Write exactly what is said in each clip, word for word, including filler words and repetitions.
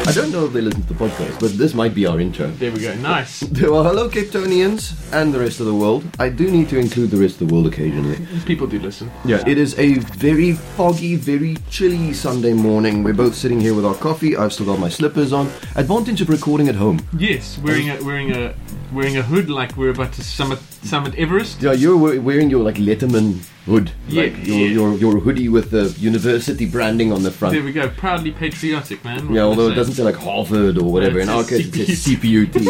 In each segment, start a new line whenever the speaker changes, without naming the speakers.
I don't know if they listen to the podcast, but this might be our intro.
There we go. Nice.
Well, hello, Cape Townians and the rest of the world. I do need to include the rest of the world occasionally.
People do listen.
Yeah, it is a very foggy, very chilly Sunday morning. We're both sitting here with our coffee. I've still got my slippers on. Advantage of recording at home.
Yes, wearing a wearing a wearing a hood like we're about to summit summit Everest.
Yeah, you're we- wearing your like Letterman hood,
Yeah,
like your,
yeah.
your your hoodie with the university branding on the front.
There we go. Proudly patriotic, man. What
Yeah,
can I
although it
say?
doesn't say like Harvard or whatever.
Yeah,
In
it
our
says
case, it says C P U T.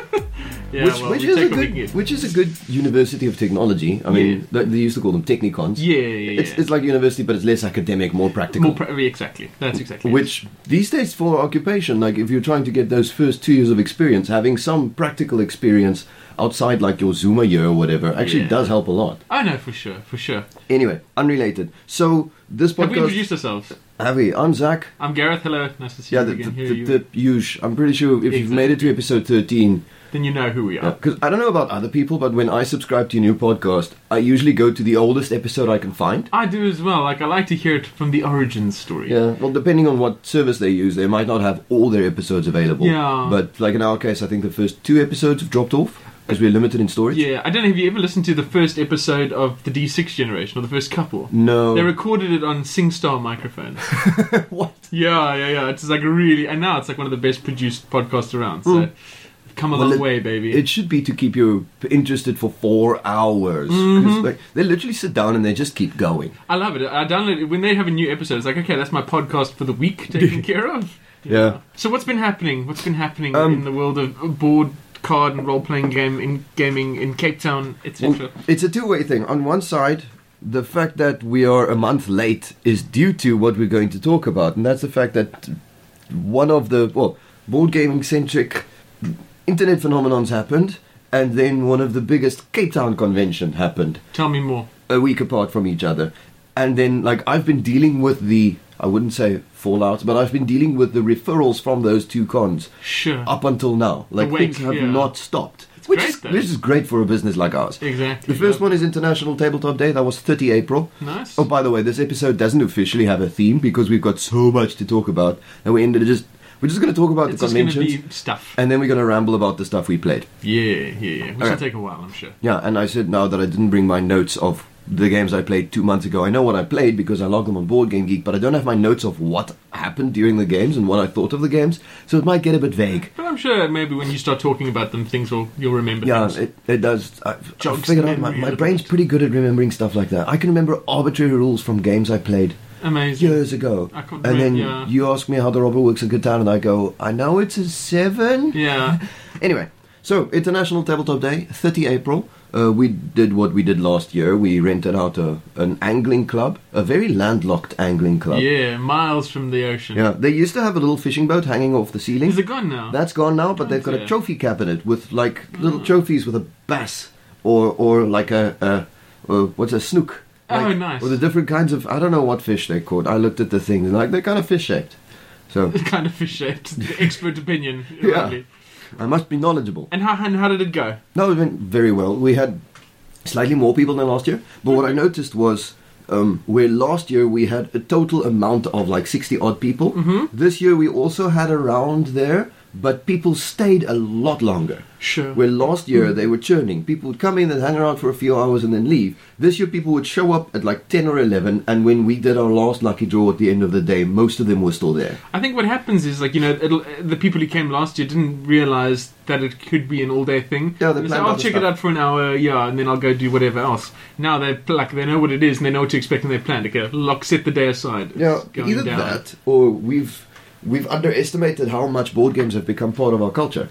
Yeah,
which,
well,
which
we
is a
take what we
good,
can get.
which is a good university of technology. I mean, they, they used to call them technicons.
Yeah, yeah, yeah.
It's, it's like university, but it's less academic, more practical.
More pra- exactly. That's exactly it.
Which these days for occupation, like if you're trying to get those first two years of experience, having some practical experience outside like your Zuma year or whatever actually
Yeah.
does help a lot.
I know for sure, for sure.
Anyway, unrelated. So this
Have we
podcast.
introduced ourselves?
Have we? I'm Zach.
I'm Gareth. Hello, nice to see
Yeah,
you
the,
again.
the,
Here
the,
you.
the huge. I'm pretty sure if you've made it to episode thirteen.
Then you know who we are.
Because I don't know about other people, but when I subscribe to a new podcast, I usually go to the oldest episode I can find.
I do as well. Like I like to hear it from the origin story.
Yeah, well, depending on what service they use, they might not have all their episodes available.
Yeah.
But like in our case, I think the first two episodes have dropped off because we're limited in storage.
Yeah, I don't know. Have you ever listened to the first episode of the D six generation or the first couple?
No.
They recorded it on SingStar microphones.
What?
Yeah, yeah, yeah. It's like really, and now it's like one of the best produced podcasts around. So,
Mm.
come a
Well,
long
it-
way, baby.
It should be to keep you interested for four hours. 'Cause,
Mhm.
like, they literally sit down and they just keep going.
I love it. I download it when they have a new episode. It's like, okay, that's my podcast for the week taken care of.
Yeah.
So what's been happening? What's been happening
Um,
in the world of board, card, and role-playing game in gaming in Cape Town, et
Well,
cetera?
it's a two-way thing. On one side, the fact that we are a month late is due to what we're going to talk about, and that's the fact that one of the well board gaming centric internet phenomenons happened, and then one of the biggest Cape Town convention happened
Tell me more.
a week apart from each other, and then like I've been dealing with the I wouldn't say fallout, but I've been dealing with the referrals from those two cons
Sure.
up until now. Like
The
things
wake,
have
yeah.
not stopped, which
great,
is
though.
which is great for a business like ours.
Exactly.
The first
yeah.
one is International Tabletop Day. That was thirty April.
Nice.
Oh, by the way, this episode doesn't officially have a theme because we've got so much to talk about, and we ended just we're just going to talk about
it's
the
just going to
conventions,
be stuff.
and then we're going to ramble about the stuff we played.
Yeah, yeah, yeah. Which will
Alright.
take a while, I'm sure.
Yeah, and I said now that I didn't bring my notes of the games I played two months ago. I know what I played because I logged them on Board Game Geek, but I don't have my notes of what happened during the games and what I thought of the games, so it might get a bit vague.
But I'm sure maybe when you start talking about them, things will you'll remember.
Yeah,
things.
it, it does. I, I
Jogs
figured
the
out my,
memory a
my
little
brain's
bit.
pretty good at remembering stuff like that. I can remember arbitrary rules from games I played
Amazing.
years ago.
I can't
And then
remember, yeah.
you ask me how the robber works in Catan, and I go, I know it's a seven.
Yeah.
Anyway, so International Tabletop Day, thirty April. Uh, we did what we did last year. We rented out a, an angling club, a very landlocked angling club.
Yeah, miles from the ocean.
Yeah, they used to have a little fishing boat hanging off the ceiling.
Is it gone now?
That's gone now, but
Oh,
they've got a
dear.
trophy cabinet with like little
Oh.
trophies with a bass or or like a, a, a what's a snook.
Oh,
Like,
nice.
Or the different kinds of I don't know what fish they're called. I looked at the things and like they're kind of fish shaped. So
kind of fish shaped. Expert opinion.
Yeah.
Lovely.
I must be knowledgeable.
And how and how did it go?
No, it went very well. We had slightly more people than last year, but what I noticed was um, where last year we had a total amount of like sixty odd people.
Mhm.
This year we also had around there, but people stayed a lot longer.
Sure.
Where last year they were churning. People would come in and hang around for a few hours and then leave. This year people would show up at like ten or eleven, and when we did our last lucky draw at the end of the day, most of them were still there.
I think what happens is like you know it'll, the people who came last year didn't realize that it could be an all day thing.
Yeah, they
They say,
planned
I'll
other
check
stuff.
it out for an hour, yeah, and then I'll go do whatever else. Now they like they know what it is and they know what to expect and they plan. Okay, lock set the day aside. It's
Yeah,
going
either
down.
that or we've we've underestimated how much board games have become part of our culture.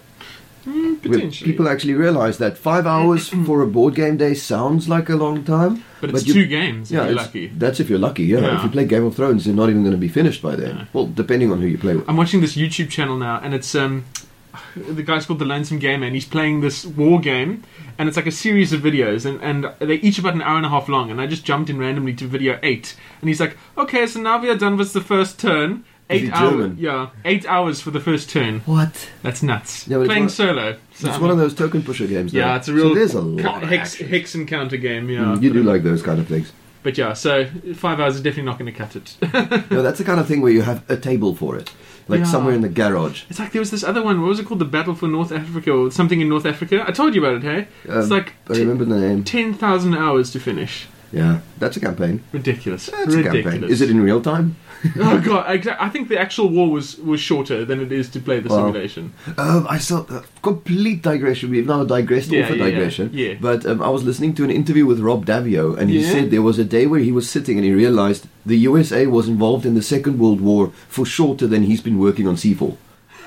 Mm,
Where
potentially.
people actually realize that five hours for a board game day sounds like a long time.
but it's
but you-
two games.
Yeah,
if you're
it's-
lucky.
that's if you're lucky. Yeah.
Yeah.
If you play Game of Thrones, you're not even going to be finished by then.
Yeah.
Well, depending on who you play with.
I'm watching this YouTube channel now, and it's um, the guy's called The Lonesome Gamer, and he's playing this war game, and it's like a series of videos, and, and they're each about an hour and a half long, and I just jumped in randomly to video eight, and he's like, okay, so now we are done with the first turn.
Is
Eight
he
hours,
German?
yeah, eight hours for the first turn.
What?
That's nuts.
Yeah, but it's
Playing
one-
solo. So,
It's
I
one of
mean,
those token pusher games.
Yeah,
though.
it's a real
So there's a
ca-
lot of
hex,
action.
hex encounter game. Yeah,
Mm, you do like those kind of things.
But yeah, so five hours is definitely not going to cut it.
No, that's the kind of thing where you have a table for it. like
Yeah.
somewhere in the garage.
It's like there was this other one. What was it called? The Battle for North Africa or something in North Africa. I told you about it, hey?
Um,
it's like
I remember the name.
ten thousand hours to finish.
Yeah, that's a campaign.
Ridiculous.
That's
Ridiculous.
a campaign. Is it in real time?
Oh god! I, I think the actual war was, was shorter than it is to play the
Wow.
simulation.
Um, I saw uh, complete digression. We've now digressed
Yeah,
off a
yeah, yeah.
digression.
Yeah.
But um, I was listening to an interview with Rob Davio, and he
Yeah.
said there was a day where he was sitting and he realized the U S A was involved in the Second World War for shorter than he's been working on C four.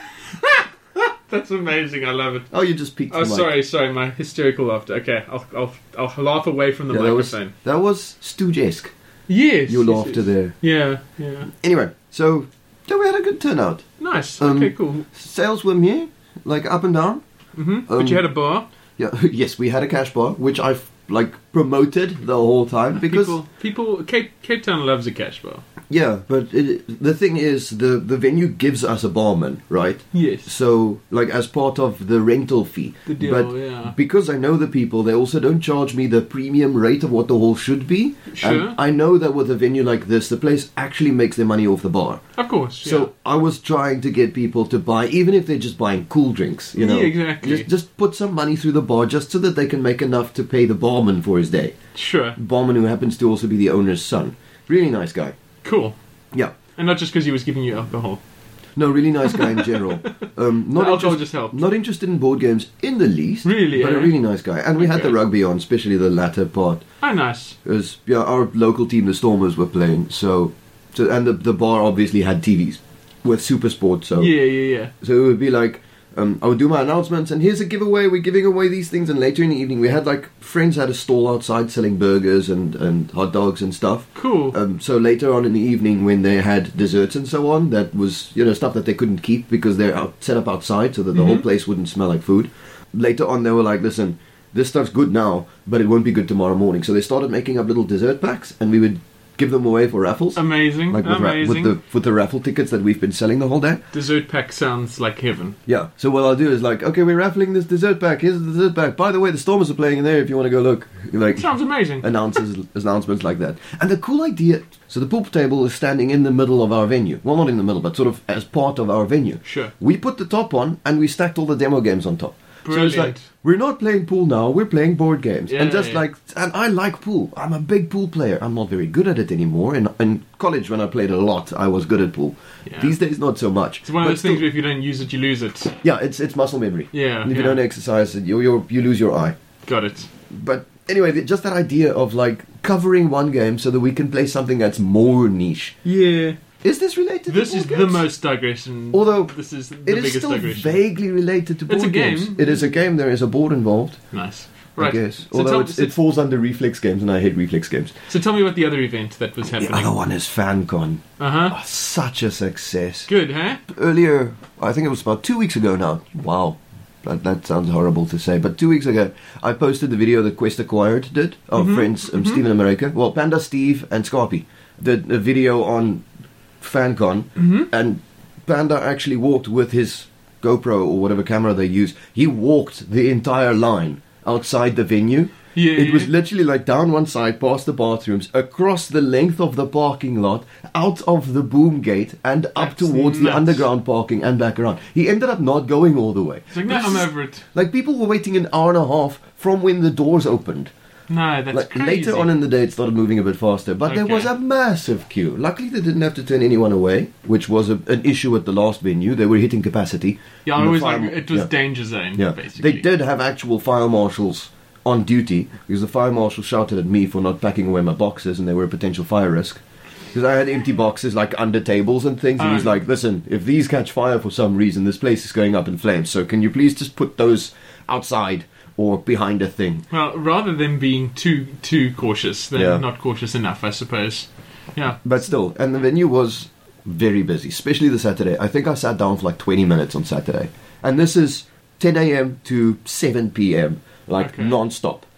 That's amazing. I love it.
Oh, you just peeked.
Oh,
the mic.
sorry, sorry. My hysterical laughter. Okay, I'll I'll, I'll laugh away from the
Yeah, that was
microphone.
that was Stooge-esque.
Yes.
Your
yes,
laughter
yes.
there.
Yeah, yeah.
Anyway, so yeah, we had a good turnout.
Nice.
Um,
okay, cool.
Sales were meh, like up and down.
hmm
um,
but you had a bar.
Yeah, yes, we had a cash bar, which I've like promoted the whole time because
people, people, Cape Cape Town loves a cash bar.
yeah, but it, the thing is, the the venue gives us a barman, right?
Yes.
So, like, as part of the rental fee.
The deal,
but
yeah.
because I know the people, they also don't charge me the premium rate of what the hall should be.
Sure.
And I know that with a venue like this, the place actually makes their money off the bar.
Of course. Yeah.
So I was trying to get people to buy, even if they're just buying cool drinks, you know.
Yeah, exactly.
Just, just put some money through the bar just so that they can make enough to pay the barman for his day.
Sure.
Barman who happens to also be the owner's son. Really nice guy.
Cool.
Yeah.
And not just because he was giving you alcohol.
No, really nice guy in general. Um, not
The alcohol
interest-
just helped.
Not interested in board games in the least.
Really,
But
eh?
a really nice guy. And we had
Okay.
the rugby on, especially the latter part.
Oh, nice.
Because yeah, our local team, the Stormers, were playing. So, so and the, the bar obviously had T Vs with Super Sport. So,
Yeah, yeah, yeah.
so it would be like, um, I would do my announcements, and here's a giveaway. We're giving away these things. And later in the evening, we had like friends had a stall outside selling burgers and, and hot dogs and stuff.
Cool.
Um, so later on in the evening, when they had desserts and so on, that was you know stuff that they couldn't keep because they're out, set up outside, so that the whole
Mhm.
place wouldn't smell like food. Later on, they were like, "Listen, this stuff's good now, but it won't be good tomorrow morning." So they started making up little dessert packs, and we would give them away for raffles,
Amazing.
like with, ra-
Amazing.
with the with the raffle tickets that we've been selling the whole day.
Dessert pack sounds like heaven.
Yeah. So what I'll do is like, okay, we're raffling this dessert pack. Here's the dessert pack. By the way, the Stormers are playing in there if you want to go look. Like
Sounds amazing.
announces announcements like that. And the cool idea, so the pool table is standing in the middle of our venue. Well, not in the middle, but sort of as part of our venue.
Sure.
We put the top on and we stacked all the demo games on top. So it's like,
Brilliant.
we're not playing pool now, we're playing board games.
Yeah,
and just
yeah.
like, and I like pool. I'm a big pool player. I'm not very good at it anymore. In, in college, when I played a lot, I was good at pool.
Yeah.
These days, not so much.
It's one of
But
those things
still-
where if you don't use it, you lose it.
Yeah, it's it's muscle memory.
Yeah.
And if
yeah.
you don't exercise it, you you you lose your eye.
Got it.
But anyway, th- just that idea of like covering one game so that we can play something that's more niche.
Yeah.
Is this related
This
to
is
board
the
games?
most digression.
Although
this is the
It is
biggest
still
digression.
vaguely related to board
It's a
games.
game.
It is a game. There is a board involved,
Nice.
I
Right.
guess.
So
Although
tell,
it's,
so,
it falls under reflex games, and I hate reflex games.
so tell me about the other event that was
The
happening.
other one is FanCon.
Uh huh.
Oh, such a success.
Good, huh?
Earlier, I think it was about two weeks ago now. Wow. That, that sounds horrible to say, but two weeks ago, I posted the video that Quest Acquired did. Our
Mhm,
friends, um,
mhm.
Steve in America. Well, Panda Steve and Scarpy did a video on FanCon,
Mm-hmm.
and Panda actually walked with his GoPro or whatever camera they use. He walked the entire line outside the venue.
Yeah.
It was literally like down one side, past the bathrooms, across the length of the parking lot, out of the boom gate, and up
That's
towards the
nuts.
underground parking and back around. He ended up not going all the way.
It's like, no,
This
I'm
is-
over it.
Like people were waiting an hour and a half from when the doors opened.
No, that's
Like
crazy.
later on in the day, it started moving a bit faster, but there
Okay.
was a massive queue. Luckily, they didn't have to turn anyone away, which was a, an issue at the last venue. They were hitting capacity.
Yeah, I
And the
always
fire
like
mar-
it was
yeah.
danger zone.
Yeah,
basically.
they did have actual fire marshals on duty because the fire marshal shouted at me for not packing away my boxes, and they were a potential fire risk. Because I had empty boxes like under tables and things, and
Oh.
he's like, "Listen, if these catch fire for some reason, this place is going up in flames. So can you please just put those outside or behind a thing?"
Well, rather than being too too cautious, than
Yeah.
not cautious enough, I suppose. Yeah.
But still, and the venue was very busy, especially the Saturday. I think I sat down for like twenty minutes on Saturday, and this is ten a.m. to seven p.m. like
Okay.
non-stop.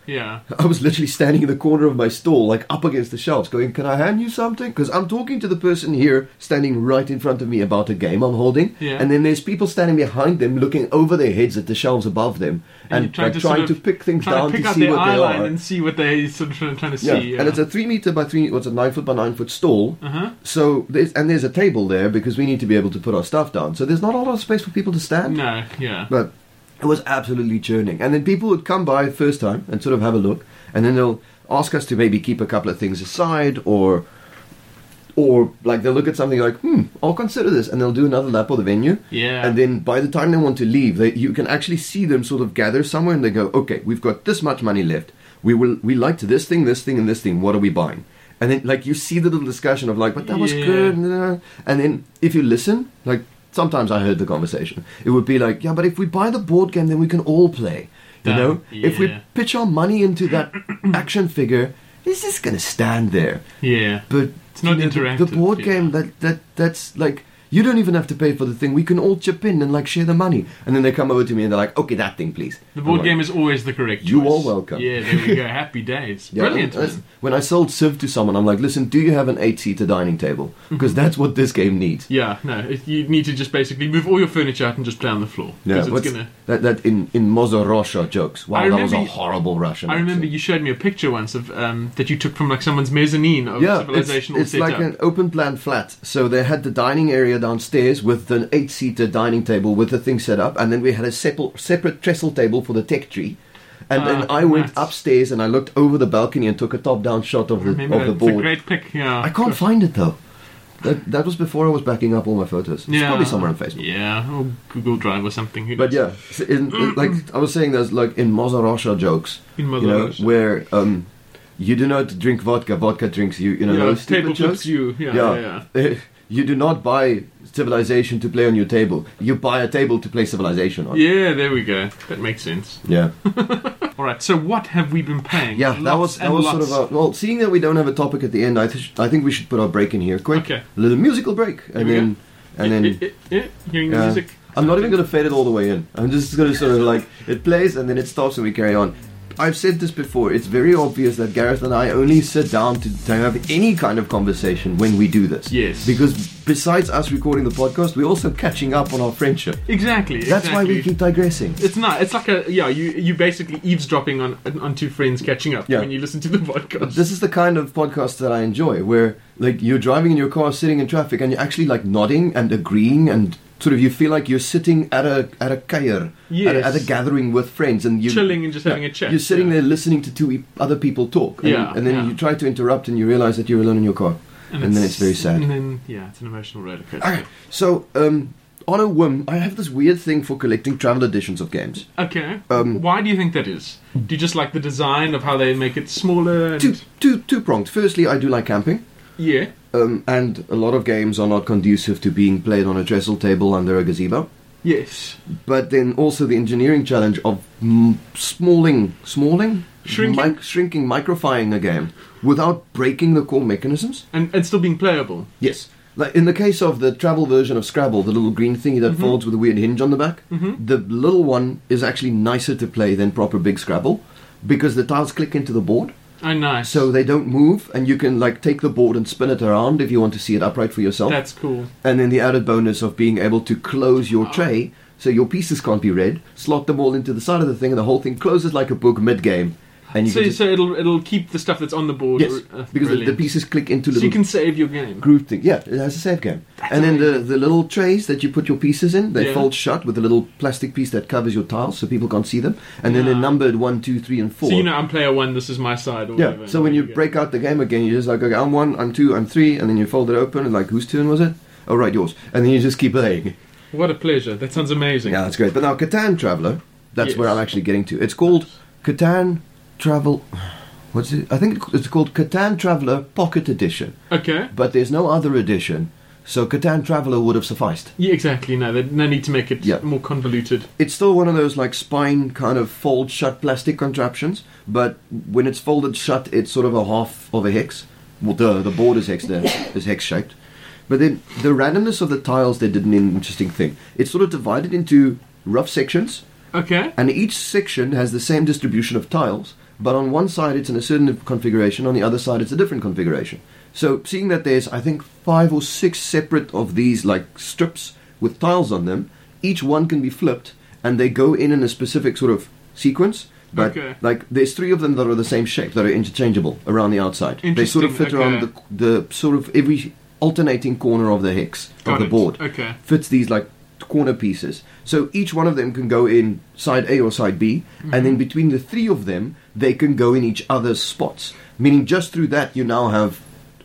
Yeah.
I was literally standing in the corner of my stall, like up against the shelves, going, "Can I hand you something?" Because I'm talking to the person here standing right in front of me about a game I'm holding,
Yeah.
and then there's people standing behind them, looking over their heads at the shelves above them,
And,
and,
you're trying,
like,
to,
trying
sort
to
of,
pick things
trying
down
to
to,
pick out
see
their
what
eye
they
line
are.
and see what they sort of trying to see.
Yeah.
Yeah.
and it's a three meter by three. What's a nine foot by nine foot stall?
Uh-huh.
So there's and there's a table there because we need to be able to put our stuff down. So there's not a lot of space for people to stand.
No, yeah.
But it was absolutely churning. And then people would come by first time and sort of have a look, and then they'll ask us to maybe keep a couple of things aside, or or like they'll look at something like, hmm, I'll consider this, and they'll do another lap of the venue.
Yeah.
And then by the time they want to leave, they, you can actually see them sort of gather somewhere, and they go, okay, we've got this much money left. We will we liked this thing, this thing, and this thing. What are we buying? And then like you see the little discussion of like, but that was
Yeah.
good. And then if you listen, like sometimes I heard the conversation. It would be like, yeah, but if we buy the board game, then we can all play. You
Done.
know, if we
Yeah.
pitch our money into that action figure, it's just gonna stand there.
Yeah.
But
It's not
you know, the-
interactive,
The, board
yeah.
game that that that's like. You don't even have to pay for the thing. We can all chip in and like share the money. And then they come over to me and they're like, "Okay, that thing, please."
The
I'm
board
like,
game is always the correct choice.
You are welcome.
Yeah, there we go. Happy days.
Yeah,
Brilliant.
and- and when I sold Civ to someone, I'm like, "Listen, do you have an eight-seater dining table? Because that's what this game needs."
Yeah, no, it, you need to just basically move all your furniture out and just play on the floor.
Yeah,
'Cause it's
what's-
gonna...
that that in in Mozorosha jokes. Wow,
I
that was a
remember-
horrible Russian.
I remember
accent.
you showed me a picture once of um, that you took from like someone's mezzanine of
Yeah, it's,
Civilization all
it's
set
like
up.
an open plan flat. So they had the dining area downstairs with an eight-seater dining table with the thing set up, and then we had a sepal- separate trestle table for the tech tree. And
Ah,
then I went
nuts.
upstairs and I looked over the balcony and took a top-down shot of
I
the
remember
of the
it's a
board.
great pick. Yeah,
I can't find it though. That that was before I was backing up all my photos. It's
yeah,
probably somewhere on Facebook.
Yeah, or Google Drive or something. Who
But
knows?
yeah, so in, in- like I was saying, there's like in Mozorosha jokes,
in
you
Mother
know,
Russia.
where um, you do not drink vodka, vodka drinks you. You know
yeah,
those stupid
table
jokes.
flips you. Yeah,
Yeah.
yeah, yeah.
Uh, You do not buy Civilization to play on your table. You buy a table to play Civilization on.
Yeah, there we go. That makes sense.
Yeah,
All right. So, what have we been playing?
yeah. That
Lots
was that
and
was sort
lots.
of a well. Seeing that we don't have a topic at the end, I th- I think we should put our break in here quick.
Okay.
A little musical break, and
we
then and then.
Eh, eh, eh, eh, hearing the
Yeah.
music.
I'm not even going to fade it all the way in. I'm just going to sort of like, it plays and then it stops and we carry on. I've said this before, it's very obvious that Gareth and I only sit down to, to have any kind of conversation when we do this.
Yes.
Because besides us recording the podcast, we're also catching up on our friendship.
Exactly.
That's why we
exactly.
keep digressing.
It's not. It's like a yeah. You you basically eavesdropping on on two friends catching up
Yeah.
when you listen to the podcast.
This is the kind of podcast that I enjoy, where like you're driving in your car, sitting in traffic, and you're actually like nodding and agreeing, and sort of you feel like you're sitting at a at a kayer, at,
Yes.
a, at a gathering with friends, and you
Chilling and just
yeah,
having a chat.
You're sitting
yeah.
there listening to two e- other people talk, and,
Yeah,
and then
yeah.
you try to interrupt, and you realize that you're alone in your car, and, then it's very sad.
And then yeah, it's an emotional roller coaster.
Okay, so um, on a whim, I have this weird thing for collecting travel editions of games.
Okay.
Um,
Why do you think that is? Do you just like the design of how they make it smaller? And
Two two two pronged. Firstly, I do like camping.
yeah.
Um, and a lot of games are not conducive to being played on a trestle table under a gazebo.
Yes.
But then also the engineering challenge of mm, smalling, smalling,
Shrinking?
mic- shrinking, microfying a game without breaking the core mechanisms.
And and still being playable.
Yes, like in the case of the travel version of Scrabble, the little green thingy that
Mhm.
folds with a weird hinge on the back.
Mhm.
The little one is actually nicer to play than proper big Scrabble because the tiles click into the board.
Oh, nice.
So they don't move, and you can like take the board and spin it around if you want to see it upright for yourself.
that's cool.
And then the added bonus of being able to close your tray, so your pieces can't be read. Slot them all into the side of the thing, and the whole thing closes like a book mid-game. And you
So
can just,
so it'll it'll keep the stuff that's on the board.
yes,
uh,
because the, the
brilliant.
pieces click into
So
little
you can save your game.
groove thing. Yeah, it has a save game.
That's
and then the,
amazing.
the little trays that you put your pieces in, they
Yeah.
fold shut with a little plastic piece that covers your tiles, so people can't see them. And then they're
Yeah.
numbered one, two, three, and four.
So you know I'm player one. This is my side. Or
Yeah,
whatever,
so
and
when
there
you
go.
break out the game again, you're just like, okay, I'm one, I'm two, I'm three, and then you fold it open, and like, whose turn was it? Oh, right, yours. And then you just keep playing.
What a pleasure. That sounds amazing.
Yeah, that's great. But now, Catan Traveller, that's
Yes.
where I'm actually getting to. It's called Catan Travel... What's it? I think it's called Catan Traveller Pocket Edition.
Okay.
But there's no other edition, so Catan Traveller would have sufficed.
Yeah, exactly. No, there's no need to make it
Yeah.
more convoluted.
It's still one of those like spine kind of fold shut plastic contraptions, but when it's folded shut, it's sort of a half of a hex. Well, the the board is hex there, is hex shaped. But then the randomness of the tiles, they did an interesting thing. It's sort of divided into rough sections,
Okay.
and each section has the same distribution of tiles, but on one side it's in a certain configuration, on the other side it's a different configuration. So seeing that there's, I think, five or six separate of these like strips with tiles on them, each one can be flipped, and they go in in a specific sort of sequence. But
Okay.
like, there's three of them that are the same shape, that are interchangeable around the outside. They sort of fit
Interesting,
around
okay.
the the sort of every alternating corner of the hex
Got
of the
it.
board.
Okay.
Fits these like corner pieces. So each one of them can go in side A or side B,
Mm-hmm.
and then between the three of them, they can go in each other's spots. Meaning, just through that, you now have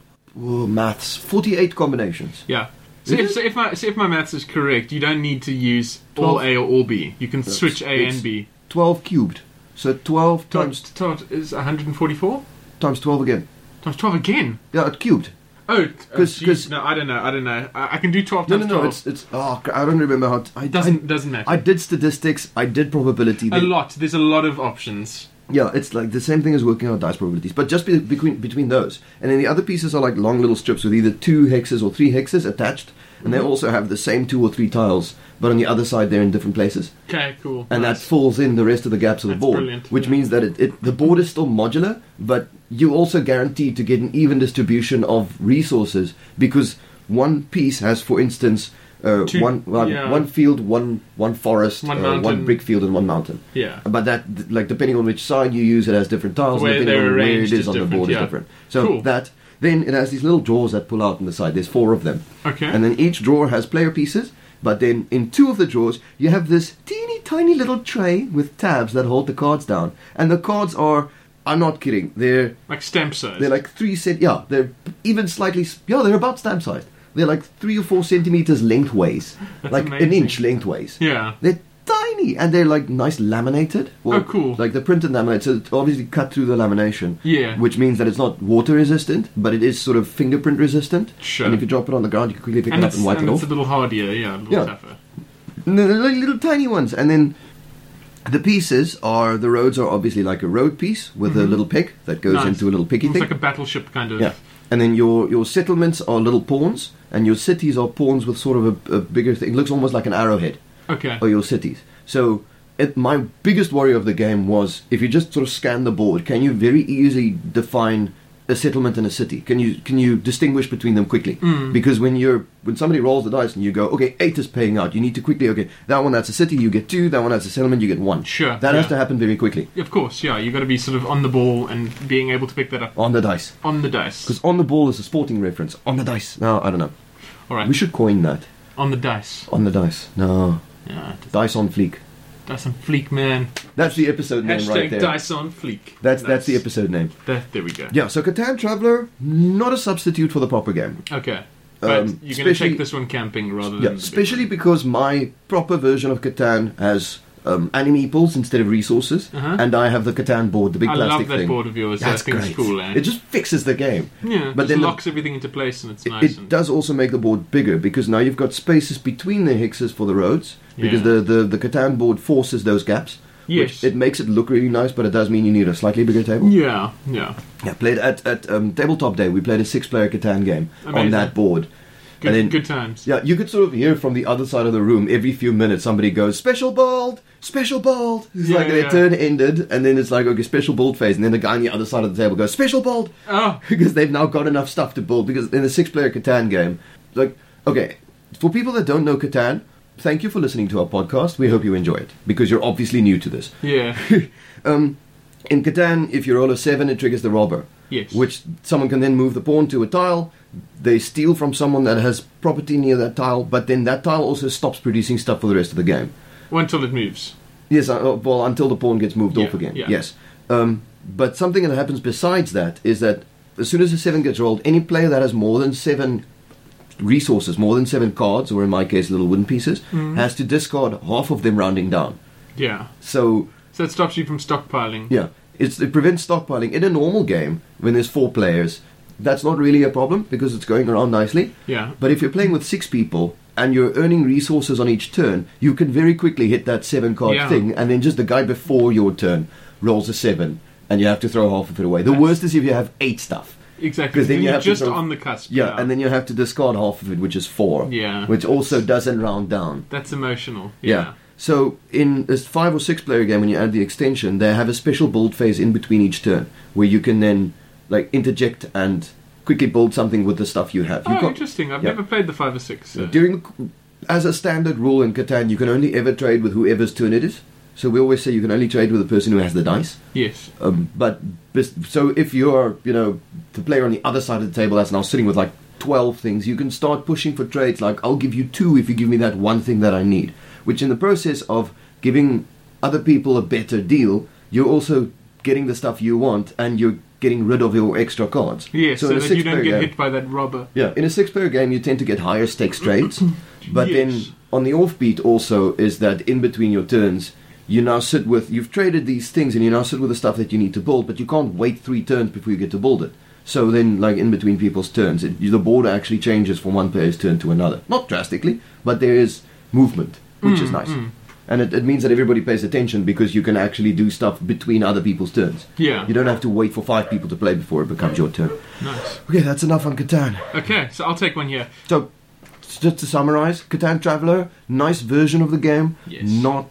oh, maths forty-eight combinations.
Yeah. So
Is
if,
it?
so if my so if my maths is correct, you don't need to use all
Twelve.
A or all B. You can
That's-
switch A
it's-
and B.
twelve cubed. So twelve
Times
times
times is one hundred forty-four
times twelve again.
times twelve again.
Yeah, it's cubed.
Oh,
'Cause-
oh,
'cause-
geez. no, I don't know. I don't know. I, I can do twelve
No,
times
no, no.
twelve.
It's it's. Oh, I don't remember how. T- I
doesn't
I,
doesn't matter.
I did statistics. I did probability.
a
They-
lot. There's a lot of options.
Yeah, it's like the same thing as working out dice probabilities, but just be, between between those. And then the other pieces are like long little strips with either two hexes or three hexes attached, and they
Mhm.
also have the same two or three tiles, but on the other side they're in different places,
Okay, cool.
and
Nice.
that fills in the rest of the gaps of the
That's
board.
brilliant,
Which
yeah.
means that it, it the board is still modular, but you also guaranteed to get an even distribution of resources because one piece has, for instance, uh,
Two-
one one,
yeah.
one field, one one forest,
One
uh,
mountain.
one brick field, and one mountain.
Yeah.
But that, like, depending on which side you use, it has different tiles.
The way
and depending
they're
on where it
arranged
is
is
on the
different,
board
yeah.
is different. So
Cool.
that then it has these little drawers that pull out on the side. There's four of them,
Okay.
and then each drawer has player pieces. But then in two of the drawers, you have this teeny tiny little tray with tabs that hold the cards down, and the cards are. I'm not kidding. They're
like stamp size.
they're like three cent. Yeah, they're even slightly. s- Yeah, they're about stamp sized. They're like three or four centimeters lengthways,
That's
like an
amazing.
inch lengthways.
Yeah.
They're tiny and they're like nice laminated.
Oh, cool.
Like the printed laminate, so it's obviously cut through the lamination.
Yeah.
Which means that it's not water resistant, but it is sort of fingerprint resistant.
Sure.
And if you drop it on the ground, you can quickly pick
and
it
it's,
up and wipe
and
it
it's
off.
a little hardier, yeah, a little
Yeah.
tougher.
And they're like little tiny ones. And then the pieces are, the roads are obviously like a road piece with a
Mhm.
little pick that goes
Nice.
into a little picky
It's
thing.
like a battleship kind of.
Yeah. And then your, your settlements are little pawns, and your cities are pawns with sort of a, a bigger thing. It looks almost like an arrowhead.
Okay.
Or your cities. So it, my biggest worry of the game was if you just sort of scan the board, can you very easily define a settlement and a city? Can you can you distinguish between them quickly?
Mm.
Because when you're when somebody rolls the dice and you go, okay, eight is paying out, you need to quickly, okay, that one that's a city, you get two. That one that's a settlement, you get one.
Sure.
That
yeah.
has to happen very quickly
Of course, yeah. You got to be sort of on the ball and being able to pick that up
on the dice.
on the dice.
Because on the ball is a sporting reference. On the dice. No, I don't know.
All right.
We should coin that.
On the dice.
On the dice. No.
Yeah.
Dice on fleek.
Dice on fleek, man.
That's the episode name
Hashtag
right there.
dice on fleek.
That's
Nice.
that's the episode name.
That, there we go.
Yeah, so Catan Traveller, not a substitute for the proper game.
Okay. But
Um,
you're going to
especially-
take this one camping rather than.
Yeah,
the big
especially
one.
because my proper version of Catan has um, anime meeples instead of resources,
Uh-huh.
and I have the Catan board, the big
I
plastic
love that
thing.
board of yours.
That's
I think
great.
it's cool, eh?
It just fixes the game.
yeah,
but
but
then
it
the-
locks everything into place and it's
It,
nice.
it
and,
does also make the board bigger because now you've got spaces between the hexes for the roads because
Yeah.
the, the, the Catan board forces those gaps.
Yes.
Which it makes it look really nice, but it does mean you need a slightly bigger table.
Yeah, yeah.
Yeah, played at at um, tabletop day. We played a six-player Catan game on
Amazing.
that board.
Good,
And then-
good times.
Yeah, you could sort of hear from the other side of the room every few minutes somebody goes, special bold, special bold. It's
Yeah,
like their
yeah.
turn ended, and then it's like, okay, special bold phase, and then the guy on the other side of the table goes, special bold,
Oh,
because they've now got enough stuff to build. Because in a six-player Catan game, like, okay, for people that don't know Catan, thank you for listening to our podcast. We hope you enjoy it, because you're obviously new to this.
yeah.
Um, in Catan, if you roll a seven, it triggers the robber,
Yes.
which someone can then move the pawn to a tile. They steal from someone that has property near that tile, but then that tile also stops producing stuff for the rest of the game.
Well, until it moves.
Yes, uh, well, until the pawn gets moved
Yeah,
off again.
yeah.
Yes. Um, but something that happens besides that is that as soon as a seven gets rolled, any player that has more than seven resources, more than seven cards, or in my case, little wooden pieces,
Mhm.
has to discard half of them rounding down.
Yeah.
So
So it stops you from stockpiling.
yeah, it's, it prevents stockpiling. In a normal game, when there's four players, that's not really a problem because it's going around nicely.
Yeah.
But if you're playing with six people and you're earning resources on each turn, you can very quickly hit that seven card
Yeah.
thing, and then just the guy before your turn rolls a seven, and you have to throw half of it away. The
That's-
worst is if you have eight stuff.
Exactly.
'Cause then
Then
you
you're
have to
just
throw-
on the cusp.
Yeah, and then you have to discard half of it, which is four.
Yeah.
Which also doesn't round down.
That's emotional.
Yeah.
Yeah.
So in a five or six player game, when you add the extension, they have a special build phase in between each turn where you can then like interject and quickly build something with the stuff you have. You
Oh,
got-
interesting. I've
yeah.
never played the five or six. So.
During, as a standard rule in Catan, you can only ever trade with whoever's turn it is. So we always say you can only trade with the person who has the dice.
Yes.
Um, but bes- so if you're, you know, the player on the other side of the table that's now sitting with like twelve things, you can start pushing for trades like, I'll give you two if you give me that one thing that I need. Which in the process of giving other people a better deal, you're also getting the stuff you want and you're getting rid of your extra cards.
Yes, so,
in a
that you don't
six-player
get
game-
hit by that robber.
Yeah, in a six-player game, you tend to get higher stakes trades, but
Yes.
then on the offbeat also is that in between your turns, you now sit with, you've traded these things and you now sit with the stuff that you need to build, but you can't wait three turns before you get to build it. So then, like in between people's turns, it, the board actually changes from one player's turn to another. Not drastically, but there is movement, which
Mm,
is nice. And it, it means that everybody pays attention because you can actually do stuff between other people's turns.
Yeah.
You don't have to wait for five people to play before it becomes your turn.
Nice.
Okay, that's enough on Catan.
Okay, so I'll take one here.
So, just to summarize, Catan Traveler, nice version of the game.
Yes.
Not,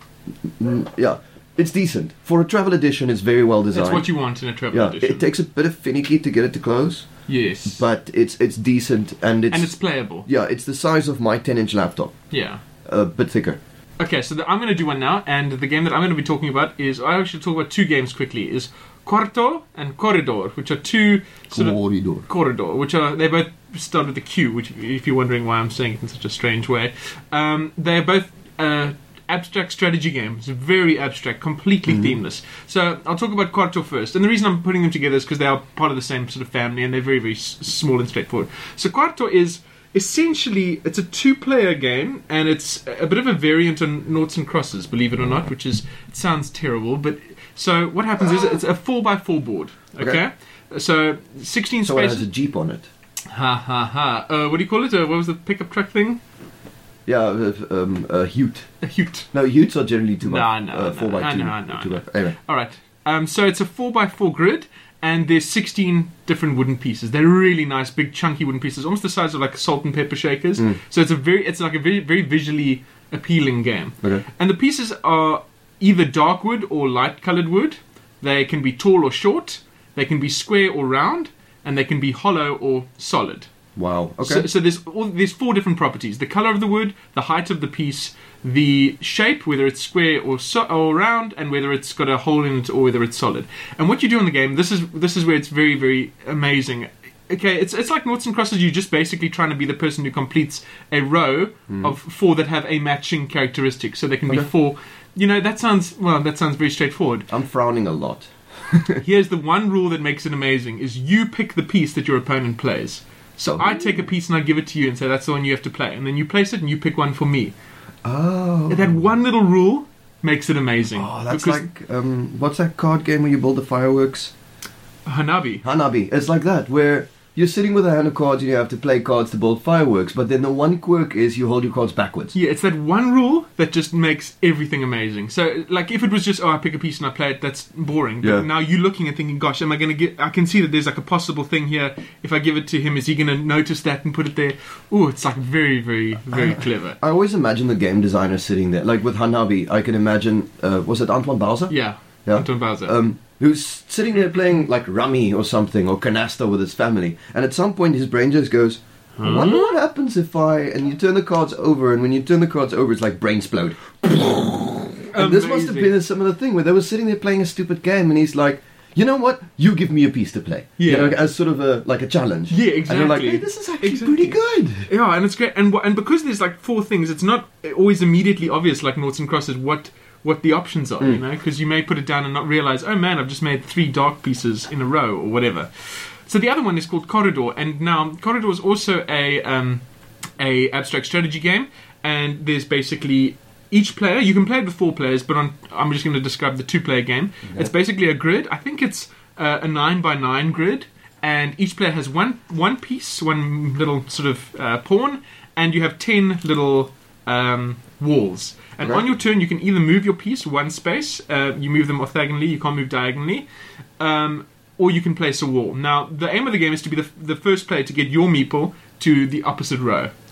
mm, yeah, it's decent for a travel edition. It's very well designed.
That's what you want in a travel
yeah,
edition.
it takes a bit of finicky to get it to close,
yes.
but it's it's decent and it's,
and it's playable.
yeah, it's the size of my ten inch laptop,
Yeah.
a bit thicker.
Okay, so the, I'm going to do one now, and the game that I'm going to be talking about is, I actually talk about two games quickly, is Quarto and Corridor, which are two sort of...
Corridor.
Corridor, which are, they both start with a Q, which, if you're wondering why I'm saying it in such a strange way, um, they're both uh, abstract strategy games, very abstract, completely themeless. So I'll talk about Quarto first, and the reason I'm putting them together is because they are part of the same sort of family, and they're very, very s- small and straightforward. So Quarto is... essentially, it's a two-player game, and it's a bit of a variant on Noughts and Crosses, believe it or not, which is, it sounds terrible, but, so what happens is, it's a four by four board, okay? So, sixteen
So it has
spaces,
a Jeep on it.
ha ha ha, uh, what do you call it, uh, what was the pickup truck thing?
Yeah, uh, um, a Hute.
A Hute.
No, Hutes are generally two by
No, no,
uh,
no,
four by
I
two.
know, I know,
two
I
by, anyway,
Alright, um, so it's a four by four grid, and there's sixteen different wooden pieces. They're really nice, big, chunky wooden pieces, almost the size of like salt and pepper shakers.
Mm.
So it's a very, it's like a very, very visually appealing game.
okay.
And the pieces are either dark wood or light colored wood. They can be tall or short. They can be square or round, and they can be hollow or solid.
Wow. Okay.
So, so there's all, there's four different properties: the color of the wood, the height of the piece, the shape, whether it's square or so, or round, and whether it's got a hole in it or whether it's solid. And what you do in the game, this is this is where it's very, very amazing. Okay, it's it's like Noughts and Crosses. You're just basically trying to be the person who completes a row of four that have a matching characteristic. So there can be
Okay.
four. You know, that sounds well. That sounds very straightforward.
I'm frowning a lot.
Here's the one rule that makes it amazing: is you pick the piece that your opponent plays. So
Oh.
I take a piece and I give it to you and say that's the one you have to play, and then you place it and you pick one for me.
Oh.
That one little rule makes it amazing.
Oh, that's
because
like um, what's that card game where you build the fireworks?
Hanabi.
Hanabi. It's like that where you're sitting with a hand of cards and you have to play cards to build fireworks. But then the one quirk is you hold your cards backwards.
Yeah, it's that one rule that just makes everything amazing. So, like, if it was just, oh, I pick a piece and I play it, that's boring. But
Yeah.
now you're looking and thinking, gosh, am I going to get... I can see that there's, like, a possible thing here. If I give it to him, is he going to notice that and put it there? Ooh, it's, like, very, very, very clever.
I always imagine the game designer sitting there, like with Hanabi. I can imagine. Uh, was it Antoine Bauza?
Yeah.
Yeah.
Anton Bowser.
Um, who's sitting there playing like rummy or something or canasta with his family, and at some point his brain just goes, I wonder what happens if I... And you turn the cards over, and when you turn the cards over, it's like brain explode. And this must have
Amazing.
been a similar thing where they were sitting there playing a stupid game, and he's like, you know what? You give me a piece to play. You
Yeah.
know, as sort of a like a challenge.
Yeah,
And you're like,
exactly.
hey, this is actually
Exactly.
pretty good.
Yeah, and it's great, and wh- and because there's like four things, it's not always immediately obvious like Noughts and Crosses what what the options are, you know, because you may put it down and not realize, oh man, I've just made three dark pieces in a row or whatever. So the other one is called Corridor, and now Corridor is also a um, a abstract strategy game, and there's basically each player. You can play it with four players, but on, I'm just going to describe the two-player game. It's basically a grid. I think it's uh, a nine by nine grid, and each player has one one piece, one little sort of uh, pawn, and you have ten little um, walls. And
Okay.
on your turn, you can either move your piece one space, uh, you move them orthogonally, you can't move diagonally, um, or you can place a wall. Now, the aim of the game is to be the, the first player to get your meeple to the opposite row.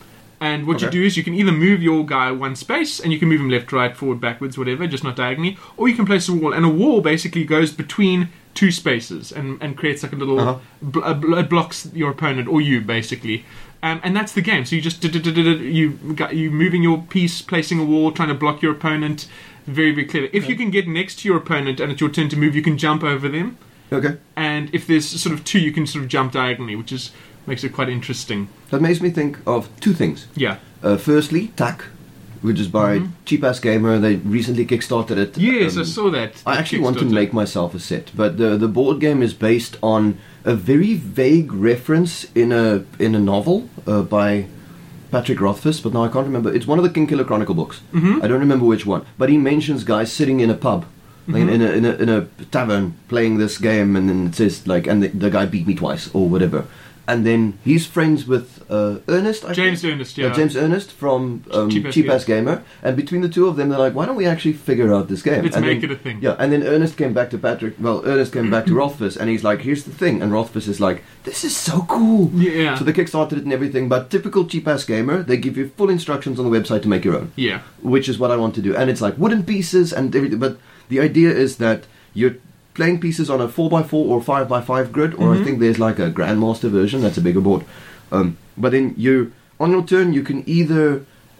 And what
Okay.
you do is you can either move your guy one space, and you can move him left, right, forward, backwards, whatever, just not diagonally, or you can place a wall, and a wall basically goes between two spaces and, and creates like a little
Uh-huh.
bl- uh, bl- it blocks your opponent or you basically. Um, and that's the game. So you just you got you moving your piece, placing a wall, trying to block your opponent. Very very clever. If you can get next to your opponent and it's your turn to move, you can jump over them.
Okay.
And if there's sort of two, you can sort of jump diagonally, which is makes it quite interesting.
That makes me think of two things.
Yeah.
Uh, firstly, T A C, which is by
Mhm.
Cheap Ass Gamer. They recently kickstarted it.
Yes,
Um,
I saw that.
I actually want to
Kickstarter.
make myself a set, but the the board game is based on a very vague reference in a in a novel uh, by Patrick Rothfuss, but now I can't remember. It's one of the King Killer Chronicle books.
Mhm.
I don't remember which one, but he mentions guys sitting in a pub, like
Mhm.
in, a, in a in a tavern, playing this game, and then it says like, and the, the guy beat me twice or whatever. And then he's friends with uh, Ernest, I
James
think?
Ernest, yeah.
Uh, James Ernest from um,
Cheap Ass
Cheap
Gamer.
Ass Gamer. And between the two of them, they're like, why don't we actually figure out this game?
Let's
and
make
then,
it a thing.
Yeah, and then Ernest came back to Patrick, well, Ernest came back to Rothfuss, and he's like, here's the thing. And Rothfuss is like, this is so cool.
Yeah.
So they kickstarted it and everything, but typical Cheap Ass Gamer, they give you full instructions on the website to make your own,
Yeah.
which is what I want to do. And it's like wooden pieces and everything, but the idea is that you're playing pieces on a four by four or five by five grid, or
Mhm.
I think there's like a Grandmaster version, that's a bigger board. Um, but then you, on your turn, you can either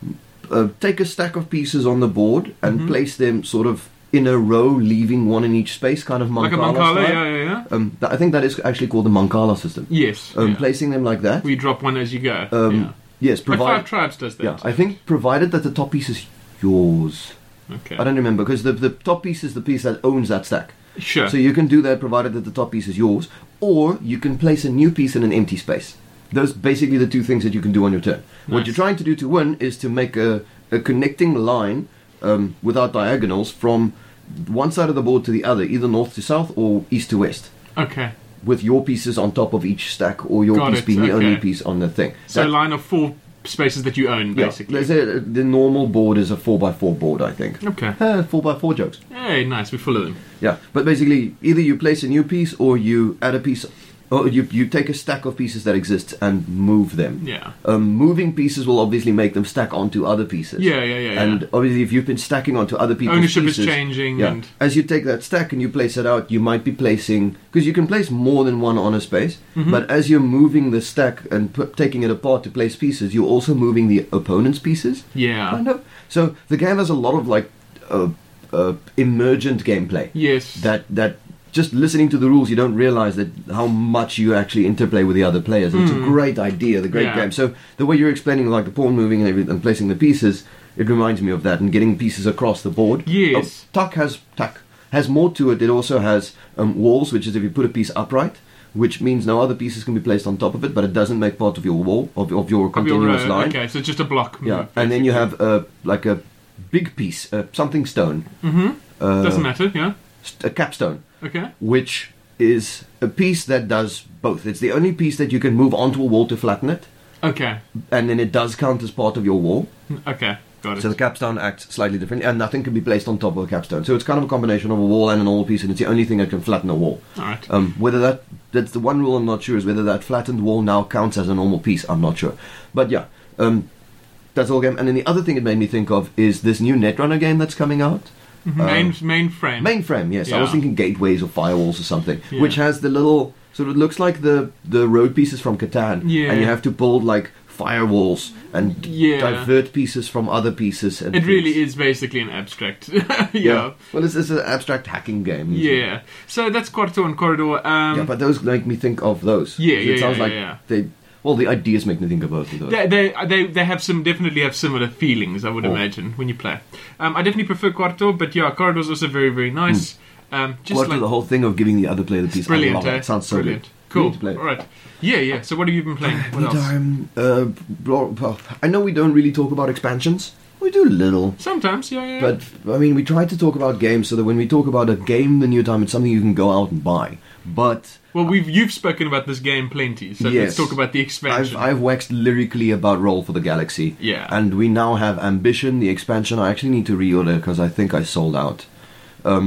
uh, take a stack of pieces on the board and
Mhm.
place them sort of in a row, leaving one in each space, kind of Mancala
Like a Mancala,
style.
yeah, yeah, yeah.
Um, th- I think that is actually called the Mancala system.
Yes.
Um,
yeah.
Placing them like that.
We drop one as you go.
Um,
yeah.
Yes,
Like
provide.
Five Tribes does that.
Yeah, I think provided that the top piece is yours.
Okay.
I don't remember because the the top piece is the piece that owns that stack.
Sure.
So you can do that provided that the top piece is yours, or you can place a new piece in an empty space. Those are basically the two things that you can do on your turn. What
Nice.
you're trying to do to win is to make a, a connecting line um, without diagonals from one side of the board to the other, either north to south or east to west,
Okay.
with your pieces on top of each stack, or your
Got
piece
it,
being the only
okay.
piece on the thing.
So
That-
a line of four spaces that you own,
yeah,
basically.
there's a, the normal board is a four by four board, I think.
Okay.
Uh, four by four jokes.
Hey, nice. We're full of them.
Yeah, but basically, either you place a new piece or you add a piece, or you you take a stack of pieces that exist and move them.
Yeah.
Um, moving pieces will obviously make them stack onto other pieces.
Yeah, yeah, yeah.
And
yeah.
obviously, if you've been stacking onto other people's
Ownership
pieces,
is changing.
yeah,
And
as you take that stack and you place it out, you might be placing, because you can place more than one on a space.
Mhm.
But as you're moving the stack and put, taking it apart to place pieces, you're also moving the opponent's pieces.
yeah.
Kind of. So the game has a lot of like uh, uh, emergent gameplay.
Yes.
That that just listening to the rules, you don't realize that how much you actually interplay with the other players. It's a
Mm.
great idea, the great
Yeah.
game. So the way you're explaining like the pawn moving and everything and placing the pieces, it reminds me of that, and getting pieces across the board.
Yes.
Oh, Tuck has Tuck has more to it. It also has um, walls, which is if you put a piece upright, which means no other pieces can be placed on top of it, but it doesn't make part of your wall of, of your
Of your
continuous
row.
line.
Okay, so it's just a block.
Yeah, and then you have uh, like a big piece, uh, something stone,
Mm-hmm.
uh,
Doesn't matter. Yeah.
st- a capstone,
Okay.
which is a piece that does both. It's the only piece that you can move onto a wall to flatten it,
Okay.
and then it does count as part of your wall.
Okay. Got it.
So the capstone acts slightly differently, and nothing can be placed on top of a capstone. So it's kind of a combination of a wall and a normal piece, and it's the only thing that can flatten a wall.
All right.
Um, whether that that's the one rule I'm not sure is whether that flattened wall now counts as a normal piece. I'm not sure, but yeah, um, that's all game. And then the other thing it made me think of is this new Netrunner game that's coming out.
Mhm.
um,
Main mainframe.
Mainframe, yes. I was
Yeah.
thinking gateways or firewalls or something,
Yeah.
which has the little sort of looks like the the road pieces from Catan,
Yeah.
and you have to build like firewalls and
Yeah.
divert pieces from other pieces. And
It
things.
really is basically an abstract. yeah.
Well, it's, it's an abstract hacking game. isn't it?
Yeah. So that's Quarto and Corridor. Um,
Yeah, but those make me think of those.
Yeah,
It
yeah,
sounds
yeah,
like
yeah, yeah.
they. Well, the ideas make me think of both of those.
They, they they they have some definitely have similar feelings, I would
Oh.
imagine, when you play. Um, I definitely prefer Quarto, but yeah, Corridor's also very very nice. Um, just
What
like
the whole thing of giving the other player the piece.
brilliant,
I love it.
eh?
It sounds so
brilliant.
good.
Cool.
You need to play it.
All right. Yeah, yeah. So what have you been playing? What else?
Anytime, uh, bro- well, I know we don't really talk about expansions. We do little.
Sometimes, yeah, yeah.
But, I mean, we try to talk about games so that when we talk about a game the new time, it's something you can go out and buy. But
well, we've you've spoken about this game plenty, so
Yes.
let's talk about the
I've,
expansion.
I've waxed lyrically about Roll for the Galaxy.
Yeah.
And we now have Ambition, the expansion. I actually need to reorder because I think I sold out. Um,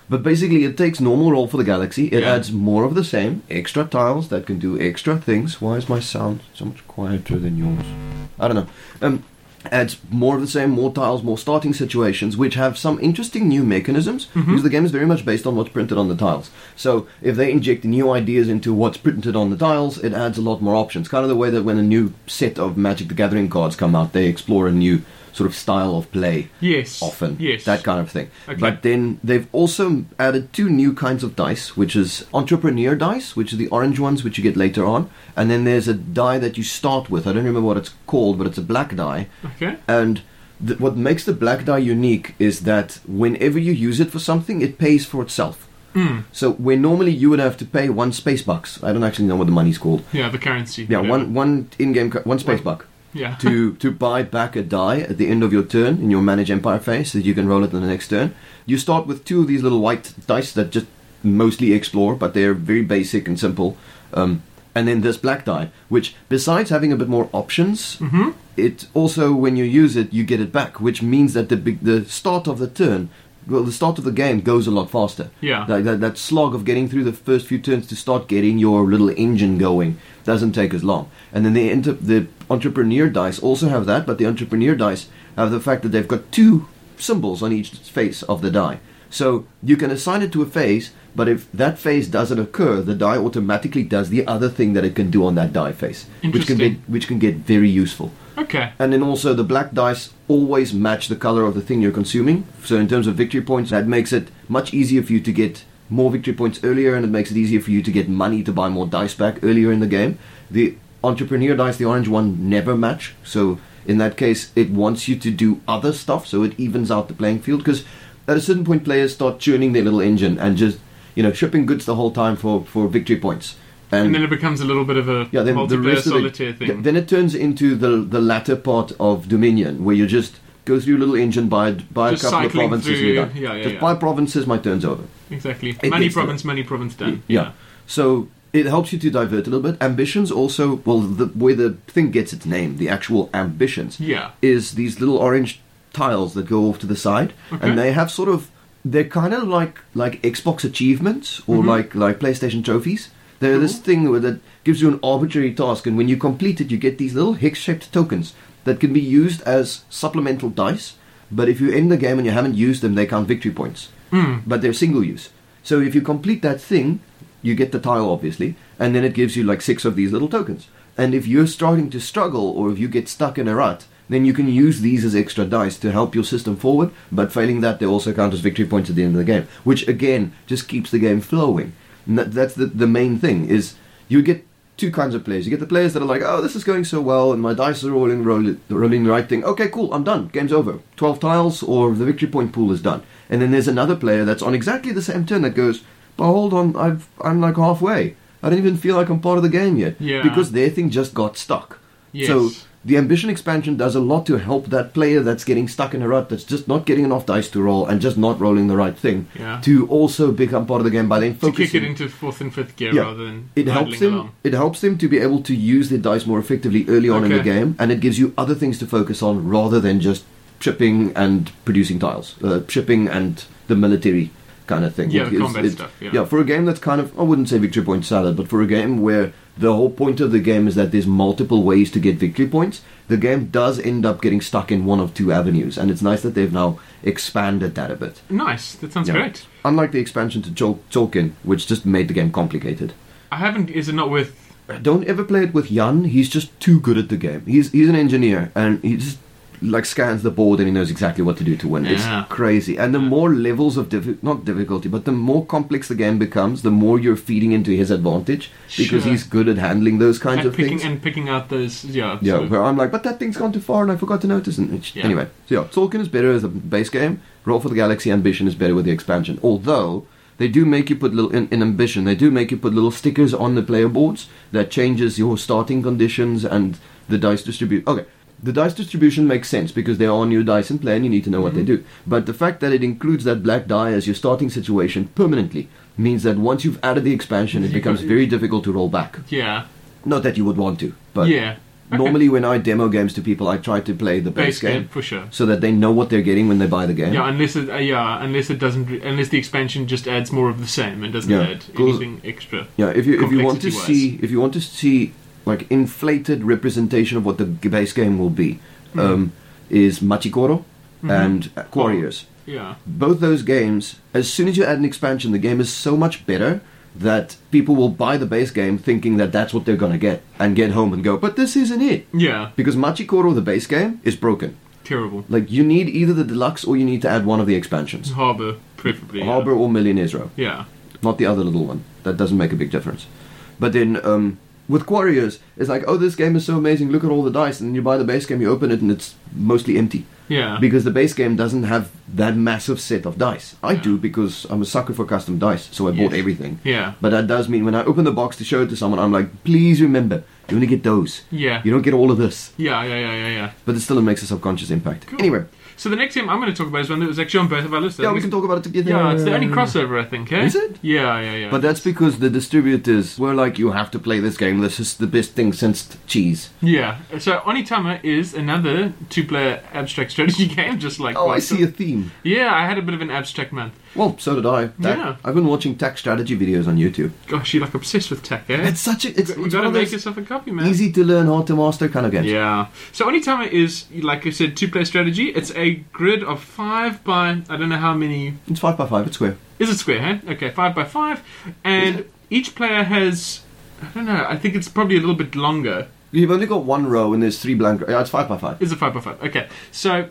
But basically, it takes normal Roll for the Galaxy. It
Yeah.
adds more of the same, extra tiles that can do extra things. Why is my sound so much quieter than yours? I don't know. Um, adds more of the same, more tiles, more starting situations, which have some interesting new mechanisms,
Mhm.
because the game is very much based on what's printed on the tiles. So if they inject new ideas into what's printed on the tiles, it adds a lot more options. Kind of the way that when a new set of Magic the Gathering cards come out, they explore a new sort of style of play.
Yes.
Often,
Yes.
that kind of thing.
Okay.
But then they've also added two new kinds of dice, which is entrepreneur dice, which are the orange ones, which you get later on, and then there's a die that you start with. I don't remember what it's called, but it's a black die.
Okay.
And th- what makes the black die unique is that whenever you use it for something, it pays for itself.
Mm.
So where normally you would have to pay one space bucks, I don't actually know what the money's called.
Yeah, the currency.
Yeah,
whatever.
one one in-game cu- one space
One-
buck.
Yeah.
to to buy back a die at the end of your turn in your Manage Empire phase so that you can roll it in the next turn. You start with two of these little white dice that just mostly explore, but they're very basic and simple. Um, and then this black die, which besides having a bit more options,
Mm-hmm.
it also, when you use it, you get it back, which means that the big, the start of the turn, well, the start of the game goes a lot faster.
Yeah.
Like that, that slog of getting through the first few turns to start getting your little engine going doesn't take as long. And then the inter- the entrepreneur dice also have that, but the entrepreneur dice have the fact that they've got two symbols on each face of the die. So you can assign it to a phase, but if that phase doesn't occur, the die automatically does the other thing that it can do on that die face, which can be,
Interesting.
which can get very useful.
Okay.
And then also the black dice always match the color of the thing you're consuming. So in terms of victory points, that makes it much easier for you to get more victory points earlier, and it makes it easier for you to get money to buy more dice back earlier in the game. The entrepreneur dice, the orange one, never match. So in that case, it wants you to do other stuff, so it evens out the playing field. Because at a certain point, players start churning their little engine and just, you know, shipping goods the whole time for, for victory points.
And then it becomes a little bit of a
Yeah, then the
multiplayer
rest of
solitaire
it,
thing.
th- then it turns into the the latter part of Dominion, where you just go through a little engine, buy buy
Just
a couple of
cycling
provinces,
through-
and you're done.
yeah, yeah,
just
yeah.
buy provinces, my turn's over.
Exactly.
It
Money
gets to
province, money province done.
Yeah. So it helps you to divert a little bit. Ambitions also, well, the where the thing gets its name, the actual ambitions,
Yeah.
is these little orange tiles that go off to the side,
Okay.
and they have sort of, they're kind of like like Xbox achievements or
Mhm.
like like PlayStation trophies. They're this
Cool.
thing where that gives you an arbitrary task, and when you complete it, you get these little hex-shaped tokens that can be used as supplemental dice. But if you end the game and you haven't used them, they count victory points.
Mm.
But they're single use. So if you complete that thing, you get the tile, obviously, and then it gives you like six of these little tokens. And if you're starting to struggle, or if you get stuck in a rut, then you can use these as extra dice to help your system forward. But failing that, they also count as victory points at the end of the game, which again just keeps the game flowing. And that, that's the, the main thing, is you get two kinds of players. You get the players that are like, oh, this is going so well, and my dice are rolling, rolling, rolling the right thing. Okay, cool, I'm done. Game's over. twelve tiles, or the victory point pool is done. And then there's another player that's on exactly the same turn that goes, but hold on, I've, I'm like halfway. I don't even feel like I'm part of the game yet.
Yeah.
Because their thing just got stuck.
Yes.
So the Ambition expansion does a lot to help that player that's getting stuck in a rut, that's just not getting enough dice to roll and just not rolling the right thing,
Yeah.
to also become part of the game by then
To
focusing.
kick it into fourth and fifth gear
Yeah.
rather than
It helps
idling
them.
along.
It helps them to be able to use their dice more effectively early on in the
Okay.
game, and it gives you other things to focus on rather than just shipping and producing tiles, uh, shipping and the military kind of thing.
Yeah,
It-
the
it's-
combat
it's-
stuff. Yeah.
Yeah, for a game that's kind of, I wouldn't say victory point salad, but for a game where the whole point of the game is that there's multiple ways to get victory points, the game does end up getting stuck in one of two avenues, and it's nice that they've now expanded that a bit.
Nice. That sounds
Yeah.
great.
Unlike the expansion to Tol- Tolkien, which just made the game complicated.
I haven't. Is it not with?
Don't ever play it with Jan. He's just too good at the game. He's he's an engineer, and he just like scans the board and he knows exactly what to do to win.
Yeah.
It's crazy. And the more levels of diffi- not difficulty, but the more complex the game becomes, the more you're feeding into his advantage, because
Sure.
he's good at handling those kinds
and
of
picking
things.
and picking out those. Yeah.
Yeah,
sort of-
where I'm like, but that thing's gone too far and I forgot to notice. And it's,
Yeah.
Anyway, so yeah, Tolkien is better as a base game. Roll for the Galaxy Ambition is better with the expansion. Although they do make you put little in, in Ambition, they do make you put little stickers on the player boards that changes your starting conditions and the dice distribute. Okay, the dice distribution makes sense because there are new dice in play and you need to know what they do. But the fact that it includes that black die as your starting situation permanently means that once you've added the expansion, it
You
becomes
got-
very difficult to roll back.
yeah.
Not that you would want to, but
yeah.
normally when I demo games to people, I try to play the base,
Base
game,
game, for sure.
so that they know what they're getting when they buy the game.
Yeah, unless it, uh, yeah, unless it doesn't, re- unless the expansion just adds more of the same and doesn't
Yeah,
add
'cause-
anything extra.
Yeah, if you if you want to
complexity-wise.
see if you want to see like inflated representation of what the g- base game will be,
Mm.
um, is Machikoro
Mhm.
and uh, Quarriors.
Yeah,
Both those games, as soon as you add an expansion, the game is so much better that people will buy the base game thinking that that's what they're gonna get and get home and go, but this isn't it.
yeah,
Because Machikoro, the base game, is broken.
terrible.
Like, you need either the deluxe or you need to add one of the expansions.
Harbor, preferably. yeah.
Harbor or Millionaire's Row.
Yeah,
Not the other little one. That doesn't make a big difference. But then, um, with Quarriors, it's like, oh, this game is so amazing, look at all the dice, and then you buy the base game, you open it, and it's mostly empty.
yeah,
Because the base game doesn't have that massive set of dice. I
Yeah.
do, because I'm a sucker for custom dice, so I bought
Yes.
everything.
yeah,
But that does mean when I open the box to show it to someone, I'm like, please remember, you only get those.
yeah,
You don't get all of this.
yeah, yeah, yeah, yeah, yeah.
But it still makes a subconscious impact.
Cool.
Anyway,
So the next game I'm going to talk about is one that was actually on both of our lists. I
yeah,
think
we
it's-
can talk about it together.
Yeah, it's the only crossover, I think. Eh?
Is it?
Yeah, yeah, yeah.
But that's because the distributors were like, you have to play this game. This is the best thing since cheese.
Yeah. So Onitama is another two-player abstract strategy game, just like.
Oh, I
Quantum.
see a theme.
Yeah, I had a bit of an abstract month.
Well, so did I. Ta-
Yeah.
I've been watching tech strategy videos on YouTube.
Gosh, you're like obsessed with tech, eh?
It's such a... It's,
you
it's
gotta
one of
make
those
yourself a copy, man.
easy to learn, hard to master kind of games.
Yeah. So Onitama is, like I said, two-player strategy. It's a grid of five by I don't know how many.
It's five by five. It's square.
Is it square? Huh? Okay, five by five,
Is
and
it?
each player has. I don't know. I think it's probably a little bit longer.
You've only got one row and there's three blank... Yeah, it's five by five.
Is it five by five? Okay. So.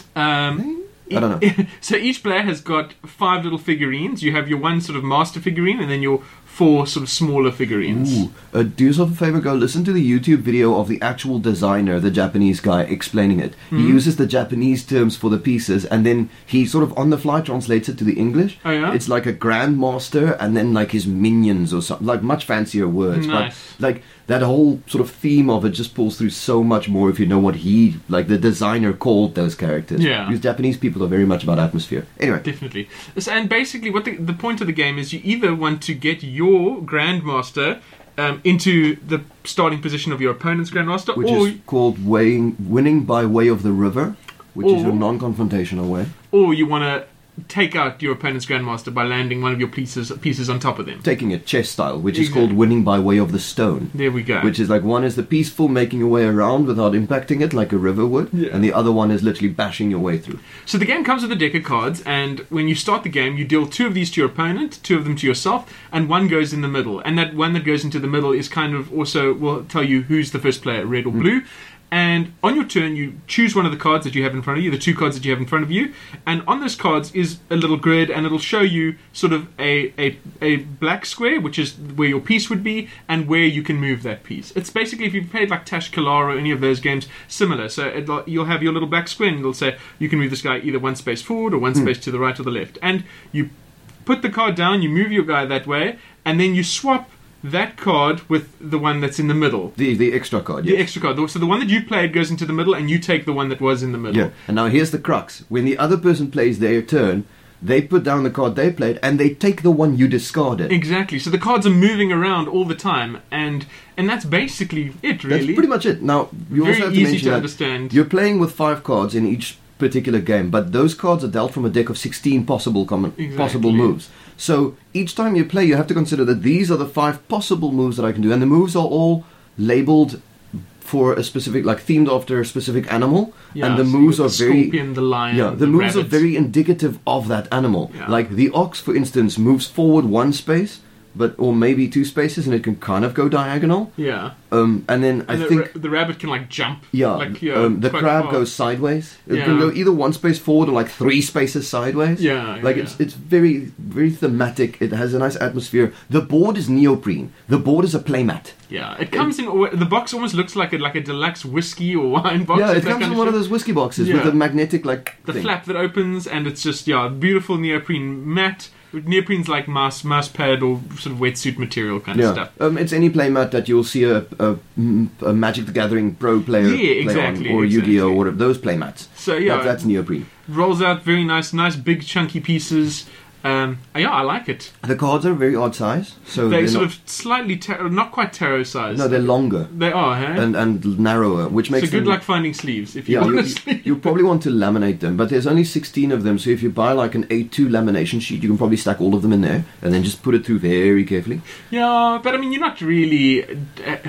Um,
I don't know.
So each player has got five little figurines. You have your one sort of master figurine, and then your four sort of smaller figurines.
Ooh. Uh, do yourself a favor, go listen to the YouTube video of the actual designer, the Japanese guy, explaining it. He
Mhm.
uses the Japanese terms for the pieces, and then he sort of on the fly translates it to the English.
Oh, yeah?
It's like a grandmaster, and then like his minions or something, like much fancier words.
Nice.
But like that whole sort of theme of it just pulls through so much more if you know what he, like the designer, called those characters.
Yeah.
Because Japanese people are very much about atmosphere. Anyway.
Definitely. So- And basically, what the, the point of the game is, you either want to get your grandmaster um, into the starting position of your opponent's grandmaster,
Which
or
is called weighing, winning by way of the river, which is
Or-
a non-confrontational way.
or you want to take out your opponent's grandmaster by landing one of your pieces pieces on top of them.
Taking it chess style, which is
Exactly.
called winning by way of the stone.
There we go.
Which is like one is the peaceful making your way around without impacting it like a river would,
Yeah.
and the other one is literally bashing your way through.
So the game comes with a deck of cards, and when you start the game, you deal two of these to your opponent, two of them to yourself, and one goes in the middle. And that one that goes into the middle is kind of also will tell you who's the first player, red or blue. And on your turn, you choose one of the cards that you have in front of you, the two cards that you have in front of you, and on those cards is a little grid, and it'll show you sort of a, a, a black square, which is where your piece would be, and where you can move that piece. It's basically, if you've played like Tashkalar or any of those games, similar. So it'll, you'll have your little black square, and it'll say you can move this guy either one space forward or one space to the right or the left. And you put the card down, you move your guy that way, and then you swap that card with the one that's in the middle.
The the extra card,
The
yes.
extra card. So the one that you played goes into the middle, and you take the one that was in the middle.
Yeah. And now here's the crux. When the other person plays their turn, they put down the card they played, and they take the one you discarded.
Exactly. So the cards are moving around all the time, and and that's basically it, really.
That's pretty much it. Now, you
Very
also have to
easy
mention
to
that
understand.
you're playing with five cards in each particular game, but those cards are dealt from a deck of sixteen possible common,
Exactly.
possible moves. So each time you play, you have to consider that these are the five possible moves that I can do, and the moves are all labeled for a specific, like themed after a specific animal,
Yeah,
and the
so
moves
you've
are
got the
very
scorpion, the lion,
yeah. The,
the
moves
rabbit.
are very indicative of that animal.
Yeah.
Like the ox, for instance, moves forward one space, but or maybe two spaces, and it can kind of go diagonal.
Yeah.
Um, and then I
And the,
think.
ra- the rabbit can like jump.
Yeah,
Like, yeah
um, the
quite
crab
far.
goes sideways. It
Yeah.
can go either one space forward or like three spaces sideways.
Yeah, yeah,
like
yeah.
it's it's very very thematic. It has a nice atmosphere. The board is neoprene. The board is a playmat.
Yeah, it comes in. The box almost looks like a like a deluxe whiskey or wine box.
yeah, it
that
comes
kind
in one of
shit.
those whiskey boxes
Yeah.
with a magnetic like
The
thing.
flap that opens, and it's just yeah, beautiful neoprene mat. Neoprene's like mouse mouse pad or sort of wetsuit material kind of
Yeah,
stuff.
um, it's any playmat that you'll see a, a, a Magic the Gathering pro player
Yeah,
play
exactly,
on, or
exactly.
Yu-Gi-Oh, or those playmats.
So yeah,
that, that's neoprene.
rolls out very nice, nice big chunky pieces. Um, yeah, I like it.
The cards are a very odd size, so
They're,
they're
sort
not,
of slightly, tar- not quite tarot size.
no, they're longer
They are, hey?
and and narrower, which makes
so good
them,
luck finding sleeves if you
Yeah,
want
you,
a sleeve.
you probably want to laminate them, but there's only sixteen of them, so if you buy like an A two lamination sheet, you can probably stack all of them in there, and then just put it through very carefully.
Yeah, but I mean, you're not really. Uh,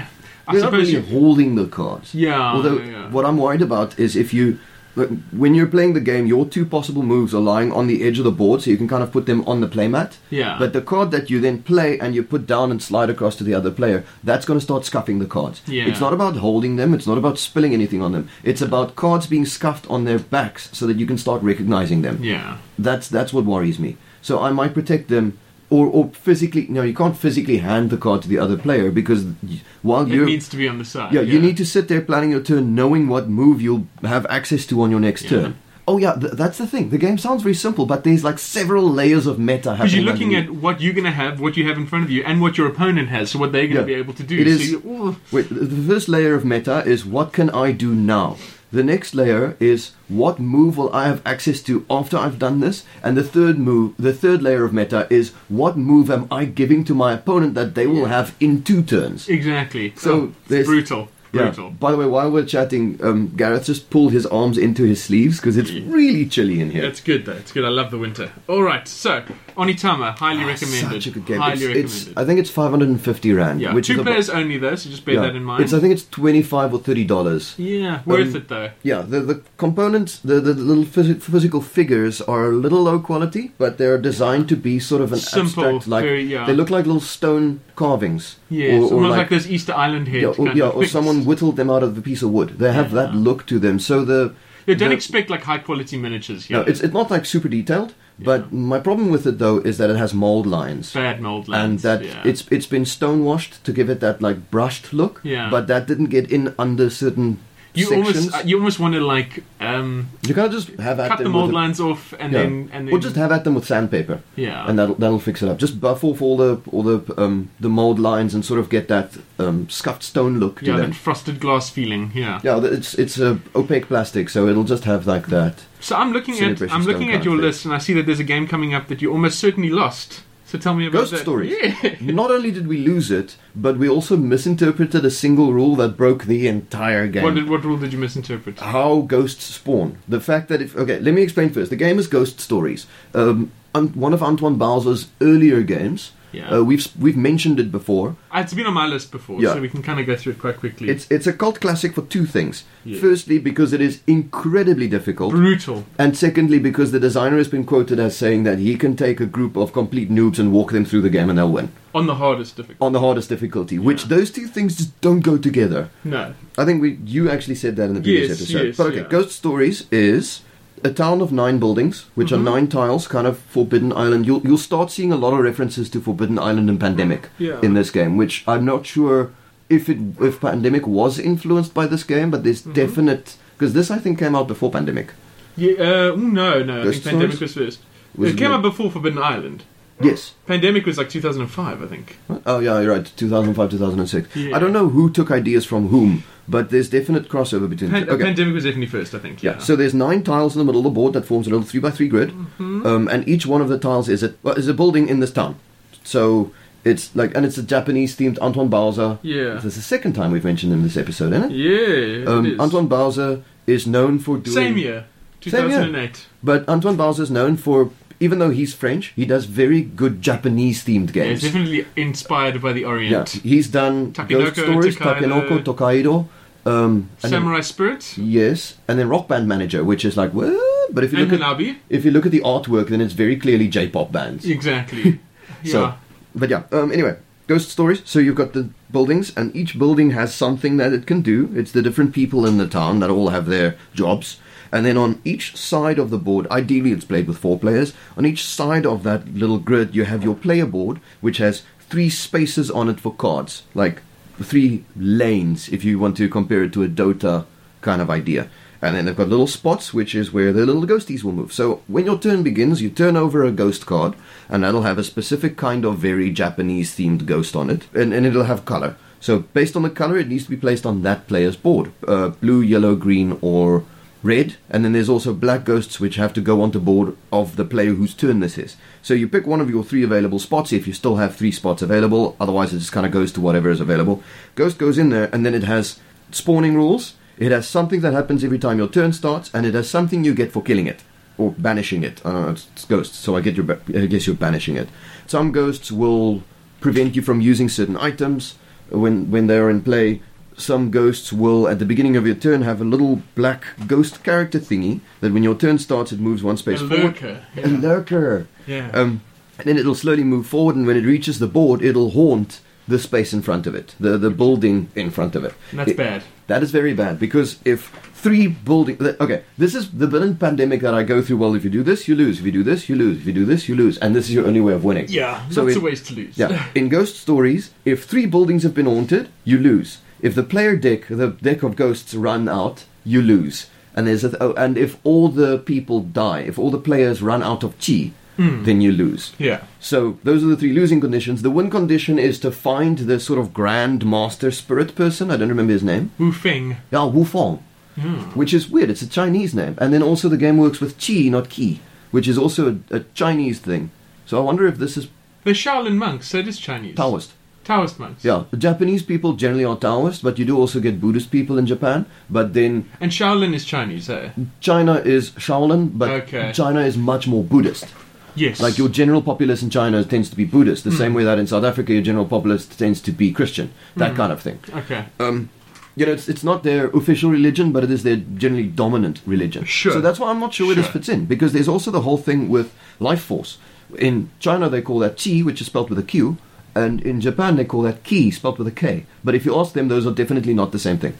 I
You're not
suppose
really
you.
holding the cards.
Yeah.
Although,
yeah, yeah.
what I'm worried about is if you, like, when you're playing the game, your two possible moves are lying on the edge of the board, so you can kind of put them on the playmat.
Yeah.
But the card that you then play and you put down and slide across to the other player, that's going to start scuffing the cards.
Yeah.
It's not about holding them, it's not about spilling anything on them. It's about cards being scuffed on their backs so that you can start recognizing them.
Yeah.
That's that's what worries me. So I might protect them. Or, or physically, no, you can't physically hand the card to the other player because y- while
It
you're
needs to be on the side.
yeah, you need to sit there planning your turn, knowing what move you'll have access to on your next
Yeah.
turn. Oh yeah, th- that's the thing. The game sounds very simple, but there's like several layers of meta happening.
Because you're looking
underneath.
at what you're going to have, what you have in front of you, and what your opponent has, so what they're going to
Yeah.
be able to do.
It
so
is-
you, ooh,
Wait, the the first layer of meta is what can I do now? The next layer is what move will I have access to after I've done this? And the third move, the third layer of meta is what move am I giving to my opponent that they will have in two turns?
exactly.
So
Oh,
there's-
brutal.
Yeah.
Brutal.
By the way, while we're chatting, um, Gareth just pulled his arms into his sleeves because it's really chilly in here.
It's good though. It's good. I love the winter. All right. So Onitama, highly recommended.
Ah, Such a good game.
Highly
It's,
recommended.
it's, I think it's five hundred fifty rand.
yeah.
which
Two
is
players
about,
only though, so just bear
yeah,
that in mind.
It's I think it's twenty-five or thirty dollars.
yeah, worth
um,
it though.
Yeah, the the components, the the little phys- physical figures are a little low quality, but they're designed to be sort of an
Simple,
abstract, like
very, yeah.
they look like little stone carvings.
Yeah, it's almost like, those Easter Island heads.
yeah, or,
kind
yeah,
of
or
things.
someone whittled them out of a piece of wood. They have
Yeah.
that look to them. So the
Yeah, don't
the-
expect like high quality miniatures here.
no, it's it's not like super detailed. But my problem with it though is that it has mold lines.
bad mold
And
lines.
that
yeah.
it's it's been stonewashed to give it that like brushed look,
Yeah.
but that didn't get in under certain
you
sections.
almost uh, you almost want to like um,
you can't just have at
cut the
them
mold
with a-
lines off and
yeah.
then and then
or just have at them with sandpaper,
yeah.
and that'll that'll fix it up. Just buff off all the all the um, the mold lines and sort of get that um, scuffed stone look to
yeah,
them.
that frosted glass feeling. Yeah.
Yeah, it's it's a opaque plastic, so it'll just have like that.
So I'm looking at
Celebration
I'm
Stone
looking at
kind
your
of thing.
list and I see that there's a game coming up that you almost certainly lost. So tell me about
Ghost
that.
Stories.
Yeah.
Not only did we lose it, but we also misinterpreted a single rule that broke the entire game.
What did, what rule did you misinterpret?
How ghosts spawn. The fact that if okay, let me explain first. The game is Ghost Stories. Um, um, one of Antoine Bauer's earlier games.
Yeah.
Uh, we've we've mentioned it before.
Uh, It's been on my list before,
Yeah.
so we can kind of go through it quite quickly.
It's it's a cult classic for two things.
Yeah.
Firstly, because it is incredibly difficult,
brutal.
and secondly, because the designer has been quoted as saying that he can take a group of complete noobs and walk them through the game and they'll win
On the hardest difficulty.
on the hardest difficulty. Which
Yeah.
those two things just don't go together.
No.
I think we you actually said that in the previous
Yes,
episode.
yes,
but okay,
yeah.
Ghost Stories is a town of nine buildings, which
Mhm.
are nine tiles, kind of Forbidden Island. You'll you'll start seeing a lot of references to Forbidden Island and Pandemic
Yeah.
in this game, which I'm not sure if it if Pandemic was influenced by this game, but there's
Mhm.
definite because this I think came out before Pandemic.
Yeah, uh, ooh, no, no. I
Ghost
think Pandemic
Stories?
was first.
Was
it came
it-
out before Forbidden Island.
Yes.
Pandemic was like two thousand five, I think.
Oh yeah, you're right. two thousand five, two thousand six.
Yeah.
I don't know who took ideas from whom, but there's definite crossover between.
Pan-
okay.
Pandemic was definitely first, I think.
Yeah.
Yeah.
So there's nine tiles in the middle of the board that forms a little three by three grid,
Mhm.
um, and each one of the tiles is a well, is a building in this town. So it's like, and it's a Japanese themed Antoine Bauer.
yeah.
This is the second time we've mentioned him in this episode, isn't it?
Yeah.
Um,
it is.
Antoine Bauer is known for doing
Same year. two thousand eight.
but Antoine Bauer is known for, even though he's French, he does very good Japanese themed
Yeah, it's
games.
definitely inspired by the
Yeah,
Orient.
he's done
Takenoko,
Ghost Stories,
Tokaido.
Takenoko, Tokaido, um, and then-
Samurai Spirit.
yes, and then Rock Band Manager, which is like what? But if you
And
look at
Hanabi.
if you look at the artwork, then it's very clearly J-pop bands.
Exactly. Yeah.
So, but yeah. Um, anyway, Ghost Stories. So you've got the buildings, and each building has something that it can do. It's the different people in the town that all have their jobs. And then on each side of the board, ideally it's played with four players. On each side of that little grid, you have your player board, which has three spaces on it for cards, like three lanes, if you want to compare it to a Dota kind of idea. And then they've got little spots, which is where the little ghosties will move. So when your turn begins, you turn over a ghost card, and that'll have a specific kind of very Japanese-themed ghost on it, and, and it'll have color. So based on the color, it needs to be placed on that player's board. Uh, blue, yellow, green, or red, and then there's also black ghosts which have to go onto board of the player whose turn this is. So you pick one of your three available spots if you still have three spots available, otherwise it just kind of goes to whatever is available. Ghost goes in there, and then it has spawning rules, it has something that happens every time your turn starts, and it has something you get for killing it, or banishing it. I don't know, it's, it's ghosts, so I, get your, I guess you're banishing it. Some ghosts will prevent you from using certain items when, when they're in play. Some ghosts will, at the beginning of your turn, have a little black ghost character thingy that when your turn starts, it moves one space
A
forward.
lurker.
A lurker.
Yeah.
Um, and then it'll slowly move forward, and when it reaches the board, it'll haunt the space in front of it, the the building in front of it.
And that's
It-
bad.
That is very bad, because if three building... Okay, this is the villain pandemic that I go through. Well, if you do this, you lose. If you do this, you lose. If you do this, you lose. And this is your only way of winning.
Yeah,
So
lots
it-
of ways to lose.
Yeah, in Ghost Stories, if three buildings have been haunted, you lose. If the player deck, the deck of ghosts run out, you lose. And there's a, oh, and if all the people die, if all the players run out of chi,
Mm.
then you lose.
Yeah.
So those are the three losing conditions. The win condition is to find the sort of grand master spirit person. I don't remember his name.
Wu Feng.
Yeah, Wu Feng,
Mm.
which is weird. It's a Chinese name. And then also the game works with chi, not ki, which is also a, a Chinese thing. So I wonder if this is
They're Shaolin monks, so it is Chinese.
Taoist.
Taoist monks.
Yeah, the Japanese people generally are Taoist, but you do also get Buddhist people in Japan. But then
And Shaolin is Chinese, eh?
China is Shaolin, but
Okay.
China is much more Buddhist.
Yes.
Like your general populace in China tends to be Buddhist, the
Mm.
same way that in South Africa your general populace tends to be Christian, that
Mm.
kind of thing.
Okay.
Um, you know, it's, it's not their official religion, but it is their generally dominant religion.
Sure.
So that's why I'm not sure where this
Sure.
fits in, because there's also the whole thing with life force. In China they call that chi, which is spelled with a Q, and in Japan they call that ki, spelled with a K. But if you ask them, those are definitely not the same thing.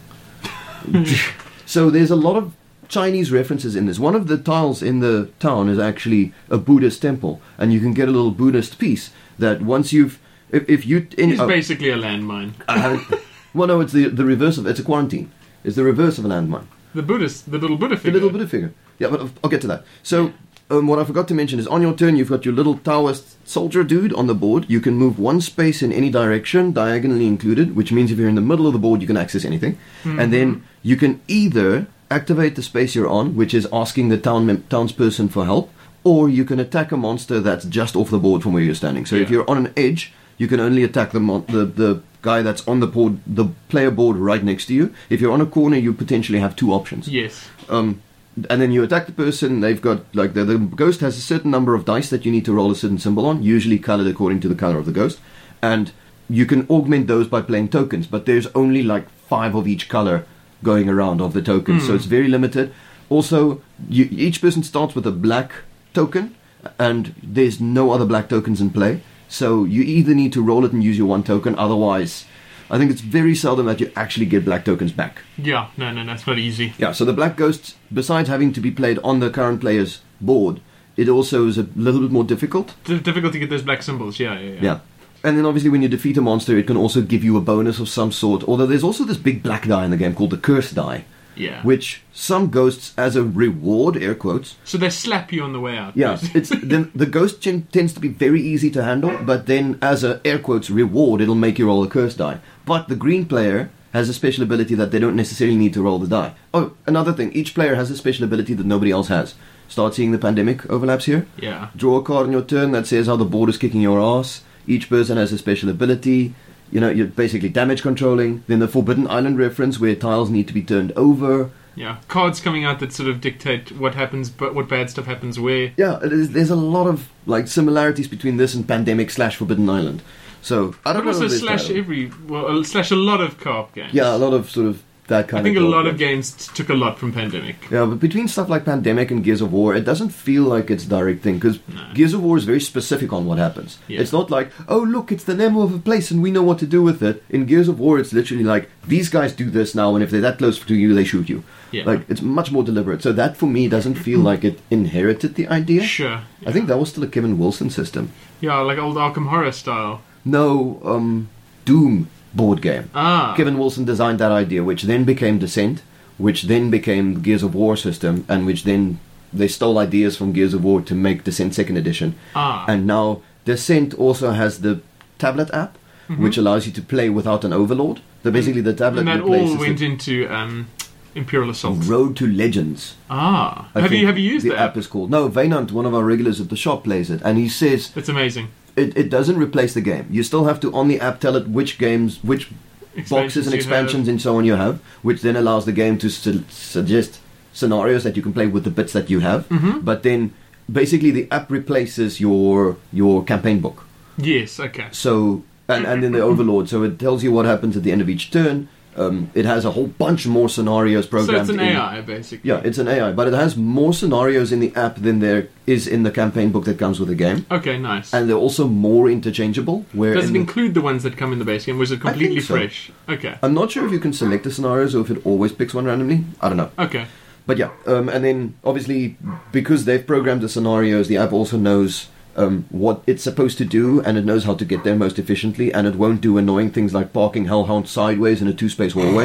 So there's a lot of Chinese references in this. One of the tiles in the town is actually a Buddhist temple, and you can get a little Buddhist piece that once you've, if, if you, in,
It's
oh,
basically a landmine.
uh, well, no, it's the the reverse of it's a quarantine. It's the reverse of a landmine.
The Buddhist, the little Buddha
The
figure.
little Buddha figure. Yeah, but I'll get to that. So. Um, what I forgot to mention is on your turn you've got your little Taoist soldier dude on the board. You can move one space in any direction, diagonally included, which means if you're in the middle of the board you can access anything.
Mhm.
And then you can either activate the space you're on, which is asking the town mem- townsperson for help, or you can attack a monster that's just off the board from where you're standing. So if
Yeah.
you're on an edge, you can only attack the, mon- the the guy that's on the board, the player board right next to you. If you're on a corner, you potentially have two options.
Yes.
Um, and then you attack the person. They've got like the, the ghost has a certain number of dice that you need to roll a certain symbol on, usually colored according to the color of the ghost, and you can augment those by playing tokens. But there's only like five of each color going around of the tokens, so
Hmm.
it's very limited. Also, you, each person starts with a black token, and there's no other black tokens in play. So you either need to roll it and use your one token, otherwise. I think it's very seldom that you actually get black tokens back.
Yeah. No, no, that's not easy.
Yeah, so the black ghosts, besides having to be played on the current player's board, it also is a little bit more difficult.
D- difficult to get those black symbols. Yeah, yeah, yeah.
Yeah. And then obviously when you defeat a monster, it can also give you a bonus of some sort. Although there's also this big black die in the game called the curse die,
Yeah.
which some ghosts, as a reward, air quotes,
So they slap you on the way out.
yeah, it's the, the ghost ch- tends to be very easy to handle, but then as a air quotes reward, it'll make you roll a curse die. But the green player has a special ability that they don't necessarily need to roll the die. Oh, another thing, each player has a special ability that nobody else has. Start seeing the pandemic overlaps here.
Yeah.
Draw a card on your turn that says how the board is kicking your ass. Each person has a special ability. You know, you're basically damage controlling. Then the Forbidden Island reference where tiles need to be turned over.
Yeah. Cards coming out that sort of dictate what happens, but what bad stuff happens where.
Yeah, there's, there's a lot of like similarities between this and Pandemic slash Forbidden Island. So I don't
But
know.
also
if there's
slash
that.
every well, uh, slash a lot of co-op games.
Yeah, a lot of sort of that kind
I think a
of.
lot
card
of games t- took a lot from Pandemic.
Yeah, but between stuff like Pandemic and Gears of War, it doesn't feel like it's a direct thing, because
No.
Gears of War is very specific on what happens.
Yeah.
It's not like, oh look, it's the name of a place and we know what to do with it. In Gears of War, it's literally like, these guys do this now, and if they're that close to you, they shoot you.
Yeah.
Like, it's much more deliberate. So that, for me, doesn't feel like it inherited the idea.
Sure.
I think that was still a Kevin Wilson system.
Yeah, like old Arkham Horror style.
No, um, Doom board game.
Ah.
Kevin Wilson designed that idea, which then became Descent, which then became the Gears of War system, and which then they stole ideas from Gears of War to make Descent Second Edition.
Ah.
And now Descent also has the tablet app,
Mhm.
which allows you to play without an overlord. So basically, the tablet
and that all
replaces
went
the,
into um, Imperial Assault.
Road to Legends.
Ah,
I
have
think
you have you used
the
that?
app is called? No, Vaynant, one of our regulars at the shop, plays it, and he says
It's amazing.
it, it doesn't replace the game. You still have to on the app tell it which games, which boxes and
you
expansions
have.
and so on you have, which then allows the game to su- suggest scenarios that you can play with the bits that you have.
Mm-hmm.
But then basically the app replaces your your campaign book.
Yes. Okay.
So and and then the Overlord, so it tells you what happens at the end of each turn. Um, it has a whole bunch more scenarios
So
programmed.
it's an
in.
A I basically.
Yeah, it's an A I, but it has more scenarios in the app than there is in the campaign book that comes with the game,
Okay. Nice.
and they're also more interchangeable. Where
Does
in
it
the-
include the ones that come in the base game? Was it
I think
completely
so.
fresh? Okay.
I'm not sure if you can select the scenarios or if it always picks one randomly. I don't know.
Okay.
But yeah, um, and then obviously because they've programmed the scenarios, the app also knows um, what it's supposed to do, and it knows how to get there most efficiently, and it won't do annoying things like parking Hellhound sideways in a two-space hallway.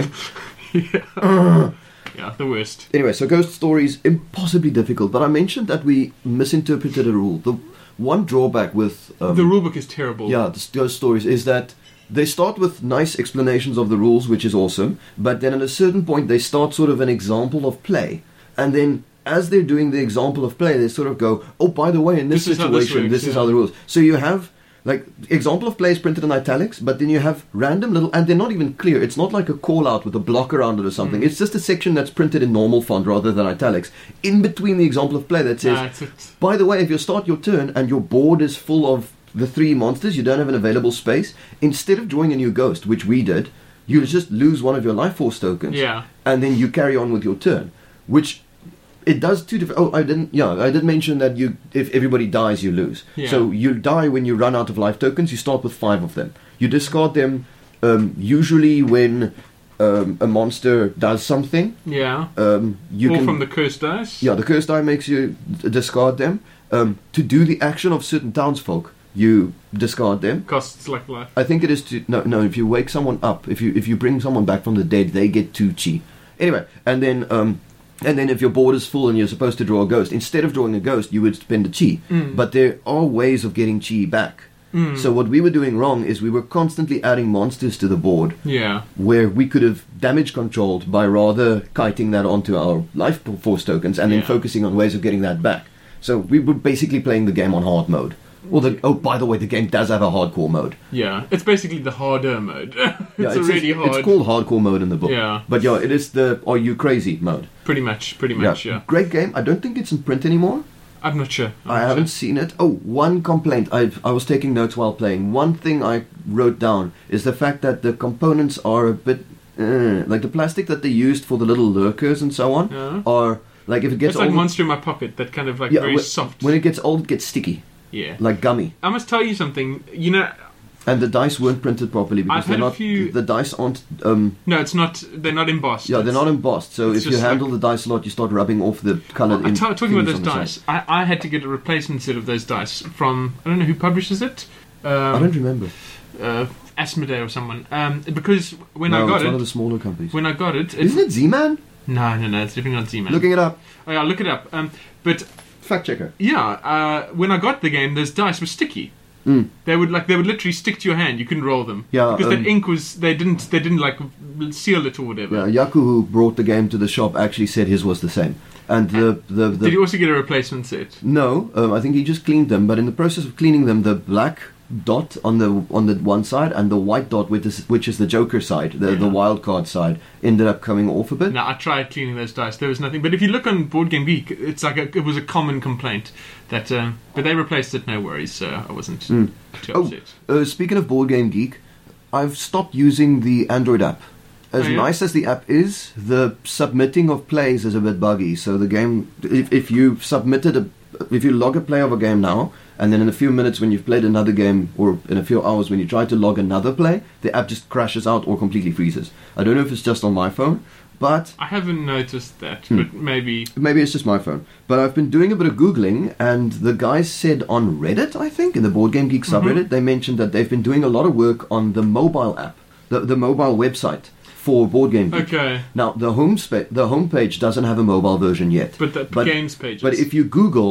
yeah. yeah. The worst.
Anyway, so Ghost Stories, impossibly difficult, but I mentioned that we misinterpreted a rule. The one drawback with... Um,
The rulebook is terrible.
yeah, the Ghost Stories is that they start with nice explanations of the rules, which is awesome, but then at a certain point they start sort of an example of play, and then as they're doing the example of play, they sort of go, oh, by the way, in this,
This is how this
situation, this,
works,
is
yeah.
how the rules. So you have, like, example of play is printed in italics, but then you have random little, and they're not even clear. It's not like a call-out with a block around it or something.
Mm.
It's just a section that's printed in normal font rather than italics, in between the example of play that says,
Nah, it's, it's,
by the way, if you start your turn and your board is full of the three monsters, you don't have an available space, instead of drawing a new ghost, which we did, you just lose one of your life force tokens,
yeah.
and then you carry on with your turn, which it does two different. Oh, I didn't. Yeah, I did mention that you, if everybody dies, you lose.
Yeah.
So you die when you run out of life tokens. You start with five of them. You discard them um, usually when um, a monster does something.
Yeah.
Um, you
or
can,
from the cursed dice.
yeah, the curse die makes you d- discard them. Um, to do the action of certain townsfolk, you discard them.
Costs like life.
I think it is to no no. If you wake someone up, if you if you bring someone back from the dead, they get two chi. Anyway, and then um, and then if your board is full and you're supposed to draw a ghost, instead of drawing a ghost, you would spend a chi.
Mm.
But there are ways of getting chi back.
Mm.
So what we were doing wrong is we were constantly adding monsters to the board,
Yeah.
where we could have damage controlled by rather kiting that onto our life force tokens and then
Yeah.
focusing on ways of getting that back. So we were basically playing the game on hard mode. Well, the, oh, by the way, the game does have a hardcore mode.
Yeah. It's basically the harder mode. it's
Yeah,
a really
it's,
hard.
It's called hardcore mode in the book.
Yeah.
But yeah, it is the "Are you crazy?" mode.
Pretty much. Pretty much. Yeah.
Great game. I don't think it's in print anymore.
I'm not sure. I'm
I
not
haven't
sure.
seen it. Oh, one complaint. I I was taking notes while playing. One thing I wrote down is the fact that the components are a bit uh, like the plastic that they used for the little lurkers and so on
Yeah.
are like if it gets
It's like
old.
Monster in My Pocket. That kind of like
Yeah,
very
when-
soft.
When it gets old, it gets sticky,
yeah.
like gummy.
I must tell you something. You know,
And the dice weren't printed properly because
I've
they're
had a
not.
few-
The dice aren't. Um,
no, it's not. They're not embossed.
yeah, they're
It's-
not embossed. So
it's
if you
just
handle the dice a lot, you start rubbing off the coloured.
I
in-
t- talking about
things
those
on the
dice,
side.
I, I had to get a replacement set of those dice from I don't know who publishes it. Um,
I don't remember.
uh, Asmodee or someone. Um, because when
no,
I got
it's
it,
one of the smaller companies.
when I got it, it
Isn't it Z-Man?
no, no, no, it's definitely not Z-Man.
Looking it up.
Oh yeah, look it up. Um, but
Fact checker.
yeah, uh, when I got the game, those dice were sticky.
Mm.
They would like they would literally stick to your hand. You couldn't roll them.
Yeah,
because
um,
the ink was they didn't they didn't like seal it or whatever.
Yeah, Yaku, who brought the game to the shop, actually said his was the same. And the the, the
Did you also get a replacement set?
no, um, I think he just cleaned them. But in the process of cleaning them, the black dot on the on the one side and the white dot, which is which is the Joker side, the the
Yeah.
wild card side, ended up coming off a bit.
No, I tried cleaning those dice. There was nothing. But if you look on Board Game Geek, it's like a, it was a common complaint that. Um, but they replaced it. No worries. So I wasn't
Mm.
too
Oh,
upset.
uh, speaking of Board Game Geek, I've stopped using the Android app. As
Oh, yeah?
nice as the app is, the submitting of plays is a bit buggy. So the game, if, if you submitted a, if you log a play of a game now, and then in a few minutes when you've played another game, or in a few hours when you try to log another play, the app just crashes out or completely freezes. I don't know if it's just on my phone, but
I haven't noticed that.
Hmm.
But maybe.
maybe it's just my phone. But I've been doing a bit of Googling, and the guys said on Reddit, I think, in the Board Game Geek subreddit,
Mhm.
they mentioned that they've been doing a lot of work on the mobile app, the, the mobile website for Board Game Geek.
Okay.
Now, the home spa- the homepage doesn't have a mobile version yet.
But the
But-
games pages.
But if you Google,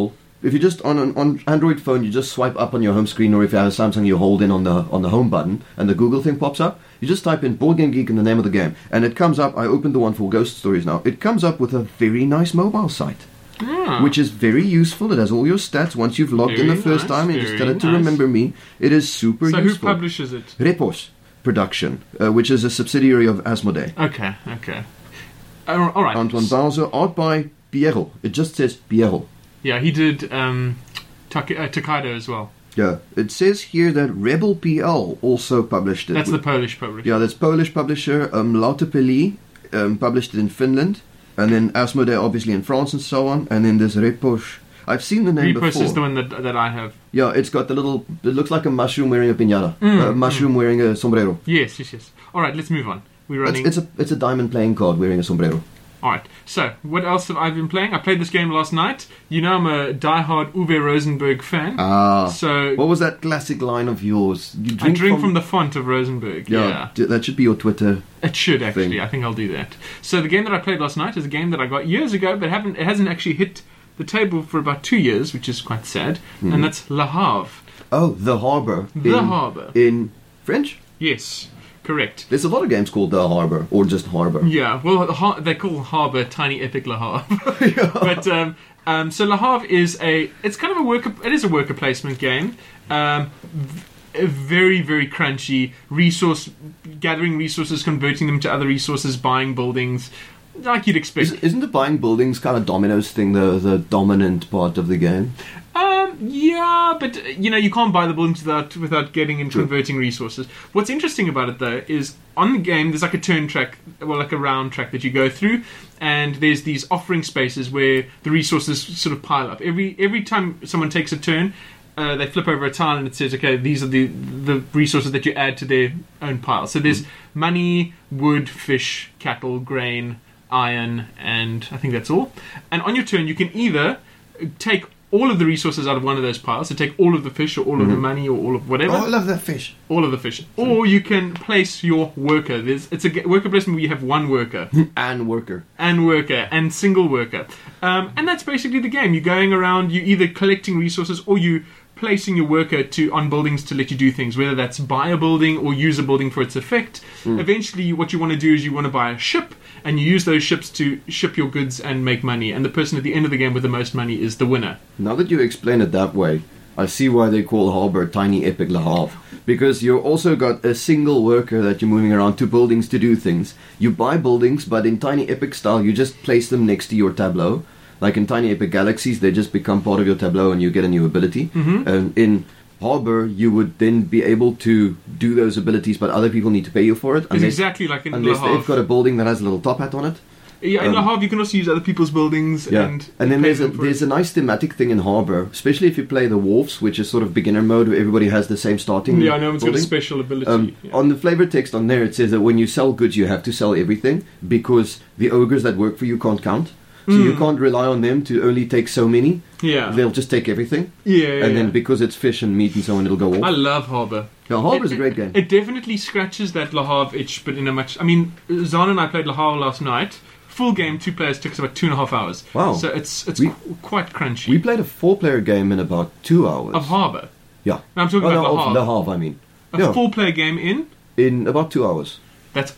if you just on an on Android phone, you just swipe up on your home screen, or if you have a Samsung, you hold in on the on the home button, and the Google thing pops up. You just type in Board Game Geek and the name of the game, and it comes up. I opened the one for Ghost Stories now. It comes up with a very nice mobile site,
Ah.
which is very useful. It has all your stats once you've logged in
Very
the first
nice,
time, and you just
very
tell it to
nice.
remember me. It is super
So who
useful.
publishes it?
Repos Production, uh, which is a subsidiary of Asmodee.
Okay, okay. Uh, all right.
Antoine Bowser, art by Piero. It just says Piero.
Yeah, he did um, Tak- uh, Tokaido as well.
Yeah, it says here that Rebel P L also published it.
That's the Polish publisher.
Yeah, that's Polish publisher. Um, Lautapeli um, published it in Finland, and then Asmodee obviously in France and so on. And then there's Repos. I've seen the name
Repos
before.
is the one that that I have.
Yeah, it's got the little. It looks like a mushroom wearing a piñata.
Mm,
a mushroom wearing a sombrero.
Yes, yes, yes. All right, let's move on. We're
It's,
running.
it's a it's a diamond playing card wearing a sombrero.
All right. So, what else have I been playing? I played this game last night. You know, I'm a diehard Uwe Rosenberg fan.
Ah.
So
What was that classic line of yours? You
I drink from, the font of Rosenberg.
Yeah,
Yeah.
d- that should be your Twitter.
It should actually.
thing.
I think I'll do that. So the game that I played last night is a game that I got years ago, but haven't it hasn't actually hit the table for about two years, which is quite sad.
Hmm.
And that's Le Havre.
Oh, The Harbor.
The
in,
Harbour.
In French?
Yes, correct.
There's a lot of games called The Harbor, or just Harbor.
Yeah, well, the har- they call Harbour Tiny Epic Le Havre. But um, um, so Le Havre is a. It's kind of a worker. It is a worker placement game. Um, v- very very crunchy resource gathering resources, converting them to other resources, buying buildings, like you'd expect.
Is, isn't the buying buildings kind of dominoes thing the, the dominant part of the game?
Um, yeah, but uh, you know you can't buy the buildings without without getting and
True.
converting resources. What's interesting about it though is on the game there's like a turn track, well like a round track that you go through, and there's these offering spaces where the resources sort of pile up. Every every time someone takes a turn, uh, they flip over a tile and it says, okay, these are the the resources that you add to their own pile. So there's money, wood, fish, cattle, grain, iron, and I think that's all. And on your turn you can either take all of the resources out of one of those piles, so take all of the fish or all of the money or all of whatever,
Oh, I love that fish.
all of the fish, or you can place your worker. There's it's a ge- worker placement where you have one worker
And worker.
and worker and single worker, um, and that's basically the game. You're going around, you either collecting resources or you placing your worker to on buildings to let you do things, whether that's buy a building or use a building for its effect. Eventually what you want to do is you want to buy a ship, and you use those ships to ship your goods and make money, and the person at the end of the game with the most money is the winner.
Now that you explain it that way, I see why they call Harbor Tiny Epic Le Havre. Because you've also got a single worker that you're moving around to buildings to do things. You buy buildings, but in Tiny Epic style, you just place them next to your tableau. Like in Tiny Epic Galaxies, they just become part of your tableau and you get a new ability.
Mm-hmm.
Um, in Harbor, you would then be able to do those abilities, but other people need to pay you for it.
It's
Unless,
exactly like in Le
unless they've got
Havre.
a building that has a little top hat on it.
Yeah, in Le
um,
Havre you can also use other people's buildings
Yeah,
and
and, then
pay
there's a,
them for
there's
it.
a nice thematic thing in Harbor, especially if you play the Wolves, which is sort of beginner mode where everybody has the same starting.
Yeah, no one's got a
building.
special ability.
Um,
yeah.
On the flavor text on there, it says that when you sell goods, you have to sell everything because the ogres that work for you can't count. So you
Mm.
can't rely on them to only take so many.
yeah.
They'll just take everything,
yeah, yeah,
and then
yeah.
because it's fish and meat and so on, it'll go
I
off.
love Harbour.
Yeah, Harbor's
It-
a great game.
It definitely scratches that Le Havre itch, but in a much. I mean, Zana and I played Le Havre last night. Full game, two players, took us about two and a half hours.
Wow.
So it's it's
We-
qu- quite crunchy.
We played a four-player game in about two hours.
of Harbour.
Yeah.
No, I'm talking
Oh,
about
no,
Le
of
Havre.
Le Havre, I mean.
A
Yeah.
four-player game in.
In about two hours.
That's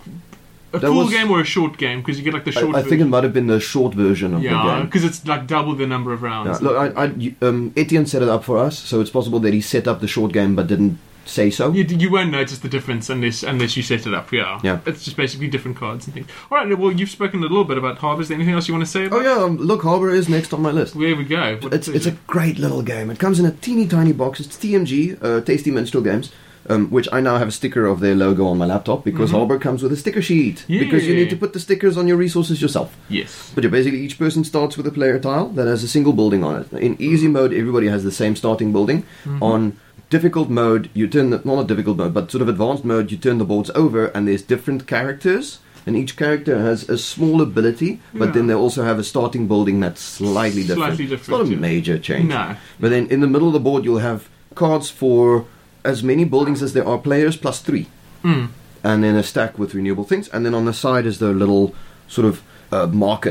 a
That
full
was-
game or a short game because you get like the
I,
short.
I think it
version.
might have been the short version of the
Yeah,
game.
because it's like double the number of rounds.
Yeah, look, I, I, um, Etienne set it up for us, so it's possible that he set up the short game but didn't say so.
You, you won't notice the difference unless unless you set it up. Yeah,
Yeah.
It's just basically different cards and things. All right. Well, you've spoken a little bit about Harbour. Is there anything else you want to say about?
Oh yeah, um, look, Harbor is next on my list.
There we go. What
It's
is
it's a
it?
great little game. It comes in a teeny tiny box. It's T M G, uh, Tasty Minstrel Games, um, which I now have a sticker of their logo on my laptop because
Mhm.
Harbor comes with a sticker sheet.
Yeah.
Because you need to put the stickers on your resources yourself.
Yes.
But yeah, basically each person starts with a player tile that has a single building on it. In easy mode, everybody has the same starting building.
Mhm.
On difficult mode, you turn the, well, not difficult mode, but sort of advanced mode, you turn the boards over and there's different characters. And each character has a small ability, but
Yeah.
then they also have a starting building that's slightly different.
Slightly
It's
different,
not a
yeah.
major change.
No.
But then in the middle of the board, you'll have cards for as many buildings as there are players plus three.
Mm.
And then a stack with renewable things. And then on the side is the little sort of uh, market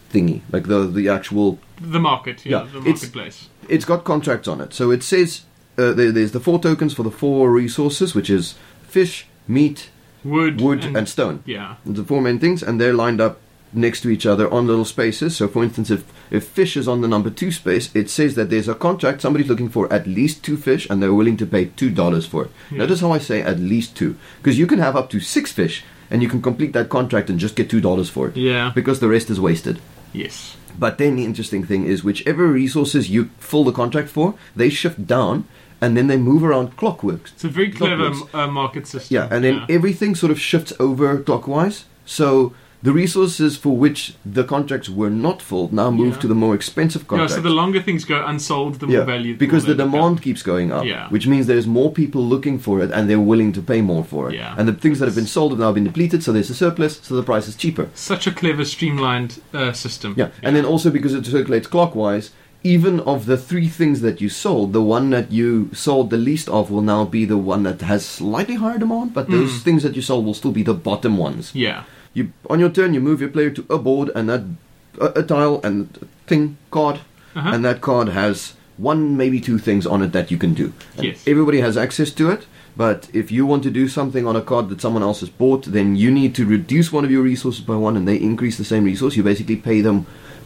thingy, like the the actual.
The market, yeah,
Yeah,
the
it's-
marketplace.
It's got contracts on it, so it says uh, there, there's the four tokens for the four resources, which is fish, meat,
Wood,
wood,
and,
and stone.
yeah,
The four main things, and they're lined up next to each other on little spaces. So, for instance, if, if fish is on the number two space, it says that there's a contract, somebody's looking for at least two fish, and they're willing to pay two dollars for it.
Yeah.
Notice how I say at least two, because you can have up to six fish, and you can complete that contract and just get two dollars for it,
yeah,
because the rest is wasted.
yes,
But then the interesting thing is, whichever resources you fill the contract for, they shift down, and then they move around clockwork.
it's a very clever
Clockworks.
uh, market system.
Yeah, and then everything sort of shifts over clockwise. So the resources for which the contracts were not filled now move
Yeah.
to the more expensive
yeah,
contracts.
so the longer things go unsold, the more
Yeah,
value.
because the
more they
demand
become.
keeps going up,
Yeah.
which means there's more people looking for it, and they're willing to pay more for it.
Yeah.
And the things that have been sold have now been depleted, so there's a surplus, so the price is cheaper.
Such a clever, streamlined uh, system.
Yeah, and then also because it circulates clockwise, even of the three things that you sold, the one that you sold the least of will now be the one that has slightly higher demand, but those
Mm.
things that you sold will still be the bottom ones.
yeah,
You on your turn, you move your player to a board and that a, a tile and a thing card,
Uh-huh.
and that card has one, maybe two things on it that you can do. And
Yes.
everybody has access to it. But if you want to do something on a card that someone else has bought, then you need to reduce one of your resources by one, and they increase the same resource. You basically pay them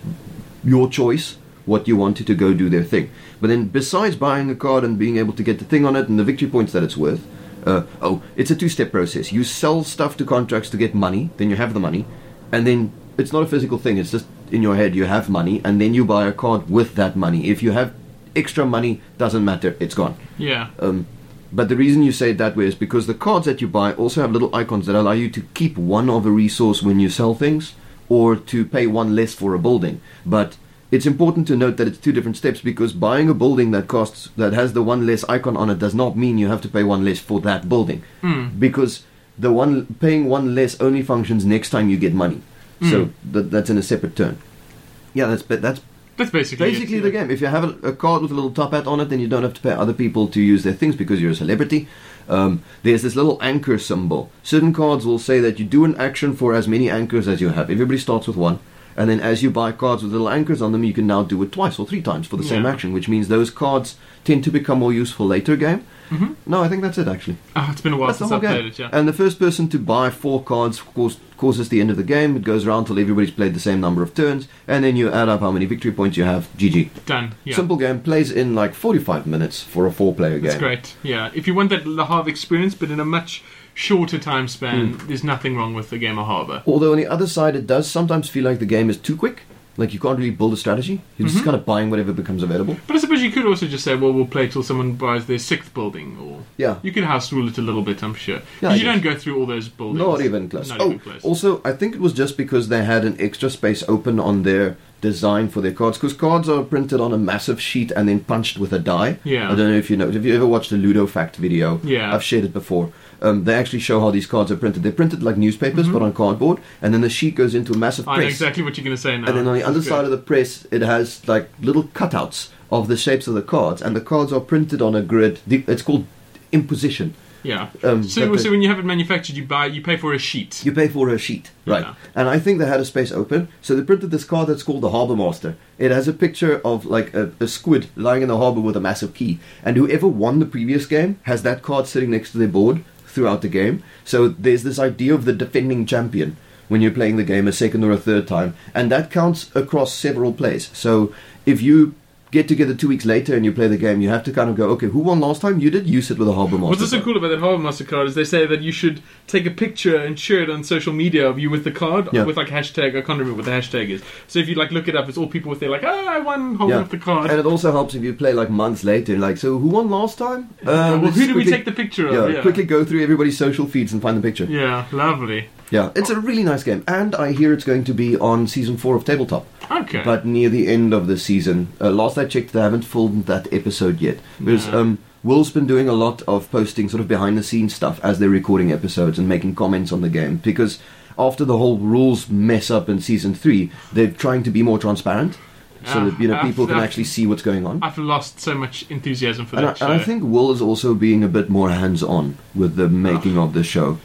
your choice what you wanted to go do their thing. But then, besides buying a card and being able to get the thing on it and the victory points that it's worth, uh, oh, it's a two-step process. You sell stuff to contracts to get money, then you have the money, and then it's not a physical thing. It's just in your head. You have money, and then you buy a card with that money. If you have extra money, doesn't matter. It's gone.
yeah,
Um, but the reason you say it that way is because the cards that you buy also have little icons that allow you to keep one of a resource when you sell things, or to pay one less for a building. But it's important to note that it's two different steps, because buying a building that costs that has the one less icon on it does not mean you have to pay one less for that building,
mm.
because the one paying one less only functions next time you get money. So that, that's in a separate turn. Yeah, that's that's
that's basically
basically
it,
the
yeah.
game. If you have a, a card with a little top hat on it, then you don't have to pay other people to use their things because you're a celebrity. Um, there's this little anchor symbol. Certain cards will say that you do an action for as many anchors as you have. Everybody starts with one. And then as you buy cards with little anchors on them, you can now do it twice or three times for the same
Yeah.
action, which means those cards tend to become more useful later game.
Mhm.
No, I think that's it, actually.
Oh, it's been a while
That's the
since
whole
I've
game.
played it. Yeah,
And the first person to buy four cards cause, causes the end of the game. It goes around till everybody's played the same number of turns, and then you add up how many victory points you have. G G.
done. Yeah,
Simple game, plays in like forty-five minutes for a four-player game.
it's great. Yeah, if you want that Le Havre experience, but in a much shorter time span,
Hmm.
there's nothing wrong with the game of Harbour.
Although on the other side, it does sometimes feel like the game is too quick. Like you can't really build a strategy. You're just
Mhm.
kind of buying whatever becomes available.
But I suppose you could also just say, well, we'll play till someone buys their sixth building, or
Yeah.
you could house rule it a little bit, I'm sure.
Yeah,
Because
I
you don't
guess.
go through all those buildings.
Not even close.
Not
oh,
even close.
also, I think it was just because they had an extra space open on their design for their cards. Because cards are printed on a massive sheet and then punched with a die.
Yeah.
I don't know if you know. Have you ever watched the Ludo Fact video?
Yeah.
I've shared it before. Um, they actually show how these cards are printed. They're printed like newspapers,
Mhm.
but on cardboard, and then the sheet goes into a massive
I know
press.
exactly what you're going to say now.
And then on the
That's
underside
good.
of the press, it has like little cutouts of the shapes of the cards, and the cards are printed on a grid. The- It's called imposition.
Yeah.
Um,
So,
but
so
the-
when you have it manufactured, you buy, you pay for a sheet.
you pay for a sheet, right?
Yeah.
And I think they had a space open, so they printed this card that's called the Harbour Master. It has a picture of like a, a squid lying in the harbour with a massive key, and whoever won the previous game has that card sitting next to their board throughout the game. So there's this idea of the defending champion when you're playing the game a second or a third time, and that counts across several plays. So if you get together two weeks later and you play the game, you have to kind of go, okay, who won last time? You did. You sit with a Harbour Master.
What's so
card.
cool about that Harbour Master card is they say that you should take a picture and share it on social media of you with the card
Yeah.
with like hashtag. I can't remember what the hashtag is. So if you like look it up, it's all people with their like, ah, I won holding
Yeah.
up the card.
And it also helps if you play like months later, like, so who won last time?
Uh, well,
let's
who did we
quickly-
take the picture
Yeah,
of? Yeah,
quickly go through everybody's social feeds and find the picture.
Yeah, lovely.
Yeah, it's a really nice game, and I hear it's going to be on season four of Tabletop,
Okay.
but near the end of the season. Uh, last I checked, they haven't filmed that episode yet. Because
No.
um, Will's been doing a lot of posting sort of behind the scenes stuff as they're recording episodes and making comments on the game. Because after the whole rules mess up in season three, they're trying to be more transparent, so
Ah,
that you know
I've-
people can
I've-
actually see what's going on.
I've lost so much enthusiasm for
And I,
that show.
and I think Will is also being a bit more hands-on with the making of the show.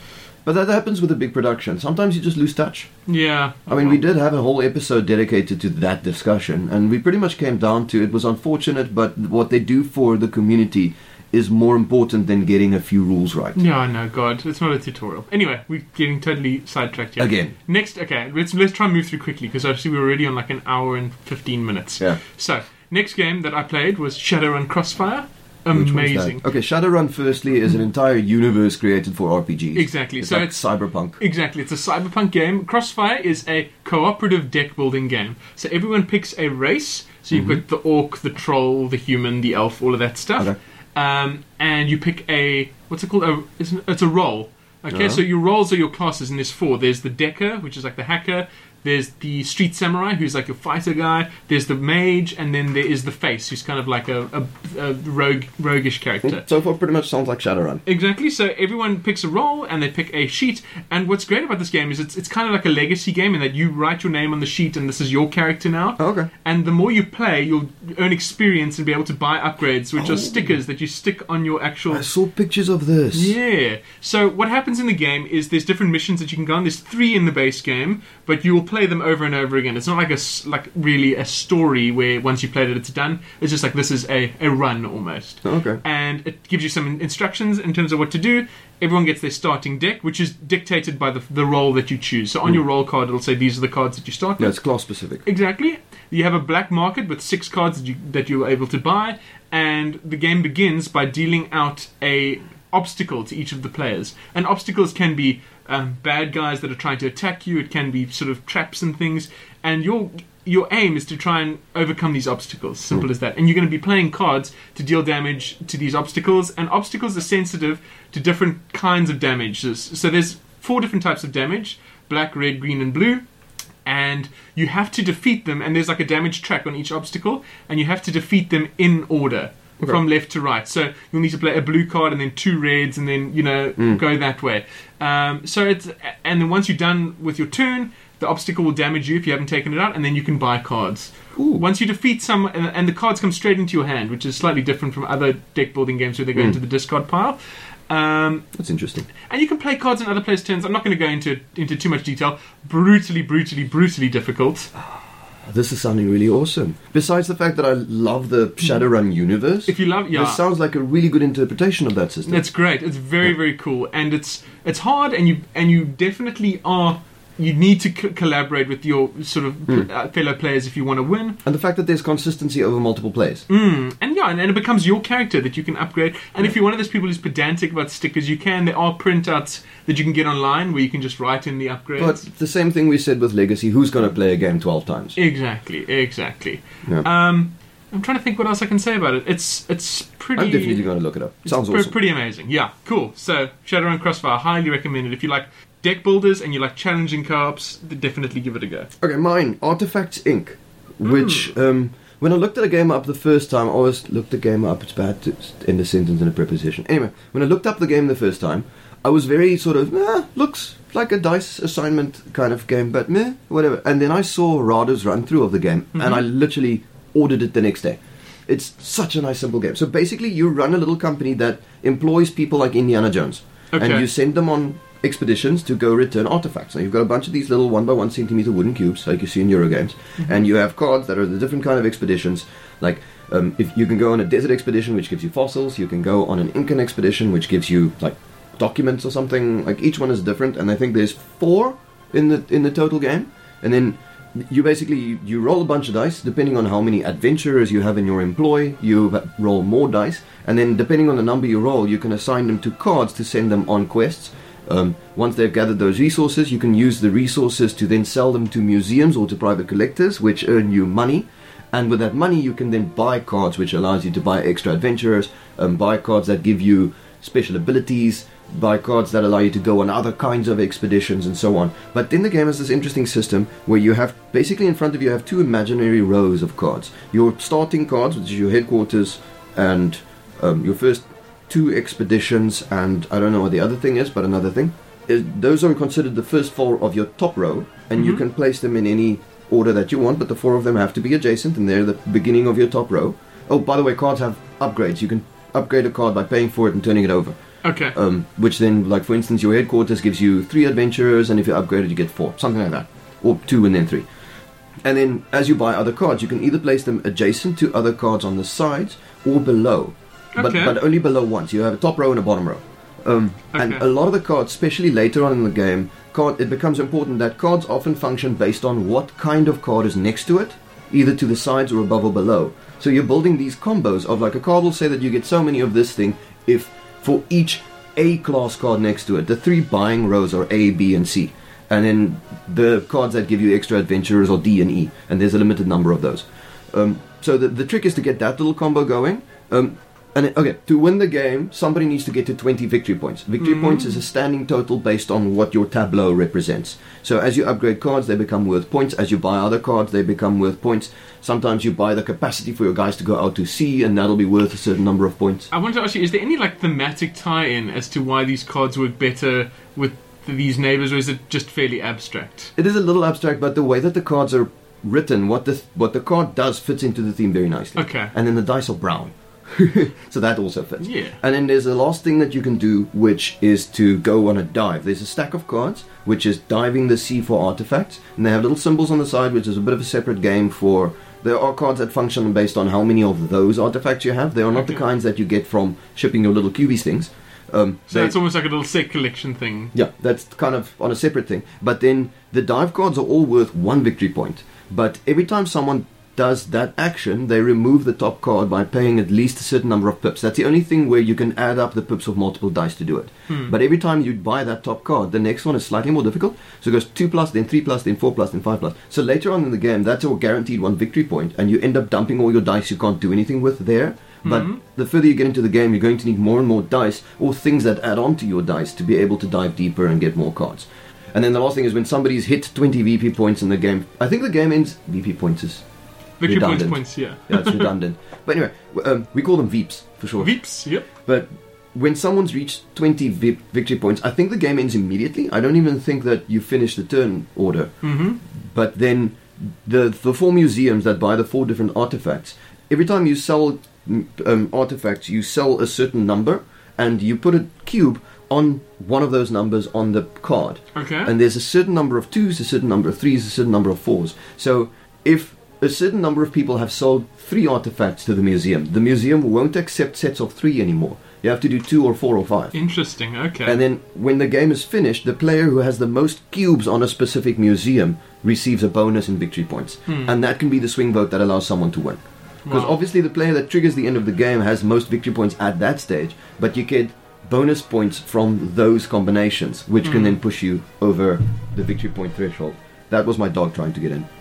But that happens with a big production. Sometimes you just lose touch.
Yeah.
I mean, we did have a whole episode dedicated to that discussion, and we pretty much came down to it was unfortunate, but what they do for the community is more important than getting a few rules right.
Yeah, no, God, it's not a tutorial. Anyway, we're getting totally sidetracked here.
Again.
Next, okay, let's let's try and move through quickly, because obviously we're already on like an hour and fifteen minutes.
Yeah.
So, next game that I played was Shadowrun Crossfire.
Which one's
Amazing.
that? Okay, Shadowrun firstly is an entire universe created for R P Gs.
Exactly.
It's
so
like
it's
cyberpunk.
Exactly. It's a cyberpunk game. Crossfire is a cooperative deck building game. So everyone picks a race. So you've
Mhm.
got the orc, the troll, the human, the elf, all of that stuff.
Okay.
Um, and you pick a what's it called? A, it's, it's a role. Okay,
Uh-huh.
so your roles are your classes, and there's four. There's the Decker, which is like the hacker. There's the Street Samurai, who's like your fighter guy. There's the Mage, and then there is the Face, who's kind of like a, a, a rogue, roguish character.
So far, pretty much sounds like Shadowrun.
Exactly. So everyone picks a role and they pick a sheet. And what's great about this game is it's it's kind of like a legacy game in that you write your name on the sheet and this is your character now.
Oh, okay.
And the more you play, you'll earn experience and be able to buy upgrades, which
Oh.
are stickers that you stick on your actual.
I saw pictures of this.
Yeah. So what happens in the game is there's different missions that you can go on. There's three in the base game, but you will play them over and over again. It's not like a s- like really a story where once you played it, it's done. It's just like this is a, a run almost.
Okay.
And it gives you some in- instructions in terms of what to do. Everyone gets their starting deck, which is dictated by the the role that you choose. So on
Mm.
your roll card, it'll say these are the cards that you start
No,
with.
it's class specific.
Exactly. You have a black market with six cards that you that you're able to buy, and the game begins by dealing out a obstacle to each of the players. And obstacles can be um, bad guys that are trying to attack you. It can be sort of traps and things. And your your aim is to try and overcome these obstacles. Simple
Mm.
as that. And you're going to be playing cards to deal damage to these obstacles. And obstacles are sensitive to different kinds of damages. So there's four different types of damage: black, red, green, and blue. And you have to defeat them, and there's like a damage track on each obstacle, and you have to defeat them in order.
Okay.
From left to right. So you'll need to play a blue card and then two reds and then, you know,
Mm.
go that way. Um, so it's, and then once you're done with your turn, the obstacle will damage you if you haven't taken it out, and then you can buy cards.
Ooh.
Once you defeat some, and, and the cards come straight into your hand, which is slightly different from other deck building games where they go
Mm.
into the discard pile. Um,
That's interesting.
and you can play cards in other players' turns. I'm not going to go into into too much detail. Brutally, brutally, brutally difficult.
This is sounding really awesome. Besides the fact that I love the Shadowrun universe,
If you love, yeah,
this sounds like a really good interpretation of that system.
it's great. It's very,
Yeah.
very cool, and it's it's hard, and you and you definitely are. You need to co- collaborate with your sort of
Mm.
uh, fellow players if you want to win.
And the fact that there's consistency over multiple players.
Mm. And yeah, and, and it becomes your character that you can upgrade. And if you're one of those people who's pedantic about stickers, you can. There are printouts that you can get online where you can just write in the upgrades.
But the same thing we said with Legacy, who's going to play a game twelve times?
Exactly, exactly.
Yeah.
Um, I'm trying to think what else I can say about it. It's it's pretty.
I'm definitely going to look it up.
It's
Sounds
pre-
awesome.
pretty amazing. Yeah, cool. So Shadowrun Crossfire, highly recommended. If you like deck builders and you like challenging co-ops, definitely give it a go.
Okay, mine, Artifacts Incorporated, which,
Mm.
um, when I looked at a game up the first time, I always looked the game up, it's bad to end a sentence in a preposition. Anyway, when I looked up the game the first time, I was very sort of, eh, looks like a dice assignment kind of game, but meh, whatever. And then I saw Rada's run through of the game,
Mhm.
and I literally ordered it the next day. It's such a nice, simple game. So basically, you run a little company that employs people like Indiana Jones,
Okay.
and you send them on expeditions to go return artifacts. Now you've got a bunch of these little one by one centimeter wooden cubes, like you see in Eurogames,
Mhm.
and you have cards that are the different kind of expeditions. Like um, if you can go on a desert expedition, which gives you fossils, you can go on an Incan expedition, which gives you like documents or something. Like each one is different, and I think there's four in the in the total game. And then you basically you, you roll a bunch of dice depending on how many adventurers you have in your employ. You ha- roll more dice, and then depending on the number you roll, you can assign them to cards to send them on quests. Um, once they've gathered those resources, you can use the resources to then sell them to museums or to private collectors, which earn you money. And with that money, you can then buy cards, which allows you to buy extra adventurers, um, buy cards that give you special abilities, buy cards that allow you to go on other kinds of expeditions, and so on. But then the game has this interesting system where you have, basically in front of you, have two imaginary rows of cards. Your starting cards, which is your headquarters, and um, your first two expeditions, and I don't know what the other thing is, but another thing. Is, those are considered the first four of your top row, and you
Mhm.
can place them in any order that you want, but the four of them have to be adjacent, and they're the beginning of your top row. Oh, by the way, cards have upgrades. You can upgrade a card by paying for it and turning it over.
Okay.
Um, which then, like for instance, your headquarters gives you three adventurers, and if you upgrade it, you get four, something like that, or two and then three. And then, as you buy other cards, you can either place them adjacent to other cards on the sides or below, but
Okay.
but only below once. You have a top row and a bottom row. Um, And
Okay.
a lot of the cards, especially later on in the game, card it becomes important that cards often function based on what kind of card is next to it, either to the sides or above or below. So you're building these combos of, like, a card will say that you get so many of this thing if for each A-class card next to it. The three buying rows are A, B, and C. And then the cards that give you extra adventurers are D and E, and there's a limited number of those. Um, so the, the trick is to get that little combo going. Um, and it- okay, to win the game, somebody needs to get to twenty victory points. Victory
Mhm.
points is a standing total based on what your tableau represents. So as you upgrade cards, they become worth points. As you buy other cards, they become worth points. Sometimes you buy the capacity for your guys to go out to sea, and that'll be worth a certain number of points.
I want to ask you, is there any like thematic tie-in as to why these cards work better with these neighbors, or is it just fairly abstract?
It is a little abstract, but the way that the cards are written, what the what the card does fits into the theme very nicely.
Okay.
And then the dice are brown. So that also fits.
Yeah.
And then there's the last thing that you can do, which is to go on a dive. There's a stack of cards, which is diving the sea for artifacts. And they have little symbols on the side, which is a bit of a separate game for... There are cards that function based on how many of those artifacts you have. They are not
Okay.
the kinds that you get from shipping your little cubies things. Um,
So
they-
it's almost like a little set collection thing.
yeah, that's kind of on a separate thing. But then the dive cards are all worth one victory point. But every time someone does that action, they remove the top card by paying at least a certain number of pips. That's the only thing where you can add up the pips of multiple dice to do it.
Hmm.
But every time you buy that top card, the next one is slightly more difficult. So it goes two plus, then three plus, then four plus, then five plus. So later on in the game, that's your guaranteed one victory point, and you end up dumping all your dice you can't do anything with there. But
Mhm.
the further you get into the game, you're going to need more and more dice, or things that add on to your dice to be able to dive deeper and get more cards. And then the last thing is when somebody's hit twenty V P points in the game. I think the game ends... V P points is...
Victory points,
redundant.
points, yeah.
Yeah, it's redundant. But anyway, w- um, we call them Veeps, for sure.
Veeps, yep.
But when someone's reached twenty vi- victory points, I think the game ends immediately. I don't even think that you finish the turn order.
Mm-hmm.
But then the the four museums that buy the four different artifacts, every time you sell mm, um, artifacts, you sell a certain number, and you put a cube on one of those numbers on the card.
Okay.
And there's a certain number of twos, a certain number of threes, a certain number of fours. So if a certain number of people have sold three artifacts to the museum, the museum won't accept sets of three anymore. You have to do two or four or five.
Interesting, okay.
And then when the game is finished, the player who has the most cubes on a specific museum receives a bonus in victory points.
Hmm.
And that can be the swing vote that allows someone to win. Because
Wow.
obviously the player that triggers the end of the game has most victory points at that stage, but you get bonus points from those combinations, which can
Hmm.
then push you over the victory point threshold. That was my dog trying to get in.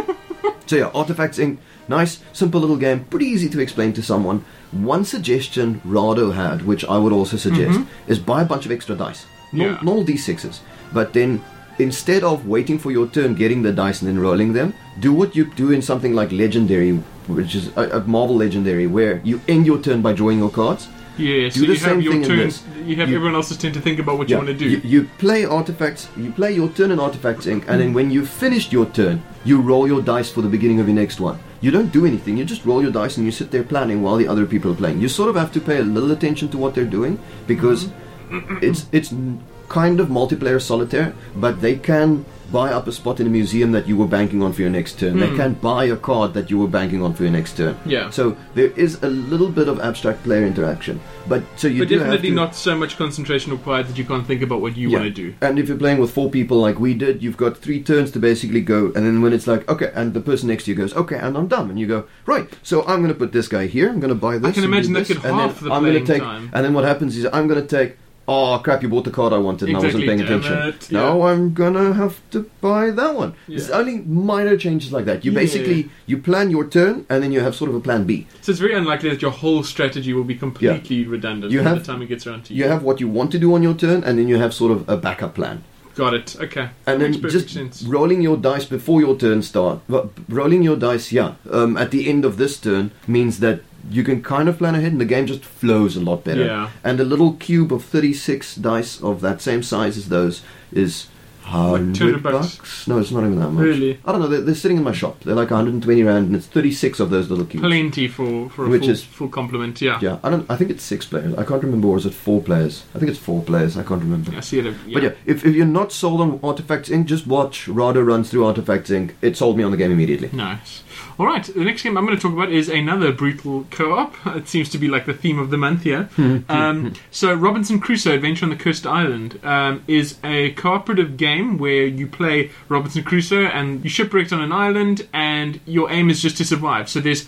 So yeah, Artifacts Incorporated. Nice, simple little game, pretty easy to explain to someone. One suggestion Rado had, which I would also suggest,
Mhm.
is buy a bunch of extra dice. Not,
Yeah.
not all D sixes. But then, instead of waiting for your turn, getting the dice and then rolling them, do what you do in something like Legendary, which is a, a Marvel Legendary, where you end your turn by drawing your cards.
Yeah, so
do the
you have
same
your
thing in
turn,
this.
you have
You-
everyone else's turn to think about what you want to do.
You, you play artifacts. You play your turn in Artifacts Incorporated, and then when you've finished your turn, you roll your dice for the beginning of your next one. You don't do anything. You just roll your dice and you sit there planning while the other people are playing. You sort of have to pay a little attention to what they're doing because it's it's n- kind of multiplayer solitaire, but they can buy up a spot in a museum that you were banking on for your next turn. They
Hmm.
can buy a card that you were banking on for your next turn.
Yeah.
So there is a little bit of abstract player interaction, but so you
but
do
definitely
have to,
not so much concentration required that you can't think about what you
Yeah.
want to do.
And if you're playing with four people like we did, you've got three turns to basically go, and then when it's like, okay, and the person next to you goes, okay, and I'm done, and you go, right, so I'm going to put this guy here, I'm going to buy this.
can
and do
imagine that
this,
could
and then
half the
I'm gonna
playing
take,
time.
And then what happens is I'm going to take, oh crap, you bought the card I wanted and
Exactly,
I wasn't paying
damn
attention.
it,
Now
yeah.
I'm going to have to buy that one. There's
Yeah.
only minor changes like that. You
Yeah.
basically, you plan your turn, and then you have sort of a plan B.
So it's very unlikely that your whole strategy will be completely redundant
You
by
have-
the time it gets around to you.
You have what you want to do on your turn, and then you have sort of a backup plan.
Got it. Okay.
And
Makes
then
perfect
just
sense.
rolling your dice before your turn start. Well, rolling your dice, yeah, um, at the end of this turn means that you can kind of plan ahead, and the game just flows a lot better.
Yeah.
And a little cube of thirty-six dice of that same size as those is Hundred
bucks.
bucks? No, it's not even that much.
Really?
I don't know. They're, they're sitting in my shop. They're like one hundred twenty rand, and it's thirty-six of those little cubes.
Plenty for, for a
Which
full,
is-
full complement, yeah.
Yeah, I don't. I think it's six players. I can't remember. Or is it four players? I think it's four players. I can't remember.
I see it. Yeah.
But yeah, if, if you're not sold on Artifacts Incorporated, just watch Rado runs through Artifacts Incorporated. It sold me on the game immediately.
Nice. All right, the next game I'm going to talk about is another brutal co-op. It seems to be like the theme of the month here. um, so Robinson Crusoe Adventure on the Cursed Island um, is a cooperative game where you play Robinson Crusoe and you shipwrecked on an island and your aim is just to survive. So there's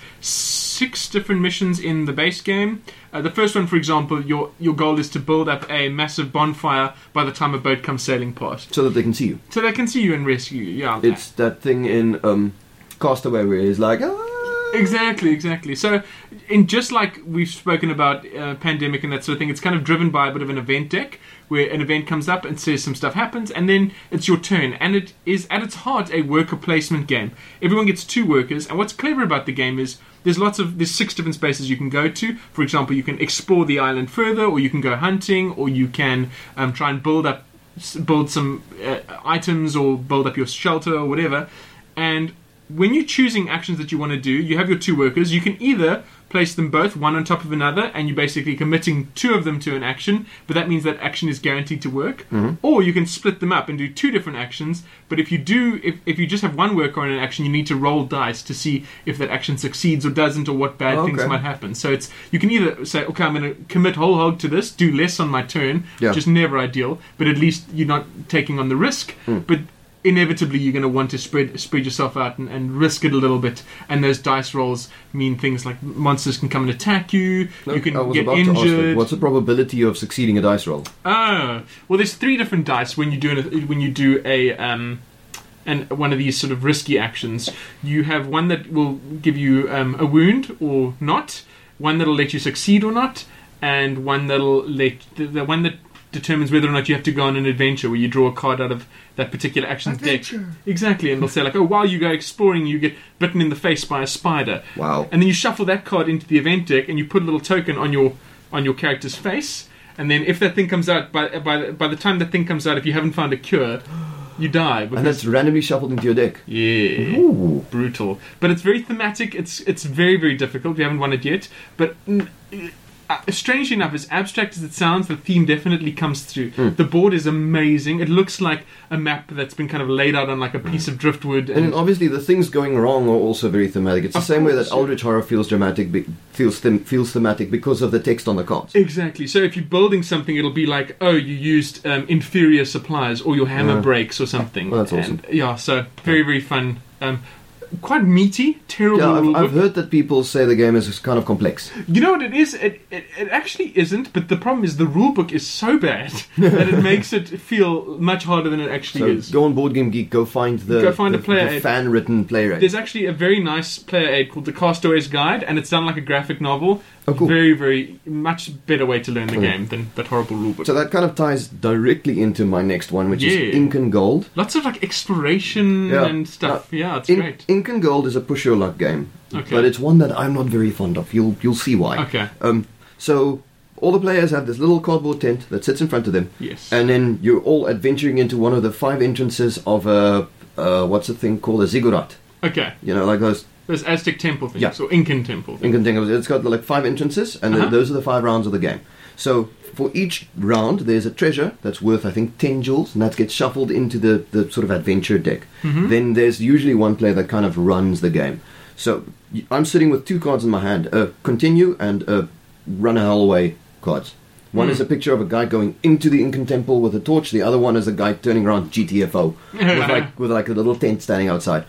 six different missions in the base game. Uh, the first one, for example, your your goal is to build up a massive bonfire by the time a boat comes sailing past.
So that they can see you.
So they can see you and rescue you, yeah.
It's that thing in um, Castaway where he's like, ah.
Exactly, exactly. So, in just like we've spoken about uh, pandemic and that sort of thing, it's kind of driven by a bit of an event deck where an event comes up and says some stuff happens, and then it's your turn. And it is at its heart a worker placement game. Everyone gets two workers, and what's clever about the game is there's lots of there's six different spaces you can go to. For example, you can explore the island further, or you can go hunting, or you can um, try and build up build some uh, items, or build up your shelter, or whatever. And when you're choosing actions that you want to do, you have your two workers. You can either place them both one on top of another, and you're basically committing two of them to an action, but that means that action is guaranteed to work.
Mm-hmm.
Or you can split them up and do two different actions, but if you do, if, if you just have one worker on an action, you need to roll dice to see if that action succeeds or doesn't, or what bad
Okay.
things might happen. So it's you can either say, okay, I'm going to commit whole hog to this, do less on my turn,
Yeah.
which is never ideal, but at least you're not taking on the risk.
Mm.
But inevitably you're going to want to spread spread yourself out and, and risk it a little bit, and those dice rolls mean things like monsters can come and attack you,
No,
you can
I was
get
about to ask that.
injured.
What's the probability of succeeding a dice roll?
Oh, well, there's three different dice when you do an, when you do a um, and one of these sort of risky actions. You have one that will give you um, a wound or not, one that'll let you succeed or not, and one that'll let the, the one that determines whether or not you have to go on an adventure where you draw a card out of that particular action's deck. Exactly, and they'll say like, oh, while you go exploring, you get bitten in the face by a spider.
Wow.
And then you shuffle that card into the event deck, and you put a little token on your on your character's face. And then if that thing comes out, by by the, by the time that thing comes out, if you haven't found a cure, you die.
And that's randomly shuffled into your deck.
Yeah,
Ooh.
brutal. But it's very thematic. It's it's very very difficult. We haven't won it yet, but. Mm, Uh, strangely enough, as abstract as it sounds, the theme definitely comes through.
Mm.
The board is amazing. It looks like a map that's been kind of laid out on like a piece of driftwood.
And then obviously the things going wrong are also very thematic. It's the
Of
same way
course,
that
yeah.
Eldritch Horror feels dramatic, be- feels them- feels thematic because of the text on the cards.
Exactly. So if you're building something, it'll be like, oh, you used um, inferior supplies, or your hammer
Yeah.
breaks, or something.
Well, that's awesome.
And, yeah. So very very fun. Um, quite meaty. Terrible.
Yeah, I've,
rule
I've
book.
heard that people say the game is kind of complex.
You know what it is? It, it it actually isn't, but the problem is the rulebook is so bad that it makes it feel much harder than it actually
So
is.
go on Board Game Geek, go find the,
Go find
the,
a player
the
aid.
fan-written player aid.
There's actually a very nice player aid called The Castaway's Guide, and it's done like a graphic novel.
Oh, cool.
Very, very much better way to learn the
Mm.
game than that horrible rulebook.
So that kind of ties directly into my next one, which
Yeah.
is Ink and Gold.
Lots of like exploration
Yeah.
and stuff. yeah, it's
In-
great.
Ink and Gold is a push your luck game,
Okay.
but it's one that I'm not very fond of. You'll you'll see why.
Okay.
Um, so all the players have this little cardboard tent that sits in front of them,
Yes.
and then you're all adventuring into one of the five entrances of a uh, what's the thing called a ziggurat.
okay.
You know, like those
There's Aztec temple things,
Yeah.
or Incan temple things.
Incan things. It's got like five entrances, and then
Uh-huh.
those are the five rounds of the game. So for each round, there's a treasure that's worth, I think, ten jewels, and that gets shuffled into the, the sort of adventure deck.
Mhm.
Then there's usually one player that kind of runs the game. So y- I'm sitting with two cards in my hand, a continue and a run a hell away cards. One
Hmm.
is a picture of a guy going into the Incan temple with a torch. The other one is a guy turning around G T F O with like with like a little tent standing outside.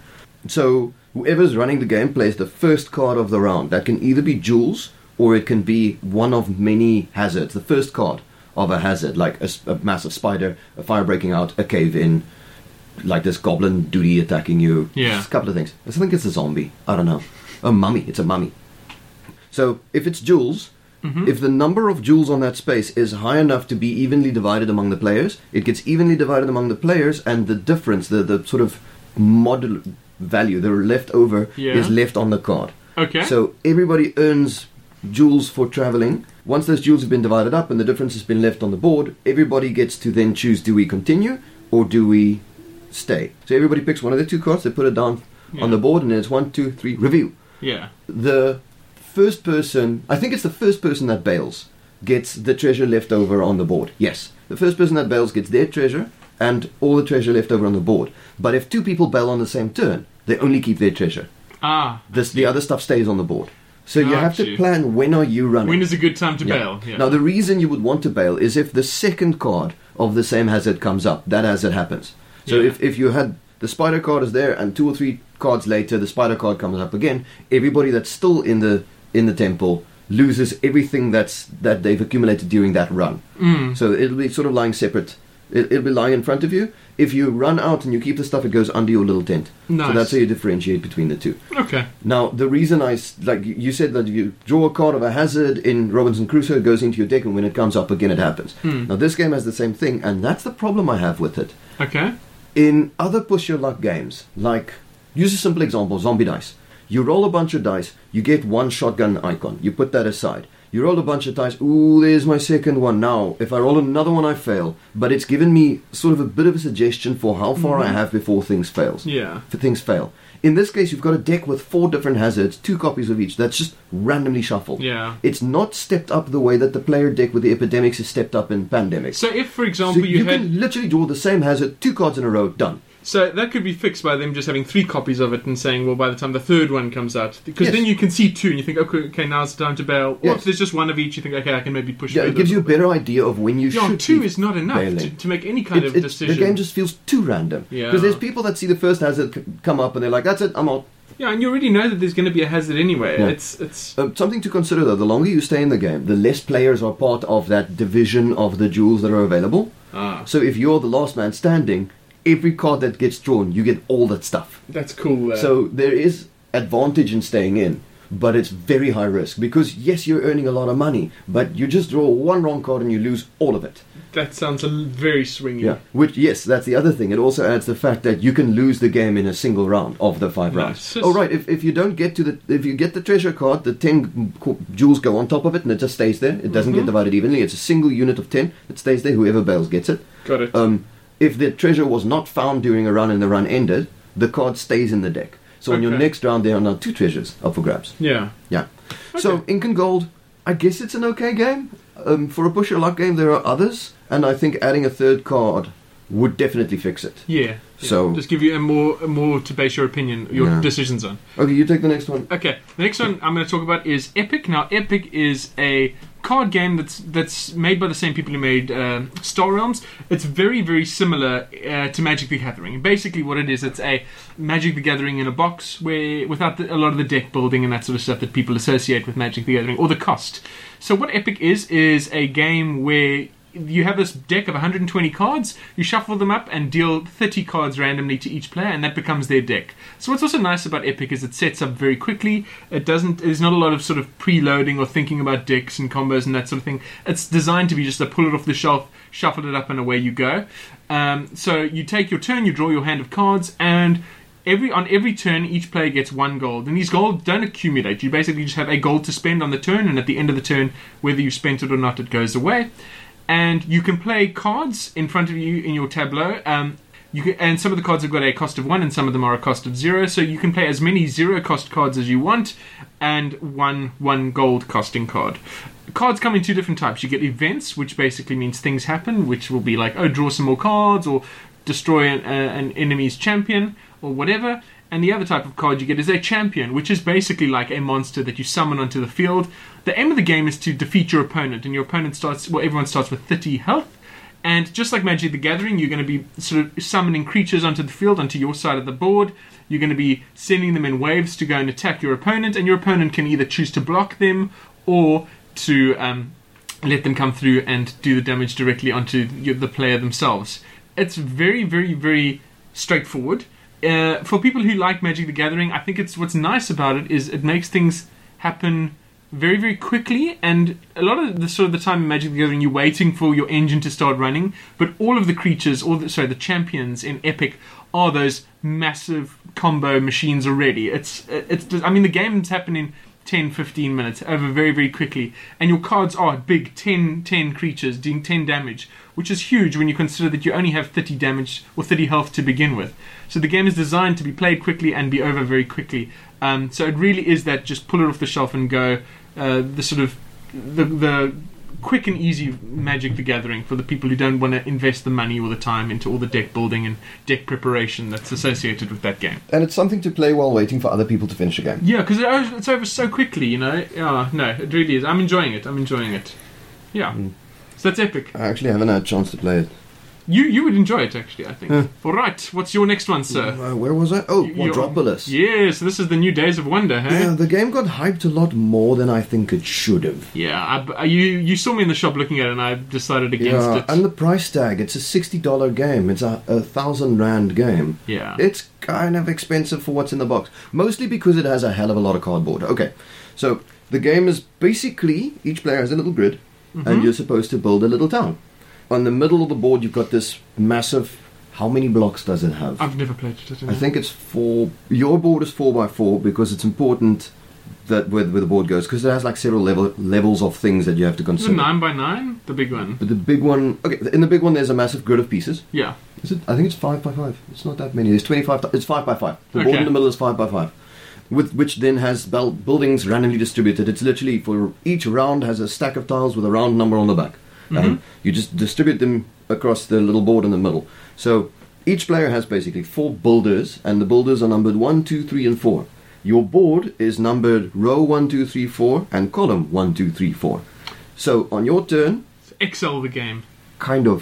So whoever's running the game plays the first card of the round. That can either be jewels or it can be one of many hazards. The first card of a hazard, like a, s- a massive spider, a fire breaking out, a cave in, like this goblin duty attacking you.
Yeah.
Just a couple of things. I think it's a zombie. I don't know. A mummy. It's a mummy. So if it's jewels,
Mhm.
if the number of jewels on that space is high enough to be evenly divided among the players, it gets evenly divided among the players, and the difference, the, the sort of model value, the left over,
Yeah.
is left on the card.
Okay.
So everybody earns jewels for traveling. Once those jewels have been divided up and the difference has been left on the board, everybody gets to then choose: do we continue or do we stay? So everybody picks one of the two cards, they put it down
Yeah.
on the board, and then it's one, two, three, reveal.
Yeah.
The first person, I think it's the first person that bails, gets the treasure left over on the board. Yes. The first person that bails gets their treasure and all the treasure left over on the board. But if two people bail on the same turn, they only keep their treasure.
Ah.
This, the other stuff stays on the board. So you
Got
have to
you.
plan when are you running.
When is a good time to
Yeah.
bail? Yeah.
Now the reason you would want to bail is if the second card of the same hazard comes up, that hazard happens. So
Yeah.
if, if you had the spider card is there and two or three cards later the spider card comes up again, everybody that's still in the in the temple loses everything that's that they've accumulated during that run.
Mm.
So it'll be sort of lying separate. It, it'll be lying in front of you. If you run out and you keep the stuff, it goes under your little tent.
Nice.
So that's how you differentiate between the two.
Okay.
Now, the reason I, s- like you said that if you draw a card of a hazard in Robinson Crusoe, it goes into your deck, and when it comes up again, it happens.
Hmm.
Now, this game has the same thing, and that's the problem I have with it.
Okay.
In other push your luck games, like, use a simple example, zombie dice. You roll a bunch of dice, you get one shotgun icon, you put that aside. You roll a bunch of dice, ooh, there's my second one. Now, if I roll another one, I fail. But it's given me sort of a bit of a suggestion for how far I have before things fails.
Yeah.
For things fail. In this case, you've got a deck with four different hazards, two copies of each, that's just randomly shuffled.
Yeah.
It's not stepped up the way that the player deck with the epidemics is stepped up in pandemics.
So if, for
So
example,
you
you had...
can literally draw the same hazard, two cards in a row, done.
So that could be fixed by them just having three copies of it and saying, well, by the time the third one comes out... Because
Yes.
then you can see two and you think, okay, okay, now's the time to bail. Or
Yes.
if there's just one of each, you think, okay, I can maybe push
Yeah,
further
it gives you a
little bit.
better idea of when you
Yeah,
should
two
be
is not enough to,
bailing.
to make any kind
It's-
of
it's-
decision.
The game just feels too random.
Yeah.
Because there's people that see the first hazard c- come up and they're like, that's it, I'm out.
Yeah, and you already know that there's going to be a hazard anyway.
Yeah.
It's it's
Uh, something to consider though, the longer you stay in the game, the less players are part of that division of the jewels that are available.
ah,
So if you're the last man standing, every card that gets drawn, you get all that stuff.
that's cool. Uh,
So there is advantage in staying in, but it's very high risk because yes, you're earning a lot of money, but you just draw one wrong card and you lose all of it.
that sounds a l- very swingy.
Yeah. Which yes, that's the other thing. It also adds the fact that you can lose the game in a single round of the five
Nice.
rounds.
So-
Oh right, if if you don't get to the if you get the treasure card, the ten co- jewels go on top of it and it just stays there. It doesn't
Mhm.
get divided evenly. It's a single unit of ten. It stays there. Whoever bails gets it.
Got it.
Um, if the treasure was not found during a run and the run ended, the card stays in the deck. So on your
Okay.
next round, there are now two treasures up for grabs.
yeah.
Yeah. So Ink and Gold, I guess it's an okay game. Um, for a push your luck game, there are others, and I think adding a third card would definitely fix it.
Yeah. yeah.
So-
just give you a more a more to base your opinion, your
Yeah.
decisions on.
Okay, you take the next one.
Okay, the next one I'm going to talk about is Epic. Now, Epic is a card game that's that's made by the same people who made um Star Realms. It's very, very similar uh, to Magic the Gathering. Basically, what it is, it's a Magic the Gathering in a box, where without the, a lot of the deck building and that sort of stuff that people associate with Magic the Gathering, or the cost. So, what Epic is is a game where you have this deck of one hundred twenty cards, you shuffle them up and deal thirty cards randomly to each player, and that becomes their deck. So what's also nice about Epic is it sets up very quickly. It doesn't, there's not a lot of sort of preloading or thinking about decks and combos and that sort of thing. It's designed to be just a pull it off the shelf, shuffle it up, and away you go. Um, so you take your turn, you draw your hand of cards, and Every on every turn, each player gets one gold, and these gold don't accumulate. You basically just have a gold to spend on the turn, and at the end of the turn, whether you spent it or not, it goes away. And you can play cards in front of you in your tableau. Um, you can, and some of the cards have got a cost of one, and some of them are a cost of zero. So you can play as many zero cost cards as you want, and one one gold costing card. Cards come in two different types. You get events, which basically means things happen, which will be like, oh, draw some more cards, or destroy an, uh, an enemy's champion, or whatever. And the other type of card you get is a champion, which is basically like a monster that you summon onto the field. The aim of the game is to defeat your opponent, and your opponent starts, well, everyone starts with thirty health. And just like Magic the Gathering, you're going to be sort of summoning creatures onto the field, onto your side of the board. You're going to be sending them in waves to go and attack your opponent, and your opponent can either choose to block them or to um, let them come through and do the damage directly onto the the player themselves. It's very, very, very straightforward. Uh, for people who like Magic the Gathering, I think it's what's nice about it is it makes things happen very, very quickly, and a lot of the sort of the time in Magic the Gathering, you're waiting for your engine to start running. But all of the creatures, all the, sorry, the champions in Epic are those massive combo machines already. It's, it's, I mean, the game's happening ten, fifteen minutes over very, very quickly. And your cards are big, ten, ten creatures doing ten damage, which is huge when you consider that you only have thirty damage or thirty health to begin with. So the game is designed to be played quickly and be over very quickly. Um, so it really is that just pull it off the shelf and go, uh, the sort of the the quick and easy Magic the Gathering for the people who don't want to invest the money or the time into all the deck building and deck preparation that's associated with that game.
And it's something to play while waiting for other people to finish a game.
Yeah, because it, it's over so quickly, you know. Yeah, no, it really is. I'm enjoying it. I'm enjoying it. Yeah. Mm. So that's epic.
I actually haven't had a chance to play it.
You you would enjoy it, actually, I think. Yeah. All right, what's your next one, sir?
Uh, where was I? Oh, Quadropolis.
Yes, this is the new Days of Wonder, hey?
Yeah, the game got hyped a lot more than I think it should have.
Yeah, I, you you saw me in the shop looking at it and I decided against
yeah,
it.
And the price tag, it's a sixty dollars game. It's a, a thousand rand game.
Yeah.
It's kind of expensive for what's in the box. Mostly because it has a hell of a lot of cardboard. Okay, so the game is basically, each player has a little grid, mm-hmm. and you're supposed to build a little town. On the middle of the board, you've got this massive... How many blocks does it have?
I've never played it.
I think it's four... Your board is four by four because it's important that where, where the board goes, because it has like several level, levels of things that you have to consider.
Is it nine by nine? The big one.
But the big one... Okay, in the big one, there's a massive grid of pieces.
Yeah.
Is it? I think it's five by five. It's not that many. There's twenty-five... It's five by five. The
okay.
board in the middle is five by five. With which then has bel- buildings randomly distributed. It's literally for each round has a stack of tiles with a round number on the back. Mm-hmm. Um, you just distribute them across the little board in the middle. So each player has basically four builders, and the builders are numbered one, two, three, and four. Your board is numbered row one, two, three, four, and column one, two, three, four. So on your turn,
it's Excel the game.
Kind of.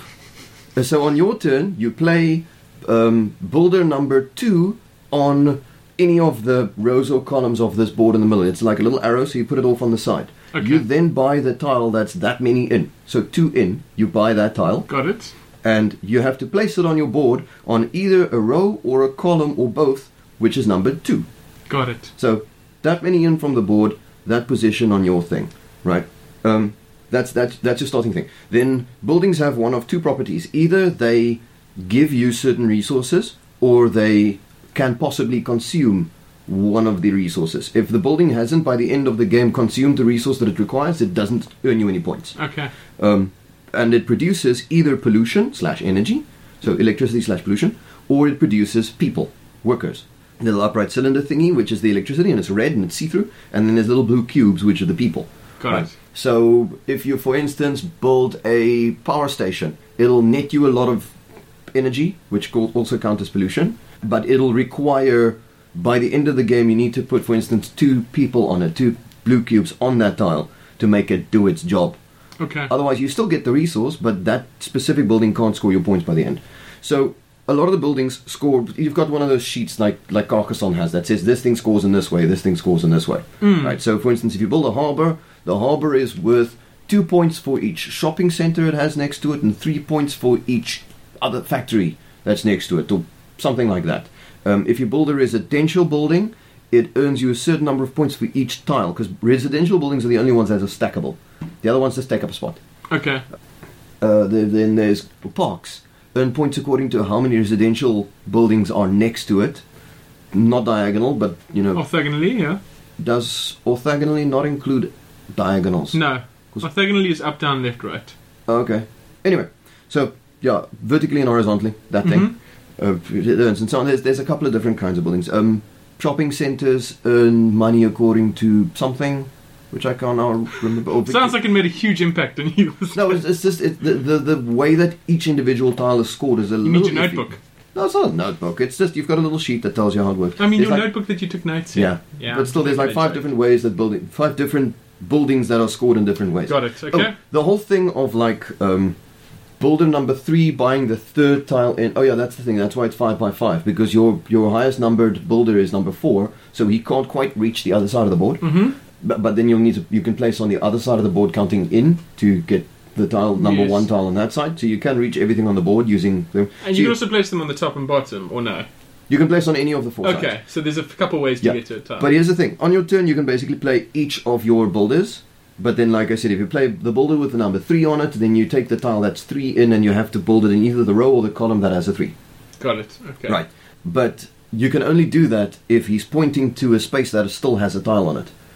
So on your turn, you play um, builder number two on any of the rows or columns of this board in the middle. It's like a little arrow, so you put it off on the side.
Okay.
You then buy the tile that's that many in. So two in, you buy that tile.
Got it.
And you have to place it on your board on either a row or a column or both, which is numbered two.
Got it.
So that many in from the board, that position on your thing, right? Um, that's that, that's your starting thing. Then buildings have one of two properties. Either they give you certain resources, or they can possibly consume one of the resources. If the building hasn't, by the end of the game, consumed the resource that it requires, it doesn't earn you any points.
Okay.
Um, and it produces either pollution slash energy, so electricity slash pollution, or it produces people, workers. A little upright cylinder thingy, which is the electricity, and it's red and it's see-through, and then there's little blue cubes, which are the people.
Got
right?
it.
So if you, for instance, build a power station, it'll net you a lot of energy, which also counts as pollution, but it'll require, by the end of the game, you need to put, for instance, two people on it, two blue cubes on that tile to make it do its job.
Okay.
Otherwise, you still get the resource, but that specific building can't score your points by the end. So a lot of the buildings score. You've got one of those sheets like like Carcassonne has that says this thing scores in this way, this thing scores in this way.
Mm.
Right. So, for instance, if you build a harbour, the harbour is worth two points for each shopping centre it has next to it, and three points for each other factory that's next to it, or something like that. Um, if you build a residential building, it earns you a certain number of points for each tile, because residential buildings are the only ones that are stackable. The other ones are stack up a spot.
Okay.
Uh, the, then there's parks. Earn points according to how many residential buildings are next to it. Not diagonal, but, you know...
Orthogonally, yeah.
Does orthogonally not include diagonals?
No. Orthogonally is up, down, left, right.
Okay. Anyway, so, yeah, vertically and horizontally, that
Mm-hmm.
thing. Uh, it earns and so on. There's, there's a couple of different kinds of buildings. Um, shopping centres earn money according to something, which I can't now remember. Oh,
Sounds like it made a huge impact on you.
No, it's, it's just it, the, the the way that each individual tile is scored is a
You
little.
need your
iffy.
notebook.
No, it's not a notebook. It's just you've got a little sheet that tells you how it works.
I mean,
There's
your
like,
notebook that you took notes in.
Yeah,
yeah.
But still, there's like five different ways that building, five different buildings that are scored in different ways.
Got it. Okay.
Oh, the whole thing of like um, builder number three buying the third tile in. Oh yeah, that's the thing. That's why it's five by five, because your your highest numbered builder is number four, so he can't quite reach the other side of the board.
Mm-hmm.
But, but then you'll need to you can place on the other side of the board counting in to get the tile number
Yes.
one tile on that side, so you can reach everything on the board using them.
And
So
you can also place them on the top and bottom, or no?
you can place on any of the four sides.
Okay, so there's a f- couple ways to
Yeah.
get to a tile.
But here's the thing: on your turn, you can basically play each of your builders. But then, like I said, if you play the builder with the number three on it, then you take the tile that's three in, and you have to build it in either the row or the column that has a three.
Got it. Okay.
Right. But you can only do that if he's pointing to a space that still has a tile on it.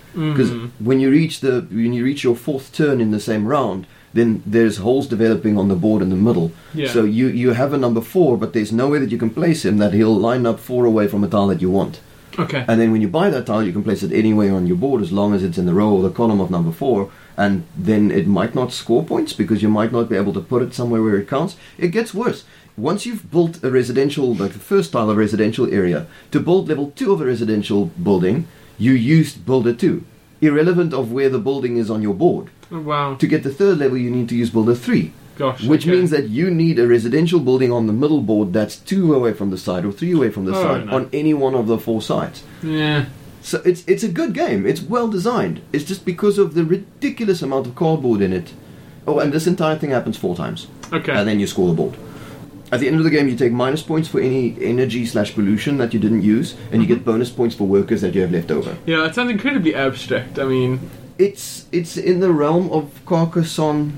Because
Mhm.
when you reach the when you reach your fourth turn in the same round, then there's holes developing on the board in the middle.
Yeah.
So you, you have a number four, but there's no way that you can place him that he'll line up four away from a tile that you want.
Okay.
And then when you buy that tile, you can place it anywhere on your board as long as it's in the row or the column of number four. And then it might not score points because you might not be able to put it somewhere where it counts. It gets worse. Once you've built a residential, like the first tile of a residential area, to build level two of a residential building, you used Builder two, irrelevant of where the building is on your board.
Oh, wow.
To get the third level, you need to use Builder three,
Gosh.
which
okay.
means that you need a residential building on the middle board that's two away from the side or three away from the
Oh,
side
no.
on any one of the four sides.
Yeah.
So it's it's a good game. It's well designed. It's just because of the ridiculous amount of cardboard in it. Oh, and this entire thing happens four times,
Okay.
and then you score the board. At the end of the game, you take minus points for any energy slash pollution that you didn't use, and you
Mm-hmm.
get bonus points for workers that you have left over.
Yeah, it sounds incredibly abstract. I mean,
It's it's in the realm of Carcassonne,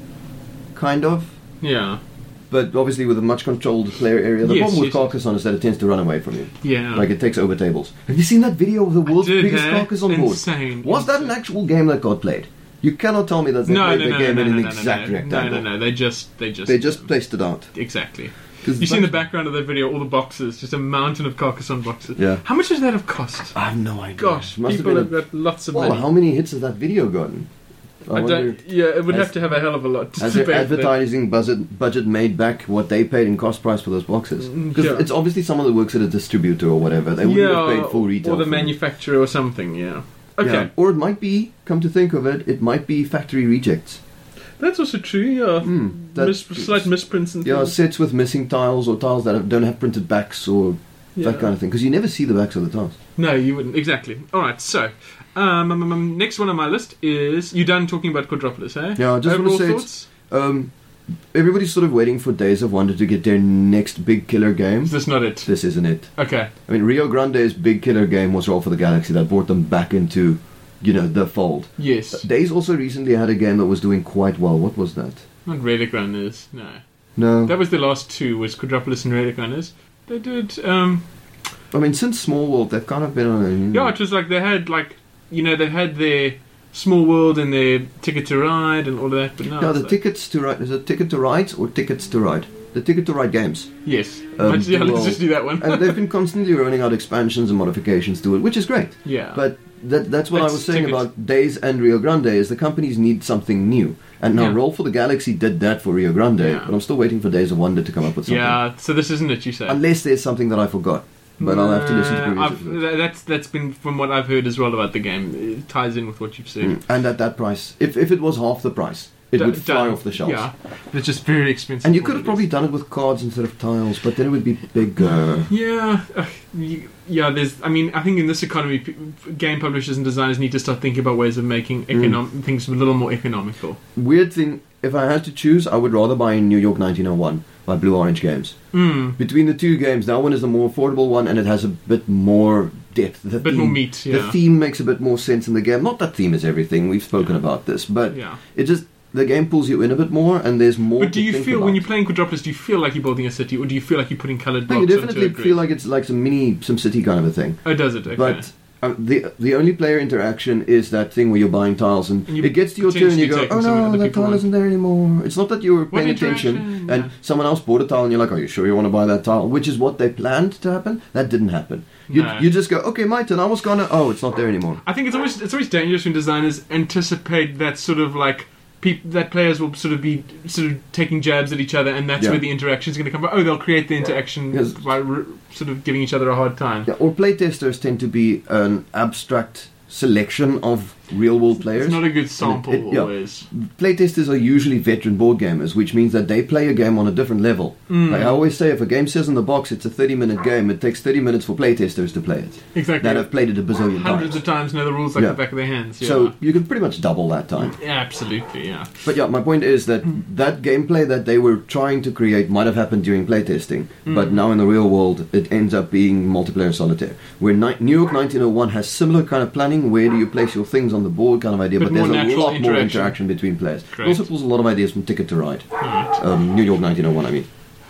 kind of.
yeah.
But obviously with a much controlled player area. The
Yes,
problem with
yes, yes.
Carcassonne is that it tends to run away from you.
Yeah.
Like it takes over tables. Have you seen that video of the world's
did,
biggest
eh?
Carcassonne board?
Insane.
Was that an actual game that got played? You cannot tell me that they
no,
played
no,
the
no,
game
no,
in
no,
an
no,
exact
no, no,
rectangle.
no, no, no. They just, they just,
They just placed it out.
exactly.
'Cause
You see in the
bunch-
background of the video all the boxes, just a mountain of Carcassonne boxes.
Yeah.
How much does that have cost?
I have no idea.
Gosh,
It must
people
have
have
been
got lots
a,
of
well,
money.
how many hits has that video gotten? I,
I
wonder,
don't. Yeah, it would
has-
have to have a hell of a lot.
has
to
their
pay for that.
advertising budget, budget made back what they paid in cost price for those boxes?
Mm,
Because
yeah.
it's obviously someone that works at a distributor or whatever. They wouldn't
yeah,
have paid full retail.
or the
for them.
manufacturer or something. Yeah. Okay,
Yeah. Or it might be, come to think of it, it might be factory rejects.
that's also true. Yeah,
Mm, that-
Mis- slight misprints and
Yeah,
things.
sets with missing tiles or tiles that have, don't have printed backs or
Yeah.
that kind of thing. Because you never see the backs of the tiles.
No, you wouldn't. Exactly. All right. So, um, um, um, next one on my list is you done talking about Quadropolis, eh?
Yeah, I just
Overall
want to say
thoughts?
it's, um, everybody's sort of waiting for Days of Wonder to get their next big killer game.
Is this not it?
This isn't it.
Okay.
I mean, Rio Grande's big killer game was Roll for the Galaxy that brought them back into, you know, the fold.
Yes.
Days also recently had a game that was doing quite well. What was that?
Not Relic Runners. No.
No.
That was the last two. Was Quadropolis and Relic Runners. They did. Um,
I mean, since Small World, they've kind of been on a...
yeah, it was like they had like you know they had their Small World and their Ticket to Ride and all of that. But no.
No,
it's
the
like-
tickets to ride... Is it Ticket to Ride or Tickets to Ride? The Ticket to Ride games.
Yes.
Um,
Let's- yeah, let's
well,
just do that one.
And they've been constantly rolling out expansions and modifications to it, which is great.
yeah.
But that, that's what
That's
I was saying
tickets.
about Days and Rio Grande, is the companies need something new. And now
Yeah.
Roll for the Galaxy did that for Rio Grande,
Yeah.
but I'm still waiting for Days of Wonder to come up with something.
yeah. So this isn't it, you say?
Unless there's something that I forgot. But I'll have to listen to
Uh,
previous
I've-
episodes.
tha- That's that's been from what I've heard as well about the game. It ties in with what you've said.
Mm. And at that price, if, if it was half the price, it
D-
would fly
done.
off the shelves.
Yeah, but it's just very expensive.
And you
for
could
what
have
it
probably
is.
done it with cards instead of tiles, but then it would be bigger.
Yeah, uh, y- yeah. There's. I mean, I think in this economy, p- game publishers and designers need to start thinking about ways of making
Mm.
econom- things a little more economical.
Weird thing, if I had to choose, I would rather buy New York nineteen oh one by Blue Orange Games.
Mm.
Between the two games, that one is the more affordable one, and it has a bit more depth. The
A bit
theme,
more meat.
The
Yeah.
theme makes a bit more sense in the game. Not that theme is everything, we've spoken
Yeah.
about this, but
Yeah.
it just, the game pulls you in a bit more, and there's more
But do
to
you
think
feel
about.
when you're playing Quadropolis, do you feel like you're building a city, or do you feel like you're putting coloured
No, you
blocks
definitely
onto a
feel
grid?
like it's like some mini SimCity kind of a thing.
Oh, does it? Okay.
But um, the the only player interaction is that thing where you're buying tiles, and,
And you
it gets to your turn and you go,
potentially
oh
taking something
no,
other
that
people
tile
want."
isn't there anymore. It's not that you were
What
paying attention,
interaction?
and
Yeah.
someone else bought a tile and you're like, are you sure you want to buy that tile? Which is what they planned to happen. That didn't happen. You,
No.
you just go, okay, my turn, I was gonna, oh, it's not there anymore.
I think it's always it's always dangerous when designers anticipate that sort of like peop- that players will sort of be sort of taking jabs at each other, and that's
Yeah.
where the interaction is going to come from. Oh, they'll create the interaction
Yes.
by r- sort of giving each other a hard time.
Yeah, or playtesters tend to be an abstract selection of real-world players.
It's not a good sample
it- yeah.
always.
Playtesters are usually veteran board gamers, which means that they play a game on a different level.
Mm.
Like I always say, if a game says in the box it's a thirty-minute game, it takes thirty minutes for playtesters to play it.
Exactly.
That have played it a bazillion
Hundreds
times.
of times know the rules like
Yeah.
the back of their hands. Yeah.
So you can pretty much double that time.
yeah, absolutely, yeah.
But yeah, my point is that that gameplay that they were trying to create might have happened during playtesting, but
Mm.
now in the real world it ends up being multiplayer solitaire. Where Ni- New York nineteen oh one has similar kind of planning, where do you place your things on the board kind of idea,
But
but,
more
there's a
natural
lot more
interaction.
interaction between players.
Great.
It also pulls a lot of ideas from Ticket to Ride.
Right.
Um, New York nineteen oh one, I mean.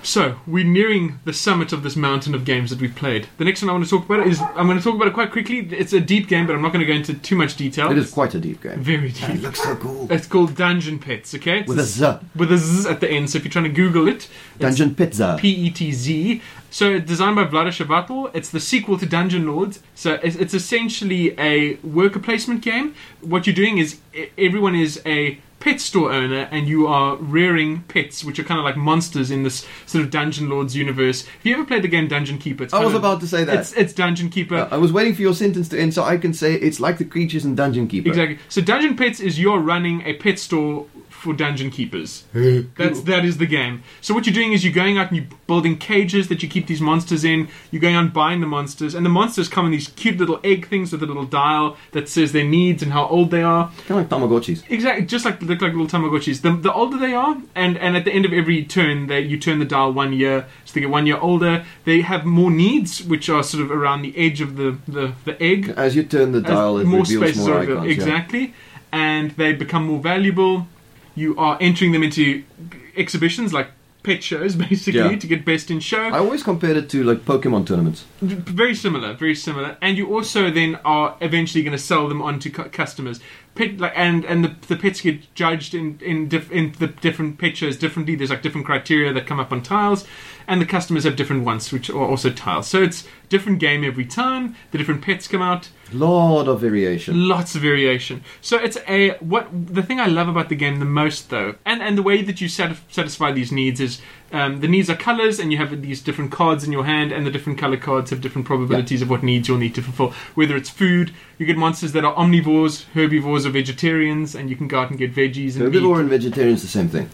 So, we're nearing the summit of this mountain of games that we've played. The next one I want to talk about is, I'm going to talk about it quite quickly. It's a deep game, but I'm not going to go into too much detail.
It is quite a deep game.
Very deep.
And it looks so cool.
It's called Dungeon Pets, okay? It's
With a Z.
With a Z at the end, so if you're trying to Google it,
Dungeon Pizza.
P E T Z. So, designed by Vlaada Chvátil. It's the sequel to Dungeon Lords. So, it's, it's essentially a worker placement game. What you're doing is, everyone is a pet store owner, and you are rearing pets, which are kind of like monsters in this sort of Dungeon Lords universe. Have you ever played the game Dungeon Keeper? It's
I was
kind of-
about to say that.
It's, it's Dungeon Keeper.
Uh, I was waiting for your sentence to end so I can say it's like the creatures in Dungeon Keeper.
Exactly. So Dungeon Pets is you're running a pet store for dungeon keepers. That's that is the game. So what you're doing is you're going out and you're building cages that you keep these monsters in. You're going out and buying the monsters, and the monsters come in these cute little egg things with a little dial that says their needs and how old they are.
Kind of like Tamagotchis.
Exactly, just like look like little Tamagotchis. The, the older they are, and, and at the end of every turn, they you turn the dial one year, so they get one year older. They have more needs, which are sort of around the edge of the, the, the egg.
As you turn the
As
dial, it
more
reveals
spaces
more
are
icons.
exactly, and they become more valuable. You are entering them into exhibitions like pet shows, basically,
Yeah.
to get best in show.
I always compared it to like Pokemon tournaments.
Very similar, very similar. And you also then are eventually going to sell them on to cu- customers. Pet, like, and and the, the pets get judged in in, diff, in the different pet shows differently. There's like different criteria that come up on tiles, and the customers have different ones, which are also tiles. So it's different game every time. The different pets come out.
Lot of variation.
Lots of variation. So it's a what the thing I love about the game the most, though, and and the way that you satisf- satisfy these needs is um, the needs are colors, and you have these different cards in your hand, and the different color cards have different probabilities
Yeah.
of what needs you'll need to fulfill. Whether it's food, you get monsters that are omnivores, herbivores, or vegetarians, and you can go out and get veggies and
Herbivore
meat.
and vegetarian's the same thing.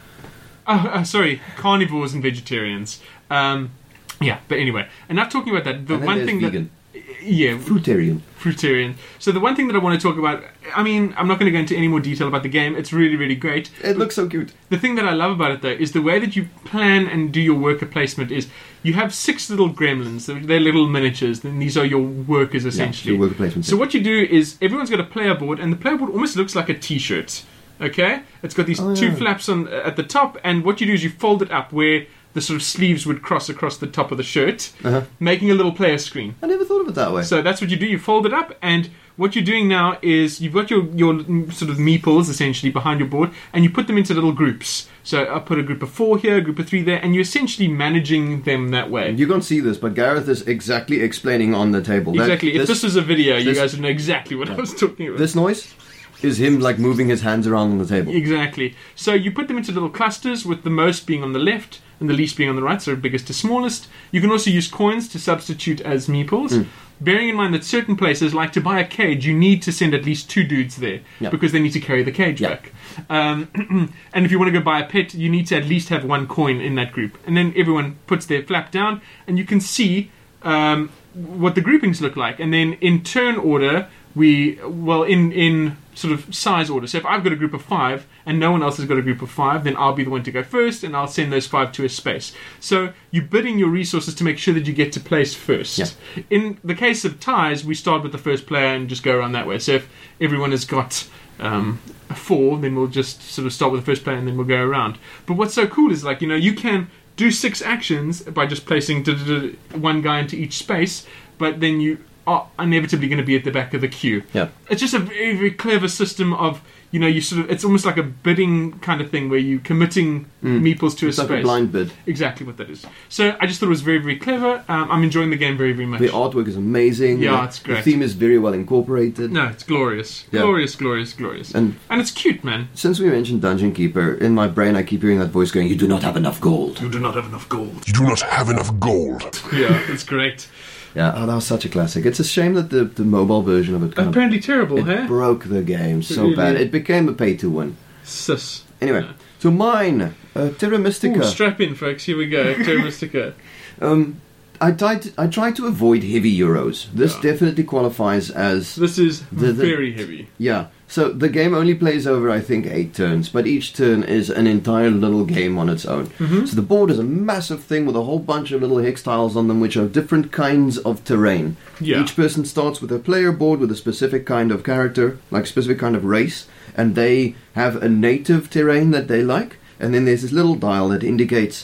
Oh, uh, sorry, carnivores and vegetarians. Um, yeah, but anyway, and not talking about that. The
And then
one
there's
thing
vegan.
that yeah,
Fruitarian.
Fruitarian. So the one thing that I want to talk about, I mean, I'm not going to go into any more detail about the game. It's really, really great.
It looks so cute.
The thing that I love about it, though, is the way that you plan and do your worker placement is you have six little gremlins. They're they're little miniatures, and these are your workers, essentially.
Yeah, your worker placement.
So what you do is everyone's got a player board, and the player board almost looks like a T-shirt. Okay? It's got these
Oh,
two
yeah.
flaps on at the top, and what you do is you fold it up where the sort of sleeves would cross across the top of the shirt,
Uh-huh.
making a little player screen.
I never thought of it that way.
So that's what you do. You fold it up, and what you're doing now is you've got your your mm, sort of meeples essentially behind your board, and you put them into little groups. So I put a group of four here, a group of three there, and you're essentially managing them that way.
You can't see this, but Gareth is exactly explaining on the table. That-
Exactly. if this was a video, you
this-
guys would know exactly what I was talking about.
This noise is him like moving his hands around on the table.
Exactly. So you put them into little clusters, with the most being on the left and the least being on the right, so biggest to smallest. You can also use coins to substitute as meeples.
Mm.
Bearing in mind that certain places, like to buy a cage, you need to send at least two dudes there
Yeah.
because they need to carry the cage
Yeah.
back. Um, and if you want to go buy a pet, you need to at least have one coin in that group. And then everyone puts their flap down, and you can see um, what the groupings look like. And then in turn order, we well in in sort of size order. So if I've got a group of five and no one else has got a group of five, then I'll be the one to go first, and I'll send those five to a space. So you're bidding your resources to make sure that you get to place first.
Yeah.
In the case of ties, we start with the first player and just go around that way. So if everyone has got um, a four, then we'll just sort of start with the first player and then we'll go around. But what's so cool is, like, you know, you can do six actions by just placing d- d- d- one guy into each space, but then you are inevitably going to be at the back of the queue.
Yeah.
It's just a very, very clever system of, you know, you sort of, it's almost like a bidding kind of thing where you're committing
Mm.
meeples to
It's
a
like
space.
a blind bid.
Exactly what that is. So I just thought it was very, very clever. Um, I'm enjoying the game very, very much.
The artwork is amazing.
Yeah,
The-
it's great.
The theme is very well incorporated.
No, it's glorious.
Yeah.
Glorious, glorious, glorious.
And
And it's cute, man.
since we mentioned Dungeon Keeper, in my brain I keep hearing that voice going, "You do not have enough gold."
You do not have enough gold.
You do not have enough gold.
Yeah, it's great.
Yeah, oh, that was such a classic. It's a shame that the, the mobile version of it kind
Apparently terrible,
of, it
huh?
broke the game so
Really?
bad. It became a pay-to-win.
Sus.
Anyway,
Yeah.
so mine, uh, Terra Mystica.
Ooh, strap in, folks. Here we go. Terra Mystica.
Um, I tried. To, I tried to avoid heavy euros. This
Yeah.
definitely qualifies as
This is
The- the-
very heavy.
yeah. So the game only plays over, I think, eight turns, but each turn is an entire little game on its own.
Mhm.
So the board is a massive thing with a whole bunch of little hex tiles on them, which are different kinds of terrain.
Yeah.
Each person starts with a player board with a specific kind of character, like specific kind of race, and they have a native terrain that they like. And then there's this little dial that indicates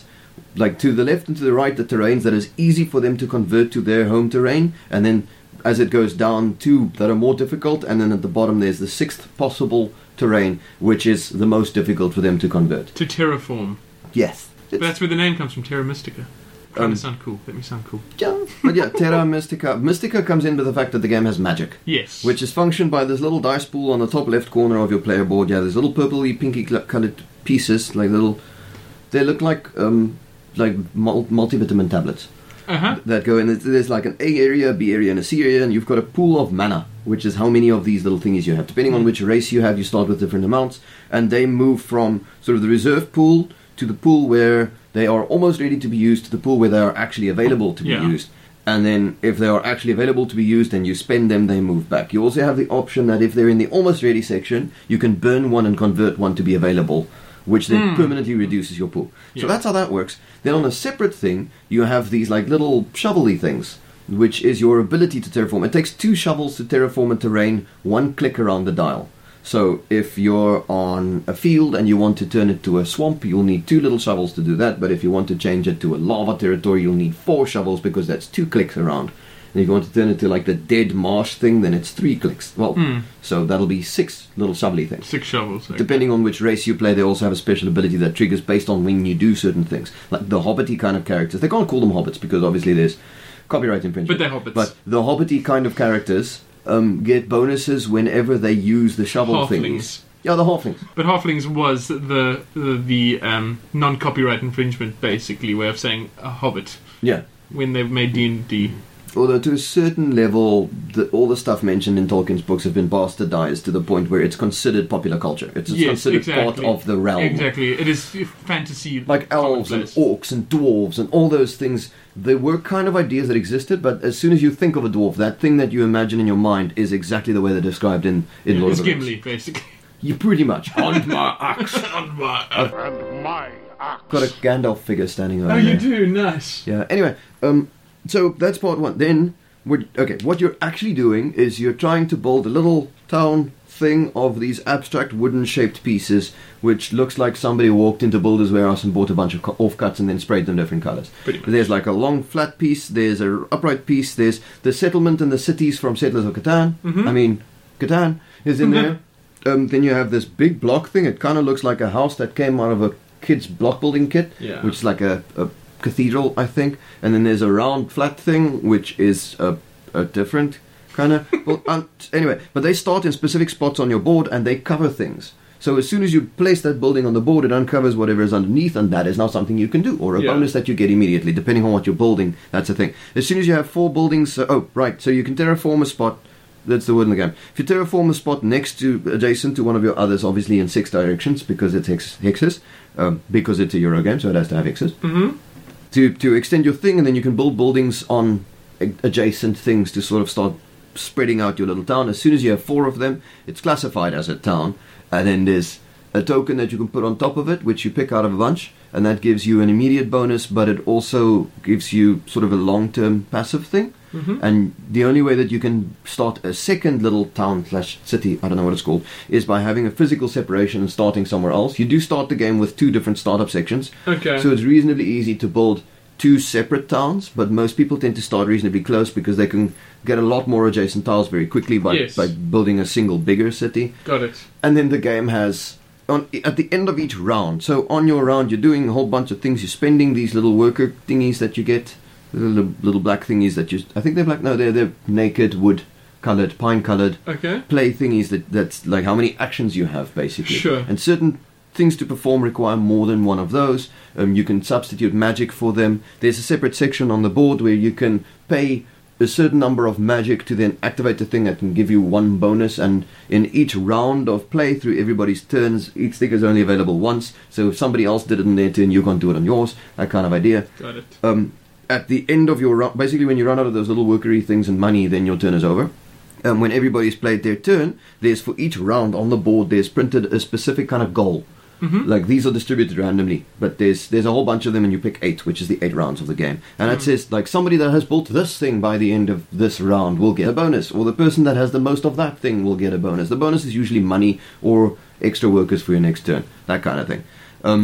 like to the left and to the right, the terrains that is easy for them to convert to their home terrain, and then as it goes down, two that are more difficult, and then at the bottom there's the sixth possible terrain, which is the most difficult for them to convert.
To terraform.
Yes.
But that's where the name comes from, Terra Mystica. Trying
Um,
to sound cool. Let me sound cool.
Yeah, but yeah, Terra Mystica. Mystica comes in with the fact that the game has magic,
Yes.
which is functioned by this little dice pool on the top left corner of your player board. Yeah, there's little purpley, pinky cl- coloured pieces, like little. They look like um, like mul- multivitamin tablets
Uh-huh.
that go in. There's like an A area, B area, and a C area, and you've got a pool of mana, which is how many of these little thingies you have. Depending on which race you have, you start with different amounts, and they move from sort of the reserve pool to the pool where they are almost ready to be used, to the pool where they are actually available to be
Yeah.
used. And then if they are actually available to be used and you spend them, they move back. You also have the option that if they're in the almost ready section, you can burn one and convert one to be available, which then
Mm.
permanently reduces your pool.
Yeah.
So that's how that works. Then on a separate thing, you have these like little shovelly things, which is your ability to terraform. It takes two shovels to terraform a terrain, one click around the dial. So if you're on a field and you want to turn it to a swamp, you'll need two little shovels to do that. But if you want to change it to a lava territory, you'll need four shovels because that's two clicks around. And if you want to turn it to like the dead marsh thing, then it's three clicks. Well,
Mm.
so that'll be six little shovelly things.
Six shovels. Okay.
Depending on which race you play, they also have a special ability that triggers based on when you do certain things. Like the hobbity kind of characters. They can't call them hobbits because obviously there's copyright infringement.
But they're hobbits.
But the hobbity kind of characters um, get bonuses whenever they use the shovel
Halflings.
thingies. Yeah, the halflings.
But Halflings was the the, the um, non-copyright infringement, basically, way of saying a hobbit
Yeah.
when they made D and D.
Although to a certain level, the, all the stuff mentioned in Tolkien's books have been bastardized to the point where it's considered popular culture. It's
Yes,
considered
exactly.
part of the realm.
Exactly. It is fantasy.
Like elves and
commonplace.
orcs and dwarves and all those things, they were kind of ideas that existed, but as soon as you think of a dwarf, that thing that you imagine in your mind is exactly the way they're described in, in Lord
It's
of the Rings.
Gimli, basically.
You pretty much. On my axe.
On my-
And my axe.
Got a Gandalf figure standing over
Oh,
there.
you do? Nice.
Yeah, anyway, um, so that's part one. Then, we're, okay, what you're actually doing is you're trying to build a little town thing of these abstract wooden-shaped pieces, which looks like somebody walked into Builder's Warehouse and bought a bunch of co- offcuts and then sprayed them different colors.
Pretty much.
There's like a long flat piece, there's a upright piece, there's the settlement and the cities from Settlers of Catan.
Mhm.
I mean, Catan is in there. Um, then you have this big block thing. It kind of looks like a house that came out of a kid's block building kit,
Yeah.
which is like a, a cathedral, I think. And then there's a round flat thing, which is a, a different kind of. Well, um, anyway, but they start in specific spots on your board and they cover things. So as soon as you place that building on the board, it uncovers whatever is underneath, and that is now something you can do, or a
Yeah.
bonus that you get immediately, depending on what you're building. That's the thing. As soon as you have four buildings, uh, oh right, so you can terraform a spot. That's the word in the game. If you terraform a spot next to, adjacent to one of your others, obviously in six directions, because it's hex, hexes, um, because it's a Euro game, so it has to have hexes,
Mm-hmm.
to, to extend your thing, and then you can build buildings on a- adjacent things to sort of start spreading out your little town. As soon as you have four of them, it's classified as a town, and then there's a token that you can put on top of it, which you pick out of a bunch, and that gives you an immediate bonus, but it also gives you sort of a long-term passive thing.
Mm-hmm.
And the only way that you can start a second little town slash city, I don't know what it's called, is by having a physical separation and starting somewhere else. You do start the game with two different startup sections,
Okay.
so it's reasonably easy to build two separate towns, but most people tend to start reasonably close because they can get a lot more adjacent tiles very quickly by,
Yes.
by building a single bigger city.
Got it.
And then the game has, on, at the end of each round, so on your round you're doing a whole bunch of things. You're spending these little worker thingies that you get, the little, little black thingies that you, I think they're black, no, they're, they're naked, wood coloured, pine coloured,
Okay.
play thingies that, that's like how many actions you have basically.
Sure.
And certain things to perform require more than one of those. Um, you can substitute magic for them. There's a separate section on the board where you can pay a certain number of magic to then activate the thing that can give you one bonus, and in each round of play through everybody's turns, each sticker is only available once, so if somebody else did it in their turn, you can't do it on yours, that kind of idea.
Got it.
Um, at the end of your round, basically when you run out of those little workery things and money, then your turn is over. Um, when everybody's played their turn, there's for each round on the board, there's printed a specific kind of goal.
Mm-hmm.
Like these are distributed randomly, but there's there's a whole bunch of them, and you pick eight, which is the eight rounds of the game. And it
Mm.
says like somebody that has built this thing by the end of this round will get a bonus, or the person that has the most of that thing will get a bonus. The bonus is usually money or extra workers for your next turn, that kind of thing. Um,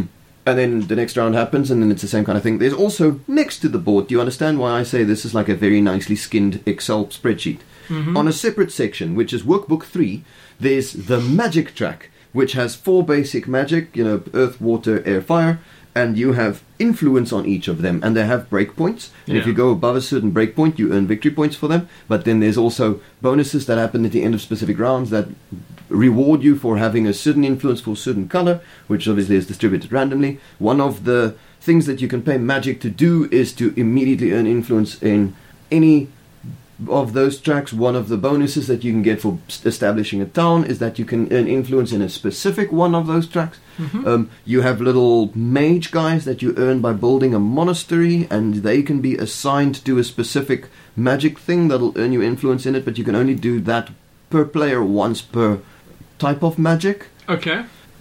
And then the next round happens, and then it's the same kind of thing. There's also, next to the board, do you understand why I say this is like a very nicely skinned Excel spreadsheet?
Mm-hmm.
On a separate section, which is Workbook three, there's the magic track, which has four basic magic, you know, earth, water, air, fire, and you have influence on each of them, and they have breakpoints. And
Yeah.
if you go above a certain breakpoint, you earn victory points for them. But then there's also bonuses that happen at the end of specific rounds that reward you for having a certain influence for a certain color, which obviously is distributed randomly. One of the things that you can pay magic to do is to immediately earn influence in any of those tracks. One of the bonuses that you can get for s- establishing a town is that you can earn influence in a specific one of those tracks.
Mhm.
Um, you have little mage guys that you earn by building a monastery, and they can be assigned to a specific magic thing that'll earn you influence in it, but you can only do that per player once per type of magic.
Okay.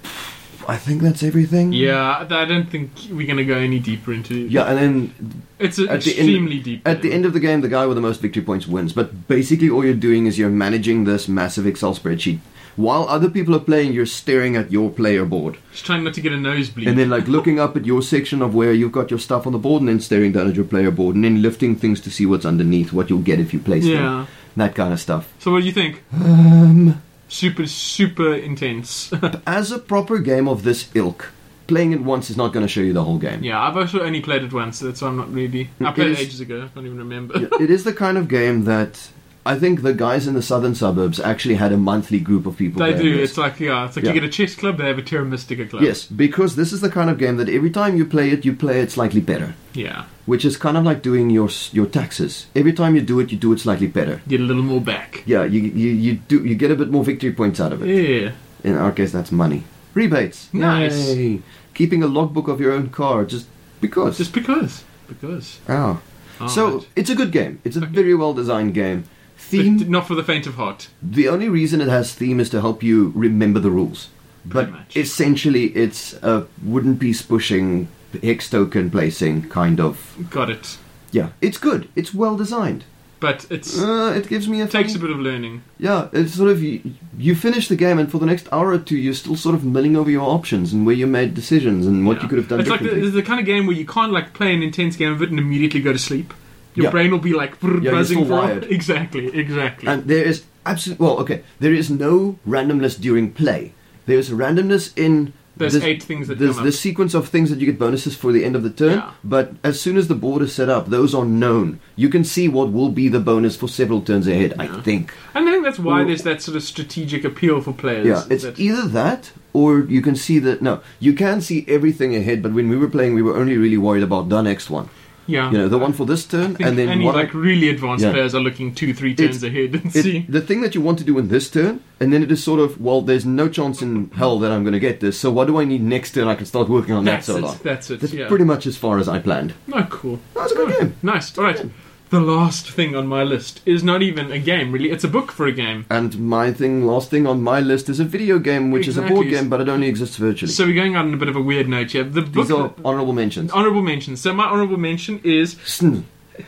I think that's everything.
Yeah, I don't think we're going to go any deeper into it.
Yeah, and then
It's an
at the end-
extremely deep.
at the end of the game, the guy with the most victory points wins. But basically, all you're doing is you're managing this massive Excel spreadsheet. While other people are playing, you're staring at your player board.
Just trying not to get a nosebleed.
And then, like, looking up at your section of where you've got your stuff on the board, and then staring down at your player board, and then lifting things to see what's underneath, what you'll get if you place them.
yeah.
That kind of stuff.
So what do you think?
Um,
Super, super intense.
as a proper game of this ilk, playing it once is not going to show you the whole game.
Yeah, I've also only played it once, so that's why I'm not really. I
It
played
is-
it ages ago. I can't even remember.
Yeah, it is the kind of game that I think the guys in the southern suburbs actually had a monthly group of people
They
playing
do.
this.
It's like yeah, it's like
Yeah.
you get a chess club. They have a Terra Mystica club.
Yes, because this is the kind of game that every time you play it, you play it slightly better.
Yeah.
Which is kind of like doing your s- your taxes. Every time you do it, you do it slightly better.
Get a little more back.
Yeah, you you, you do you get a bit more victory points out of it.
Yeah.
In our case, that's money. Rebates.
Nice.
Yay. Keeping a logbook of your own car just because.
Just because. Because.
oh.
All
So
right.
it's a good game. It's a
Okay.
very well designed game.
But
Theme.
not for the faint of heart.
The only reason it has theme is to help you remember the rules.
Pretty
But
much.
essentially, it's a wooden piece pushing, hex token placing kind of.
Got it.
Yeah, it's good. It's well designed.
But it's
Uh, it gives me a.
it takes a
funny-
bit of learning.
Yeah, it's sort of you, you finish the game, and for the next hour or two, you're still sort of milling over your options and where you made decisions and what
Yeah.
you could have done
It's like the,
differently.
it's the kind of game where you can't like play an intense game of it and immediately go to sleep. Your
Yeah.
brain will be like brr,
you're
buzzing
still
for
wired.
exactly, exactly.
And there is absolutely well, okay. There is no randomness during play. There is randomness in
There's
this,
eight things that
There's
come
the
up.
sequence of things that you get bonuses for the end of the turn.
Yeah.
But as soon as the board is set up, those are known. You can see what will be the bonus for several turns ahead. I
Yeah.
think.
And I think that's why
Well-
there's that sort of strategic appeal for players.
Yeah, it's
that-
either that or you can see that. No, you can see everything ahead. But when we were playing, we were only really worried about the next one.
yeah.
You know, the one for this
I
turn,
think
and then
any
what I-
like really advanced
Yeah.
players are looking two, three turns ahead and
It-
see.
the thing that you want to do in this turn, and then it is sort of, well, there's no chance in hell that I'm going to get this, so what do I need next turn? I can start working on
That's
that so
it.
long.
That's it.
That's
yeah.
pretty much as far as I planned.
Oh, cool.
That's a good game.
Nice. All right. The last thing on my list is not even a game, really. It's a book for a game.
And my thing, last thing on my list is a video game, which is a board
Exactly.
game, but it only exists virtually.
So we're going out on a bit of a weird note here. The
These
book.
are honorable mentions.
Honorable mention. So my honorable mention is
Sn.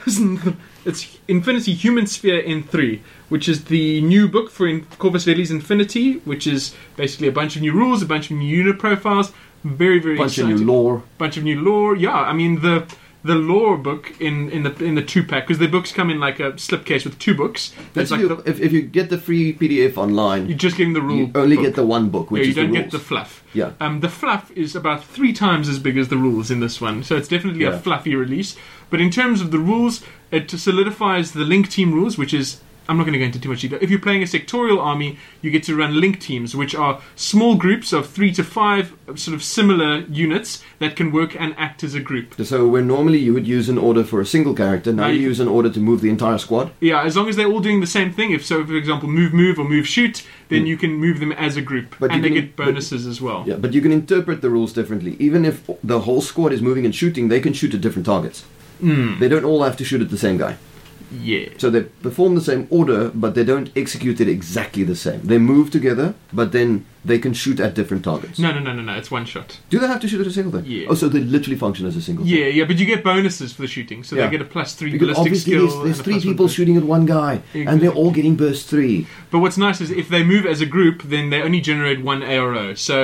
it's Infinity Human Sphere N three, which is the new book for in- Corvus Belli's Infinity, which is basically a bunch of new rules, a bunch of new unit profiles. Very, very
Bunch of
exciting.
new lore.
Bunch of new lore. Yeah, I mean the the lore book in, in the in the two pack, because the books come in like a slipcase with two books. There's
That's
like
you,
the,
if, if you get the free P D F online,
you're just getting the rule.
you only
book.
get the one book, which
yeah, you
is
don't
the
get
rules.
the fluff.
Yeah.
Um, the fluff is about three times as big as the rules in this one, so it's definitely
Yeah.
a fluffy release. But in terms of the rules, it solidifies the link team rules, which is I'm not going to go into too much detail. If you're playing a sectorial army, you get to run link teams, which are small groups of three to five sort of similar units that can work and act as a group.
So where normally you would use an order for a single character, now
Now
you
you-
use an order to move the entire squad.
Yeah, as long as they're all doing the same thing. If so, for example, move, move, or move, shoot, then
Mm.
you can move them as a group,
But
and
you
they
can-
get bonuses as well.
Yeah, but you can interpret the rules differently. Even if the whole squad is moving and shooting, they can shoot at different targets.
Mm.
They don't all have to shoot at the same guy.
Yeah.
So they perform the same order, but they don't execute it exactly the same. They move together, but then they can shoot at different targets.
No, no, no, no, no. It's one shot.
Do they have to shoot at a single thing?
Yeah.
Oh, so they literally function as a single thing.
Yeah, yeah, but you get bonuses for the shooting, so
Yeah.
they get a plus three
Because
ballistic
obviously
skill.
there's,
and
there's
a
three
plus one
people
burst.
shooting at one guy, and they're
Exactly.
all getting burst three.
But what's nice is if they move as a group, then they only generate one A R O. So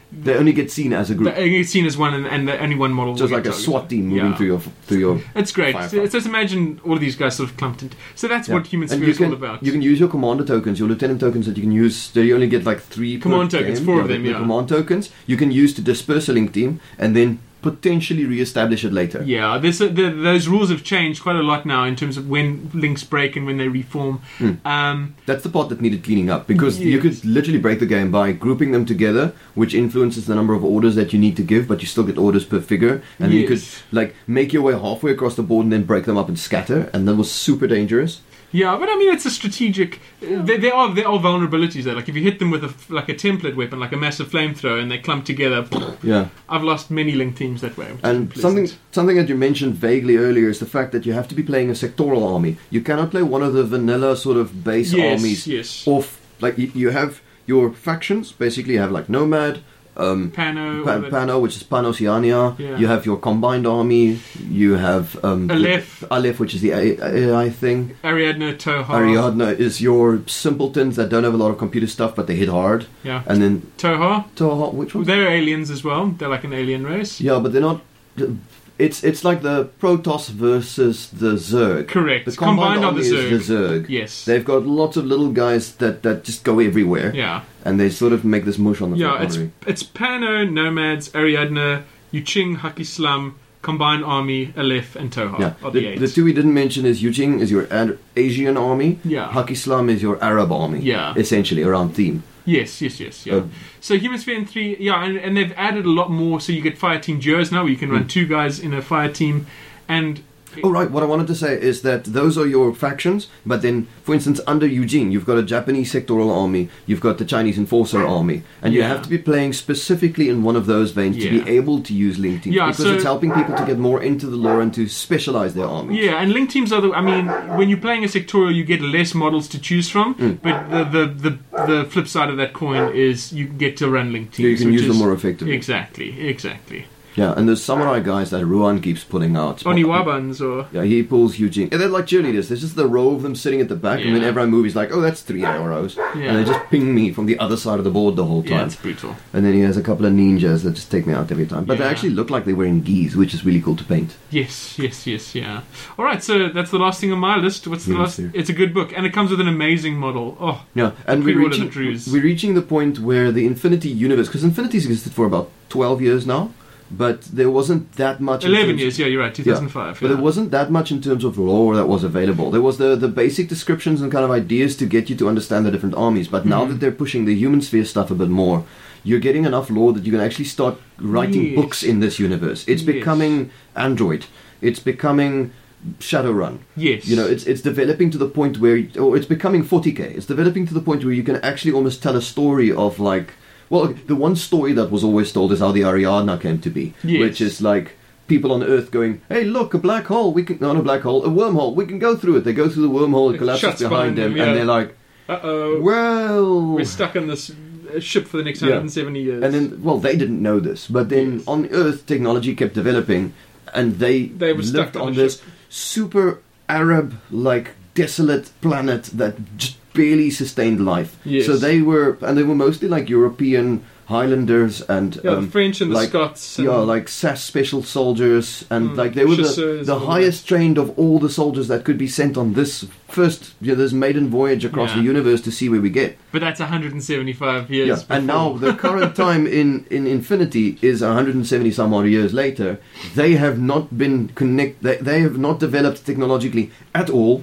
They only get seen as a group.
They're seen as one, and, and the, only one model.
So it's
will
like
get
a
targeted.
SWAT team moving
Yeah.
through your through your.
It's great.
firefight.
So, so just imagine all of these guys sort of clumped into. So that's
Yeah.
what Human
And
Sphere
you
is
can,
all about.
You can use your commander tokens, your lieutenant tokens that you can use. That you only get like three per
Command tokens,
game.
four
yeah,
of them,
the, the
yeah.
command tokens you can use to disperse a link team and then potentially re-establish it later.
Yeah, there's a, the, those rules have changed quite a lot now in terms of when links break and when they reform.
Mm.
Um,
That's the part that needed cleaning up because you
Yes.
could literally break the game by grouping them together, which influences the number of orders that you need to give, but you still get orders per figure, and then you could
Yes.
like make your way halfway across the board and then break them up and scatter, and that was super dangerous.
yeah, but I mean, it's a strategic. Uh, there, there are there are vulnerabilities there. Like if you hit them with a f- like a template weapon, like a massive flamethrower, and they clump together,
Yeah.
I've lost many link teams that way. which is
And
unpleasant.
something something that you mentioned vaguely earlier is the fact that you have to be playing a sectoral army. You cannot play one of the vanilla sort of base
Yes,
armies
yes.
off. Like you, you have your factions. Basically, you have like Nomad, um,
Pano,
Pa-
or the-
Pano, which is Pan-Oceania.
Yeah.
You have your combined army. You have um,
Aleph.
the- Aleph, which is the A I thing.
Ariadne, Toha.
Ariadne is your simpletons that don't have a lot of computer stuff, but they hit hard.
Yeah.
And then
Toha.
Toha, which one?
They're aliens as well. They're like an alien race.
Yeah, but they're not. It's it's like the Protoss versus the Zerg.
Correct.
The combined,
Combined are the
army is the Zerg.
Yes.
They've got lots of little guys that, that just go everywhere,
Yeah.
and they sort of make this mush on the
Yeah,
front
it's
artery.
it's Pano, Nomads, Ariadne, Yuching, Haki Slum, Combined Army, Aleph, and Toha
Yeah,
are the,
the,
eight.
the two we didn't mention is Yujing is your Ad- Asian army.
Yeah.
Haki Slum is your Arab army.
Yeah.
Essentially around theme.
Yes, yes, yes, yeah.
Uh,
so Human Sphere in three, yeah, and, and they've added a lot more. So you get fire team duos now, where you can run
Mm.
two guys in a fire team, and
Oh right, what I wanted to say is that those are your factions, but then, for instance, under Eugene, you've got a Japanese sectoral army, you've got the Chinese enforcer army, and you
Yeah.
have to be playing specifically in one of those veins to
Yeah.
be able to use link teams,
Yeah,
because
so-
it's helping people to get more into the lore and to specialize their armies.
yeah, and link teams are the. I mean, when you're playing a sectorial, you get less models to choose from,
Mm.
but the, the the the flip side of that coin is you get to run link teams.
Yeah, you can
which
use them
is-
more effectively.
Exactly, exactly.
Yeah, and there's samurai guys that Ruan keeps pulling out.
Oniwabans or
Yeah, he pulls Eugene. And they're like cheerleaders. There's just the row of them sitting at the back, and
Yeah.
whenever I move, he's like, oh, that's three arrows.
Yeah.
And they just ping me from the other side of the board the whole
yeah,
time.
it's brutal.
And then he has a couple of ninjas that just take me out every time. But they
Yeah.
actually look like they're wearing gis, which is really cool to paint.
Yes, yes, yes, yeah. All right, so that's the last thing on my list. What's the
Yes,
last?
sir.
It's a good book, and it comes with an amazing model. Oh,
Yeah, and we're
Pre-order the
reaching,
Drews.
we're reaching the point where the Infinity Universe, because Infinity's existed for about twelve years now, but there wasn't that much. in
eleven
terms-
years. Yeah, you're right. two thousand five.
But
yeah.
there wasn't that much in terms of lore that was available. There was the, the basic descriptions and kind of ideas to get you to understand the different armies. But now
Mhm.
that they're pushing the human sphere stuff a bit more, you're getting enough lore that you can actually start writing
Yes.
books in this universe. It's
Yes.
becoming Android. It's becoming Shadowrun.
Yes.
You know, it's it's developing to the point where, or it's becoming forty K. It's developing to the point where you can actually almost tell a story of like, well, the one story that was always told is how the Ariadna came to be,
Yes.
which is like people on Earth going, "Hey, look, a black hole. We can not a black hole, a wormhole. We can go through it." They go through the wormhole, it
It
collapses
shuts
behind
behind
them,
them, yeah.
and they're like,
Uh oh.
"Well."
We're stuck on this uh, ship for the next
Yeah.
one hundred seventy years.
And then, well, they didn't know this, but then
Yes.
on Earth, technology kept developing, and they,
They were stuck
lived
on
on
the
this
ship.
super Arab, like desolate planet that just barely sustained life.
Yes.
So they were, and they were mostly like European Highlanders and
yeah,
um,
the French and the
like-
Scots. And
yeah, like S A S special soldiers, and
Mm,
like they were the,
chasseurs
the
and all
highest trained of all the soldiers that could be sent on this first, you know, this maiden voyage across
Yeah.
the universe to see where we get.
But that's one hundred seventy-five years.
Yeah, and now
before.
the current time in, in Infinity is one hundred seventy some odd years later. They have not been connect. They, they have not developed technologically at all.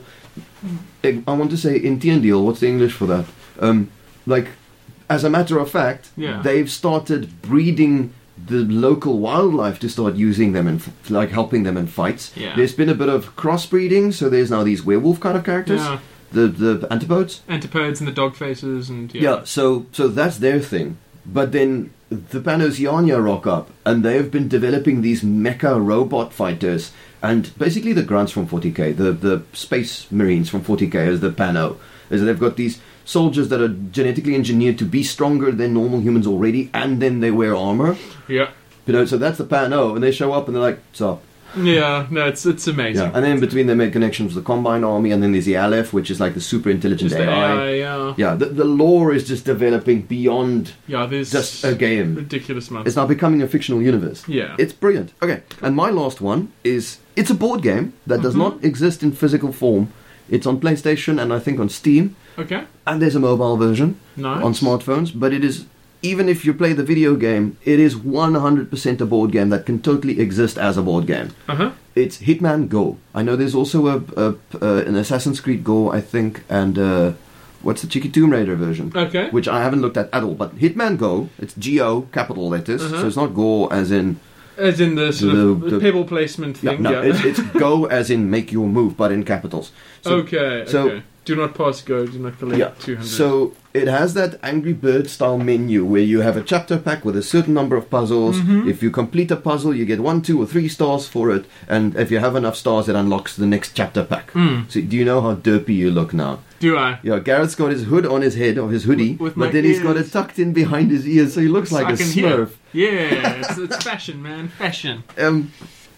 I I want to say in Tiendeel. What's the English for that? Um, like, as a matter of fact,
Yeah.
they've started breeding the local wildlife to start using them and f- like helping them in fights.
Yeah.
There's been a bit of crossbreeding, so there's now these werewolf kind of characters.
Yeah.
The the antipodes.
Antipodes and the dog faces and yeah.
Yeah, so so that's their thing. But then the Panosiania rock up, and they've been developing these mecha robot fighters, and basically the grunts from forty K, the the space marines from forty K, is the Pano, is that they've got these soldiers that are genetically engineered to be stronger than normal humans already, and then they wear armor.
Yeah.
You know, so that's the Pano, and they show up and they're like, "What's up?"
Yeah, no, it's it's amazing.
Yeah, and then in between they made connections with the Combine Army, and then there's the Aleph, which is like the super intelligent
Just the
A I.
A I, yeah.
Yeah, the, the lore is just developing beyond
Yeah, there's
just a game.
ridiculous amounts.
It's now becoming a fictional universe.
Yeah.
It's brilliant. Okay, and my last one is, it's a board game that does
Mhm.
not exist in physical form. It's on PlayStation and I think on Steam,
Okay,
and there's a mobile version
nice.
on smartphones, but it is, even if you play the video game, it is one hundred percent a board game that can totally exist as a board game.
Uh-huh.
It's Hitman Go. I know there's also a, a, uh, an Assassin's Creed Go, I think, and uh, what's the cheeky Tomb Raider version?
Okay.
Which I haven't looked at at all. But Hitman Go, it's G O, capital letters,
Uh-huh.
so it's not Go as in...
As in the sort
The-
of
the-
pebble placement
Yeah,
thing.
no,
yeah.
it's, it's Go as in make your move, but in capitals. So,
okay,
so-
okay. Do not pass go, do not collect
Yeah,
two hundred.
so it has that Angry Bird style menu where you have a chapter pack with a certain number of puzzles.
Mhm.
If you complete a puzzle, you get one, two, or three stars for it, and if you have enough stars, it unlocks the next chapter pack.
Mm.
So, do you know how derpy you look now?
Do I?
Yeah, Garrett's got his hood on his head, or his hoodie,
With- with my
but then he's got
ears.
it tucked in behind his ears, so he looks
So
like
I
a
can hear.
Smurf.
Yeah, it's, it's fashion, man. Fashion.
Um,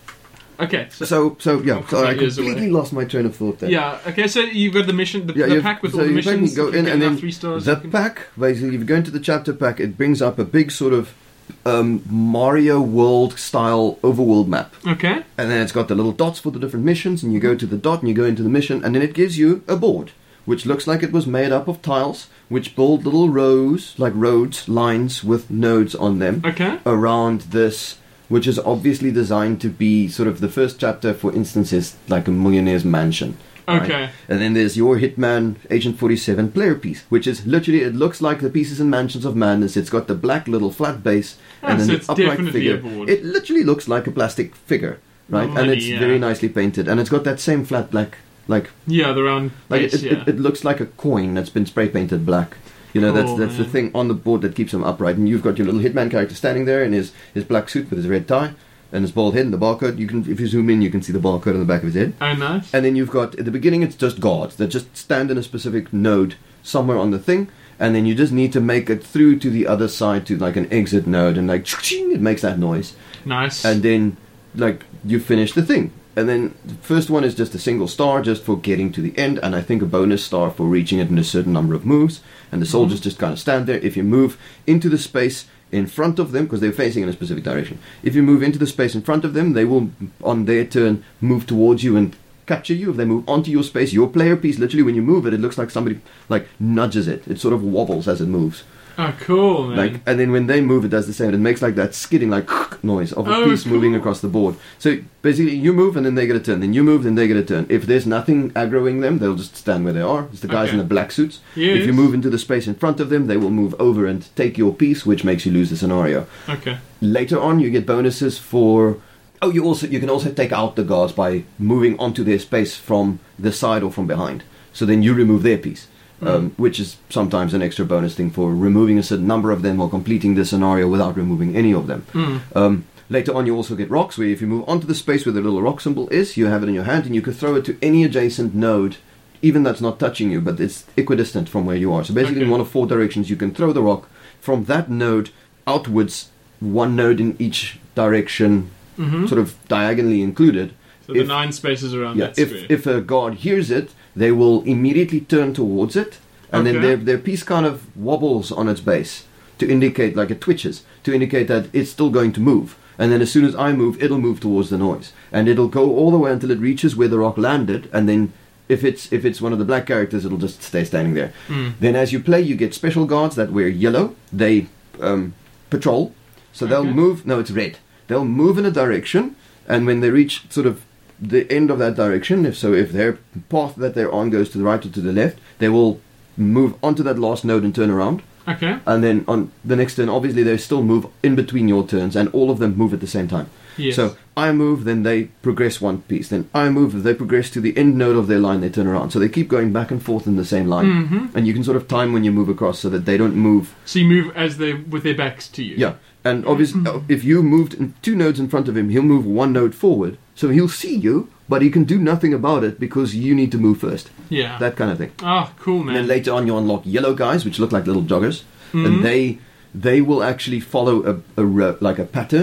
Okay, so,
so, so yeah,
I'll
so
put
I
my ears
completely
away.
lost my train of thought there.
yeah, okay, so you've got the mission, the,
Yeah,
the
you've-
pack with
so
all the
you basically
missions.
go
if you
in
get
and
enough
then
three stars.
The
you can-
pack, basically, if you go into the chapter pack, it brings up a big sort of um, Mario World style overworld map.
Okay.
And then it's got the little dots for the different missions, and you go to the dot and you go into the mission, and then it gives you a board, which looks like it was made up of tiles, which build little rows, like roads, lines with nodes on them,
Okay.
around this, which is obviously designed to be sort of the first chapter, for instance, is like a millionaire's mansion. right?
Okay.
And then there's your Hitman Agent forty-seven player piece, which is literally, it looks like the Pieces and Mansions of Madness. It's got the black little flat base
Ah,
and then
so
the
it's
upright
definitely
figure.
a board.
It literally looks like a plastic figure, right?
Oh,
and it's
yeah.
very nicely painted, and it's got that same flat black, like
Yeah, the round
like
base,
it,
yeah.
it, it looks like a coin that's been spray painted black. You know, that's
Cool,
that's the
man.
thing on the board that keeps him upright. And you've got your little Hitman character standing there in his, his black suit with his red tie and his bald head and the barcode. You can, if you zoom in, you can see the barcode on the back of his head.
Oh, nice.
And then you've got, at the beginning, it's just guards that just stand in a specific node somewhere on the thing, and then you just need to make it through to the other side to like an exit node, and like it makes that noise,
Nice.
and then like you finish the thing. And then the first one is just a single star just for getting to the end, and I think a bonus star for reaching it in a certain number of moves. And the soldiers just kind of stand there. If you move into the space in front of them, because they're facing in a specific direction, if you move into the space in front of them, they will, on their turn, move towards you and capture you. If they move onto your space, your player piece, literally when you move it, it looks like somebody like nudges it. It sort of wobbles as it moves.
Oh, cool, man.
Like, and then when they move, it does the same. It makes like that skidding, like noise of a
Oh,
piece
cool.
moving across the board. So basically, you move and then they get a turn. Then you move, then they get a turn. If there's nothing aggroing them, they'll just stand where they are. It's the guys
Okay.
in the black suits.
Yes.
If you move into the space in front of them, they will move over and take your piece, which makes you lose the scenario.
Okay.
Later on, you get bonuses for. Oh, you also you can also take out the guards by moving onto their space from the side or from behind. So then you remove their piece. Um, which is sometimes an extra bonus thing for removing a certain number of them or completing the scenario without removing any of them.
Mm.
Um, later on, you also get rocks, where if you move onto the space where the little rock symbol is, you have it in your hand and you can throw it to any adjacent node, even that's not touching you, but it's equidistant from where you are. So basically, in
Okay.
one of four directions, you can throw the rock from that node outwards, one node in each direction,
Mm-hmm.
sort of diagonally included.
So the
if-
nine spaces around
Yeah,
that
if
square.
if a guard hears it, they will immediately turn towards it, and then
Okay.
their their piece kind of wobbles on its base to indicate, like it twitches, to indicate that it's still going to move. And then as soon as I move, it'll move towards the noise, and it'll go all the way until it reaches where the rock landed, and then if it's if it's one of the black characters, it'll just stay standing there.
Mm.
Then as you play, you get special guards that wear yellow. They um, patrol, so they'll
Okay.
move. No, it's red. They'll move in a direction, and when they reach sort of the end of that direction, if so, if their path that they're on goes to the right or to the left, they will move onto that last node and turn around.
Okay.
And then on the next turn, obviously they still move in between your turns, and all of them move at the same time.
Yes.
So I move, then they progress one piece. Then I move, they progress to the end node of their line, they turn around. So they keep going back and forth in the same line.
Mm-hmm.
And you can sort of time when you move across so that they don't move.
So you move as they with their backs to you.
Yeah. And obviously, if you moved in two nodes in front of him, he'll move one node forward. So he'll see you, but he can do nothing about it because you need to move first.
Yeah.
That kind of thing.
Oh, cool, man.
And then later on, you unlock yellow guys, which look like little joggers,
Mhm.
and they they will actually follow a, a ro- like a pattern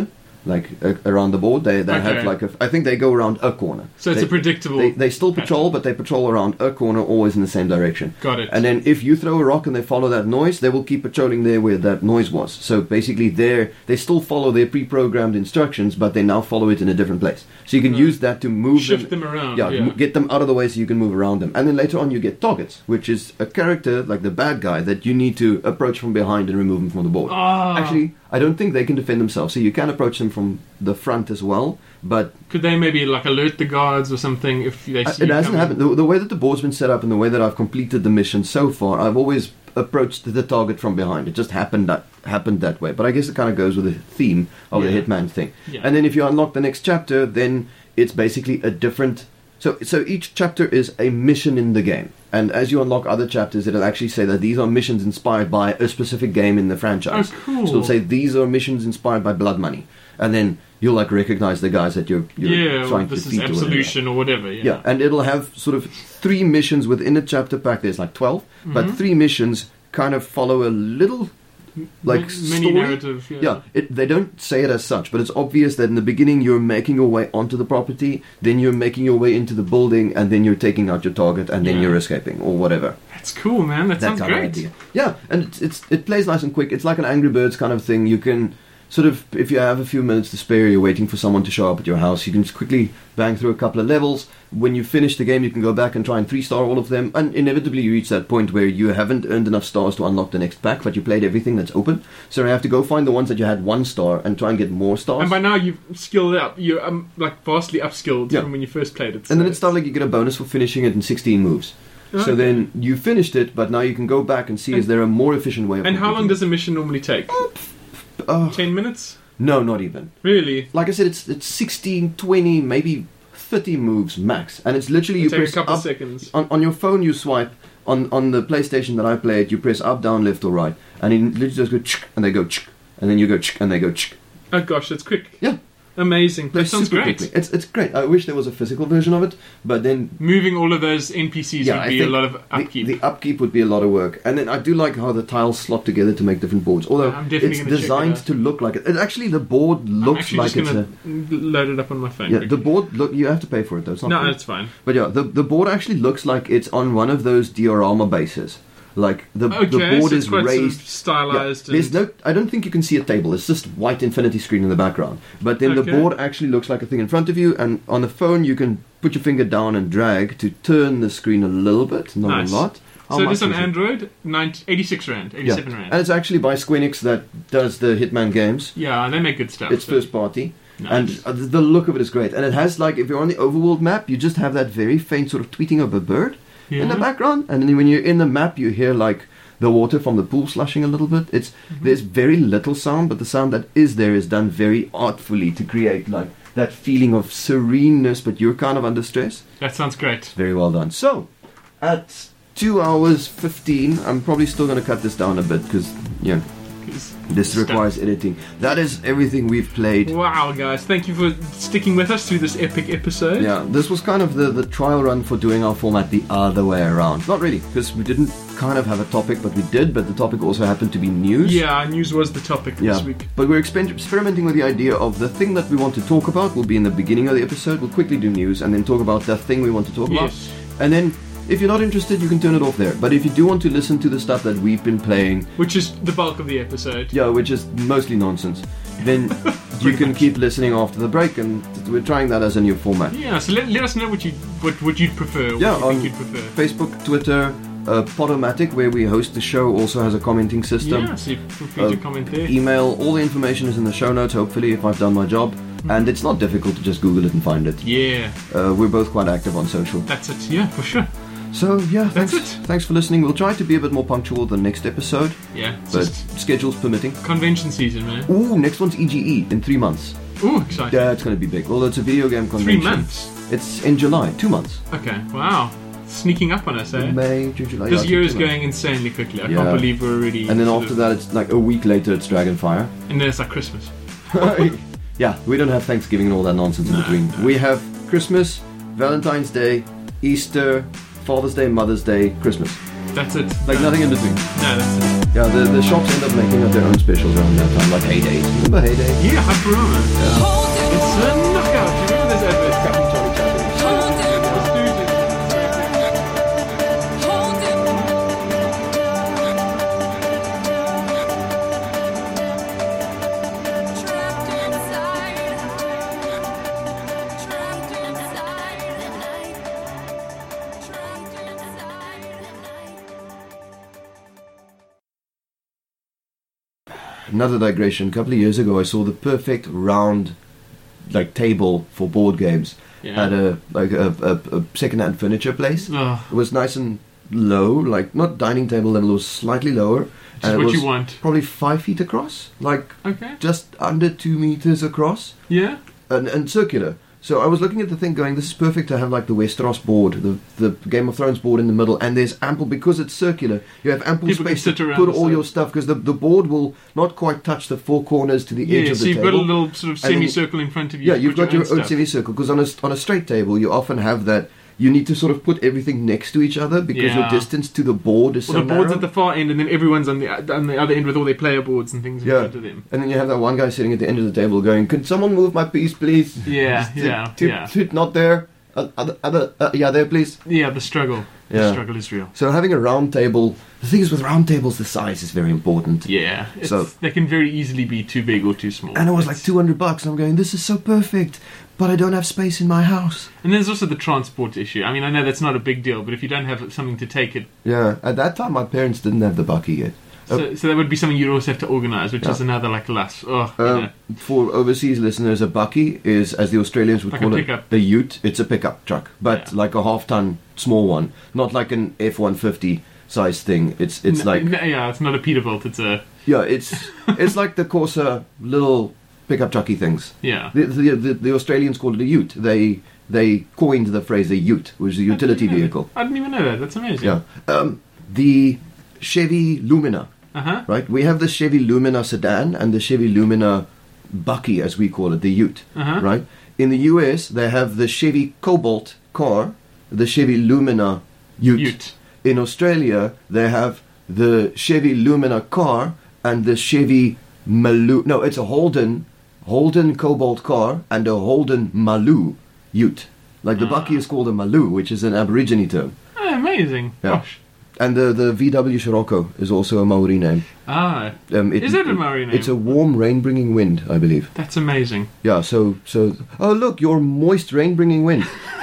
like uh, around the board. They they
Okay.
have like a, I think they go around a corner.
So it's
They-
a predictable.
They, they still patrol, but they patrol around a corner, always in the same direction.
Got it.
And then if you throw a rock and they follow that noise, they will keep patrolling there where that noise was. So basically, they they still follow their pre-programmed instructions, but they now follow it in a different place. So you can
Right.
use that to move
Shift
them.
them around.
Yeah,
Yeah.
m- get them out of the way so you can move around them. And then later on, you get targets, which is a character like the bad guy that you need to approach from behind and remove them from the board.
Ah.
Actually, I don't think they can defend themselves, so you can approach them from the front as well. But
Could they maybe like alert the guards or something if they
uh,
see
it
you
hasn't
coming?
happened. The, the way that the board's been set up and the way that I've completed the mission so far, I've always approached the target from behind. It just happened that happened that way. But I guess it kind of goes with the theme of
Yeah.
the Hitman thing.
Yeah.
And then if you unlock the next chapter, then it's basically a different. So so each chapter is a mission in the game. And as you unlock other chapters, it'll actually say that these are missions inspired by a specific game in the franchise.
Oh, cool.
So it'll say these are missions inspired by Blood Money. And then you'll like recognize the guys that you're, you're
yeah, well,
trying to
this is
defeat or whatever.
Absolution or whatever. Yeah.
Yeah, and it'll have sort of three missions within a chapter pack. There's like twelve, but
Mhm.
three missions kind of follow a little like
Mi- mini
story.
narrative. Yeah.
Yeah, it, they don't say it as such, but it's obvious that in the beginning you're making your way onto the property, then you're making your way into the building, and then you're taking out your target, and then
Yeah.
you're escaping or whatever.
That's cool, man. That, sounds
kind of
great.
idea. Yeah, and it's, it's it plays nice and quick. It's like an Angry Birds kind of thing. You can sort of, if you have a few minutes to spare, you're waiting for someone to show up at your house, you can just quickly bang through a couple of levels. When you finish the game, you can go back and try and three-star all of them, and inevitably you reach that point where you haven't earned enough stars to unlock the next pack, but you played everything that's open. So you have to go find the ones that you had one star and try and get more stars.
And by now you've skilled up. You're um, like vastly upskilled
Yeah.
from when you first played it.
And then
so-
it's stuff like you get a bonus for finishing it in sixteen moves. So
Okay.
then you finished it, but now you can go back and see
And-
is there a more efficient way of
And how long
completing
does a mission normally take?
it. Uh,
Ten minutes?
no, not even.
Really?
Like I said, it's it's sixteen, twenty, maybe thirty moves max, and it's literally you
It'll take
press
a couple
up
seconds.
on, on your phone. You swipe on on the PlayStation that I played. You press up, down, left, or right, and it literally just go ch- and they go ch- and then you go ch- and they go ch-
Oh gosh, that's quick.
Yeah.
Amazing. That
Like,
sounds
super
great.
quickly. It's it's great. I wish there was a physical version of it, but then
Moving all of those N P Cs
Yeah,
would
I
be a
think
lot of
the,
upkeep.
the upkeep would be a lot of work. And then I do like how the tiles slot together to make different boards. Although
I'm definitely
it's
gonna check it
designed
out.
to look like it. it. Actually, the board
I'm
looks
actually
like
just
it's
going
a.
to load it up on my phone.
Yeah, the
quickly.
board look. You have to pay for it though. It's not
No,
free.
it's fine.
But yeah, the the board actually looks like it's on one of those diorama bases. Like the
Okay,
the board
so
is
it's quite
raised.
sort of stylized.
Yeah, there's
and,
no. I don't think you can see a table. It's just white infinity screen in the background. But then
Okay.
the board actually looks like a thing in front of you, and on the phone you can put your finger down and drag to turn the screen a little bit, not
Nice.
a lot. How
so
much
this on
is it?
Android, ninety, eighty-six rand, eighty-seven
Yeah.
rand.
And it's actually by Squeenix that does the Hitman games.
Yeah, they make good stuff.
It's
so-
first party.
Nice.
And uh, the look of it is great. And it has, like, if you're on the overworld map, you just have that very faint sort of tweeting of a bird
yeah.
in the background. And then when you're in the map, you hear, like, the water from the pool slushing a little bit. It's
Mm-hmm.
There's very little sound, but the sound that is there is done very artfully to create, like, that feeling of sereneness, but you're kind of under stress.
That sounds great.
Very well done. So, at two hours fifteen, I'm probably still going to cut this down a bit because, yeah,
'Cause-
this
Stuff.
requires editing. That is everything we've played.
Wow, guys, thank you for sticking with us through this epic episode.
Yeah, this was kind of the, the trial run for doing our format the other way around. Not really, because we didn't kind of have a topic, but we did, but the topic also happened to be news.
Yeah, news was the topic
Yeah,
this week.
but we're exper- experimenting with the idea of the thing that we want to talk about will be in the beginning of the episode. We'll quickly do news and then talk about the thing we want to talk about.
Yes.
And then, if you're not interested, you can turn it off there. But if you do want to listen to the stuff that we've been playing,
Which is the bulk of the episode.
yeah, which is mostly nonsense, then you can keep listening after the break, and we're trying that as a new format.
Yeah, so let, let us know what you what what you'd prefer. What
Yeah,
you
on
think you'd prefer.
Facebook, Twitter, uh, Podomatic, where we host the show, also has a commenting system.
Yeah, so feel free
Uh,
to comment there.
Email, all the information is in the show notes, hopefully, if I've done my job. And it's not difficult to just Google it and find it.
Yeah,
Uh, we're both quite active on social.
that's it. Yeah, for sure.
So, yeah,
That's
thanks,
it.
thanks for listening. We'll try to be a bit more punctual the next episode,
Yeah, it's
but
just
schedules permitting.
convention season, man.
Ooh, next one's E G E in three months.
Ooh, exciting.
Yeah, it's going to be big. Although it's a video game
Three
convention.
months.
It's in July, two months.
Okay, wow. Sneaking up on us, eh?
May, June, July.
This
yeah,
year
two
is
months.
going insanely quickly. I
Yeah.
can't believe we're already.
And then
sort
after
of-
that, it's like a week later, it's Dragonfire.
and then it's like Christmas.
Yeah, we don't have Thanksgiving and all that nonsense in
No,
between.
no.
We have Christmas, Valentine's Day, Easter, Father's Day, Mother's Day, Christmas.
That's it.
Like
No.
nothing in between.
No, that's it.
Yeah, the, the shops end up making up their own specials around that time, like Heyday. Remember Heyday?
Yeah, Hyperama.
Yeah.
It's a knockout. Do you remember those adverts? Captain Charlie Chaplin. Let's do it.
Another digression. A couple of years ago, I saw the perfect round, like table for board games
Yeah.
at a like a, a, a second-hand furniture place.
Ugh.
It was nice and low, like not dining table level. It was slightly lower.
Just
it
what
was
you want.
Probably five feet across, like
Okay.
just under two meters across,
Yeah.
and, and circular. So I was looking at the thing, going, "This is perfect to have like the Westeros board, the the Game of Thrones board in the middle, and there's ample because it's circular. You have ample
People can
space
sit
to
around
put
the
all your
side.
stuff because the the board will not quite touch the four corners to the edge
Yeah,
of
so
the
you've
table.
got a little sort of
And then-
semicircle in front of you.
Yeah,
to
you've
put
got your own
stuff.
semicircle because on a on a straight table you often have that. You need to sort of put everything next to each other because your
Yeah.
distance to the board is
Well,
so
the board's
narrow.
at the far end, and then everyone's on the on the other end with all their player boards and things in
Yeah.
front of them.
And then you have that one guy sitting at the end of the table going, "Can someone move my piece, please?"
Yeah,
Just,
yeah,
tip,
yeah.
tip, not there. Uh, other, other, uh, yeah, there, please.
Yeah, the struggle. The
Yeah.
struggle is real.
So having a round table. The thing is, with round tables, the size is very important.
Yeah, it's,
So-
they can very easily be too big or too small.
And it was like
It's-
two hundred bucks. And I'm going, "This is so perfect, but I don't have space in my house."
And there's also the transport issue. I mean, I know that's not a big deal, but if you don't have something to take it,
Yeah. At that time, my parents didn't have the bucky yet.
so, so that would be something you'd also have to organise, which
Yeah.
is another like less. Oh, you
Um,
know.
For overseas listeners, a bucky is, as the Australians would
Like
call
a
it,
pickup.
a ute. It's a pickup truck, but
Yeah.
like a half-ton small one, not like an F one fifty size thing. It's it's
N-
like
n- yeah, it's not a Peterbilt. It's a
yeah, it's it's like the Corsa little pickup trucky things.
yeah.
The, the, the, the Australians call it a ute. They they coined the phrase a ute, which is a utility
I didn't know
vehicle.
that. I didn't even know that. That's amazing.
Yeah. Um, the Chevy Lumina,
Uh huh.
right? We have the Chevy Lumina sedan and the Chevy Lumina bucky, as we call it, the ute,
Uh huh.
right? In the U S, they have the Chevy Cobalt car, the Chevy Lumina ute.
Ute.
In Australia, they have the Chevy Lumina car and the Chevy Maloo. No, it's a Holden, Holden Cobalt car and a Holden Maloo ute. Like the
Ah.
bucky is called a Maloo, which is an Aborigine term.
Oh, amazing.
Yeah.
Gosh.
And the, the V W Scirocco is also a Maori name.
Ah,
Um, it,
Is it a Maori name?
It's a warm, rain-bringing wind, I believe.
that's amazing.
Yeah, so... so oh, look, your moist, rain-bringing wind.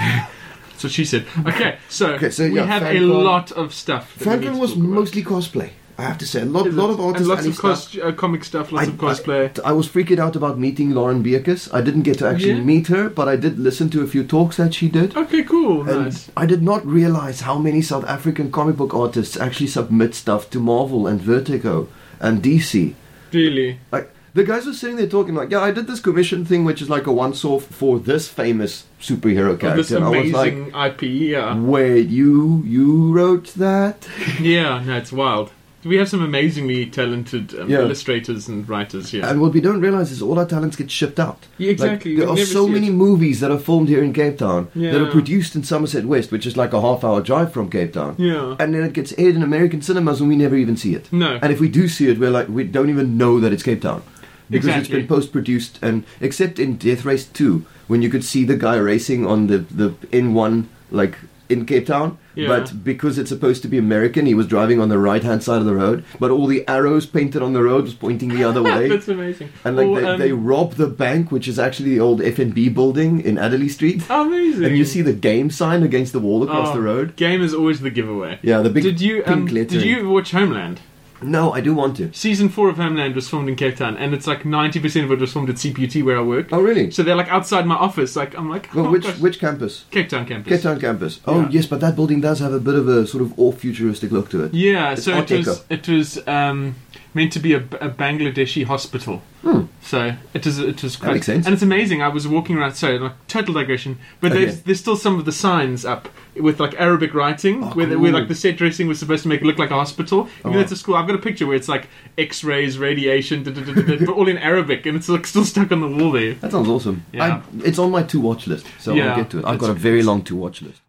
That's what she said. Okay, so,
Okay, so,
we
yeah,
have a
FanCon-
lot of stuff. that we need
Franklin
to
was
talk about.
mostly cosplay, I have to say. A lot,
Is
lot
it?
of artists
and lots
and
of
stuff.
cos- uh, comic stuff, lots
I-
of cosplay.
I, I was freaking out about meeting Lauren Bierkes. I didn't get to actually
Yeah?
meet her, but I did listen to a few talks that she did.
Okay, cool.
And
Nice.
I did not realize how many South African comic book artists actually submit stuff to Marvel and Vertigo and D C.
Really.
Like, the guys were sitting there talking like, yeah, I did this commission thing, which is like a once-off for this famous superhero
Oh,
character.
this
And I was like,
amazing I P, yeah.
wait, you you wrote that?
Yeah, no, it's wild. We have some amazingly talented um,
Yeah.
illustrators and writers here.
And what we don't realize is all our talents get shipped out.
Yeah, exactly.
Like, there
We
are
never
so
see
many
it.
movies that are filmed here in Cape Town that
Yeah.
are produced in Somerset West, which is like a half-hour drive from Cape Town.
Yeah.
And then it gets aired in American cinemas and we never even see it.
No.
And if we do see it, we're like, we don't even know that it's Cape Town. Because
Exactly.
it's been post-produced, and except in Death Race two, when you could see the guy racing on the, the N one, like, in Cape Town.
Yeah.
But because it's supposed to be American, he was driving on the right-hand side of the road, but all the arrows painted on the road was pointing the other way.
That's amazing.
And like
Or,
they,
um,
they rob the bank, which is actually the old F and B building in Adderley Street,
amazing.
and you see the game sign against the wall across
Oh,
the road.
Game is always the giveaway.
Yeah, the big
Did you
pink
um,
lettering.
did you watch Homeland?
No, I do want to.
Season four of Homeland was filmed in Cape Town, and it's like ninety percent of it was filmed at C P U T where I work.
Oh, really?
So they're like outside my office. Like I'm like,
Well,
oh,
which
gosh.
which campus?
Cape Town campus.
Cape Town campus. Oh,
Yeah.
yes, but that building does have a bit of a sort of all-futuristic look to it.
Yeah,
It's
so
Art
it was
Deco.
it was um, meant to be a, a Bangladeshi hospital.
Hmm.
So it is it was quite
makes sense.
and it's amazing. I was walking around. Sorry, like total digression, but
Okay.
there's there's still some of the signs up with like Arabic writing,
Oh,
where,
cool.
where like the set dressing was supposed to make it look like a hospital. Even though
Oh.
it's a school, I've got a picture where it's like X-rays, radiation, da, da, da, da, da, but all in Arabic, and it's like still stuck on the wall there.
That sounds awesome.
Yeah.
I, it's on my to-watch list, so
Yeah,
I'll get to it. I've
it's-
got a very long to-watch list.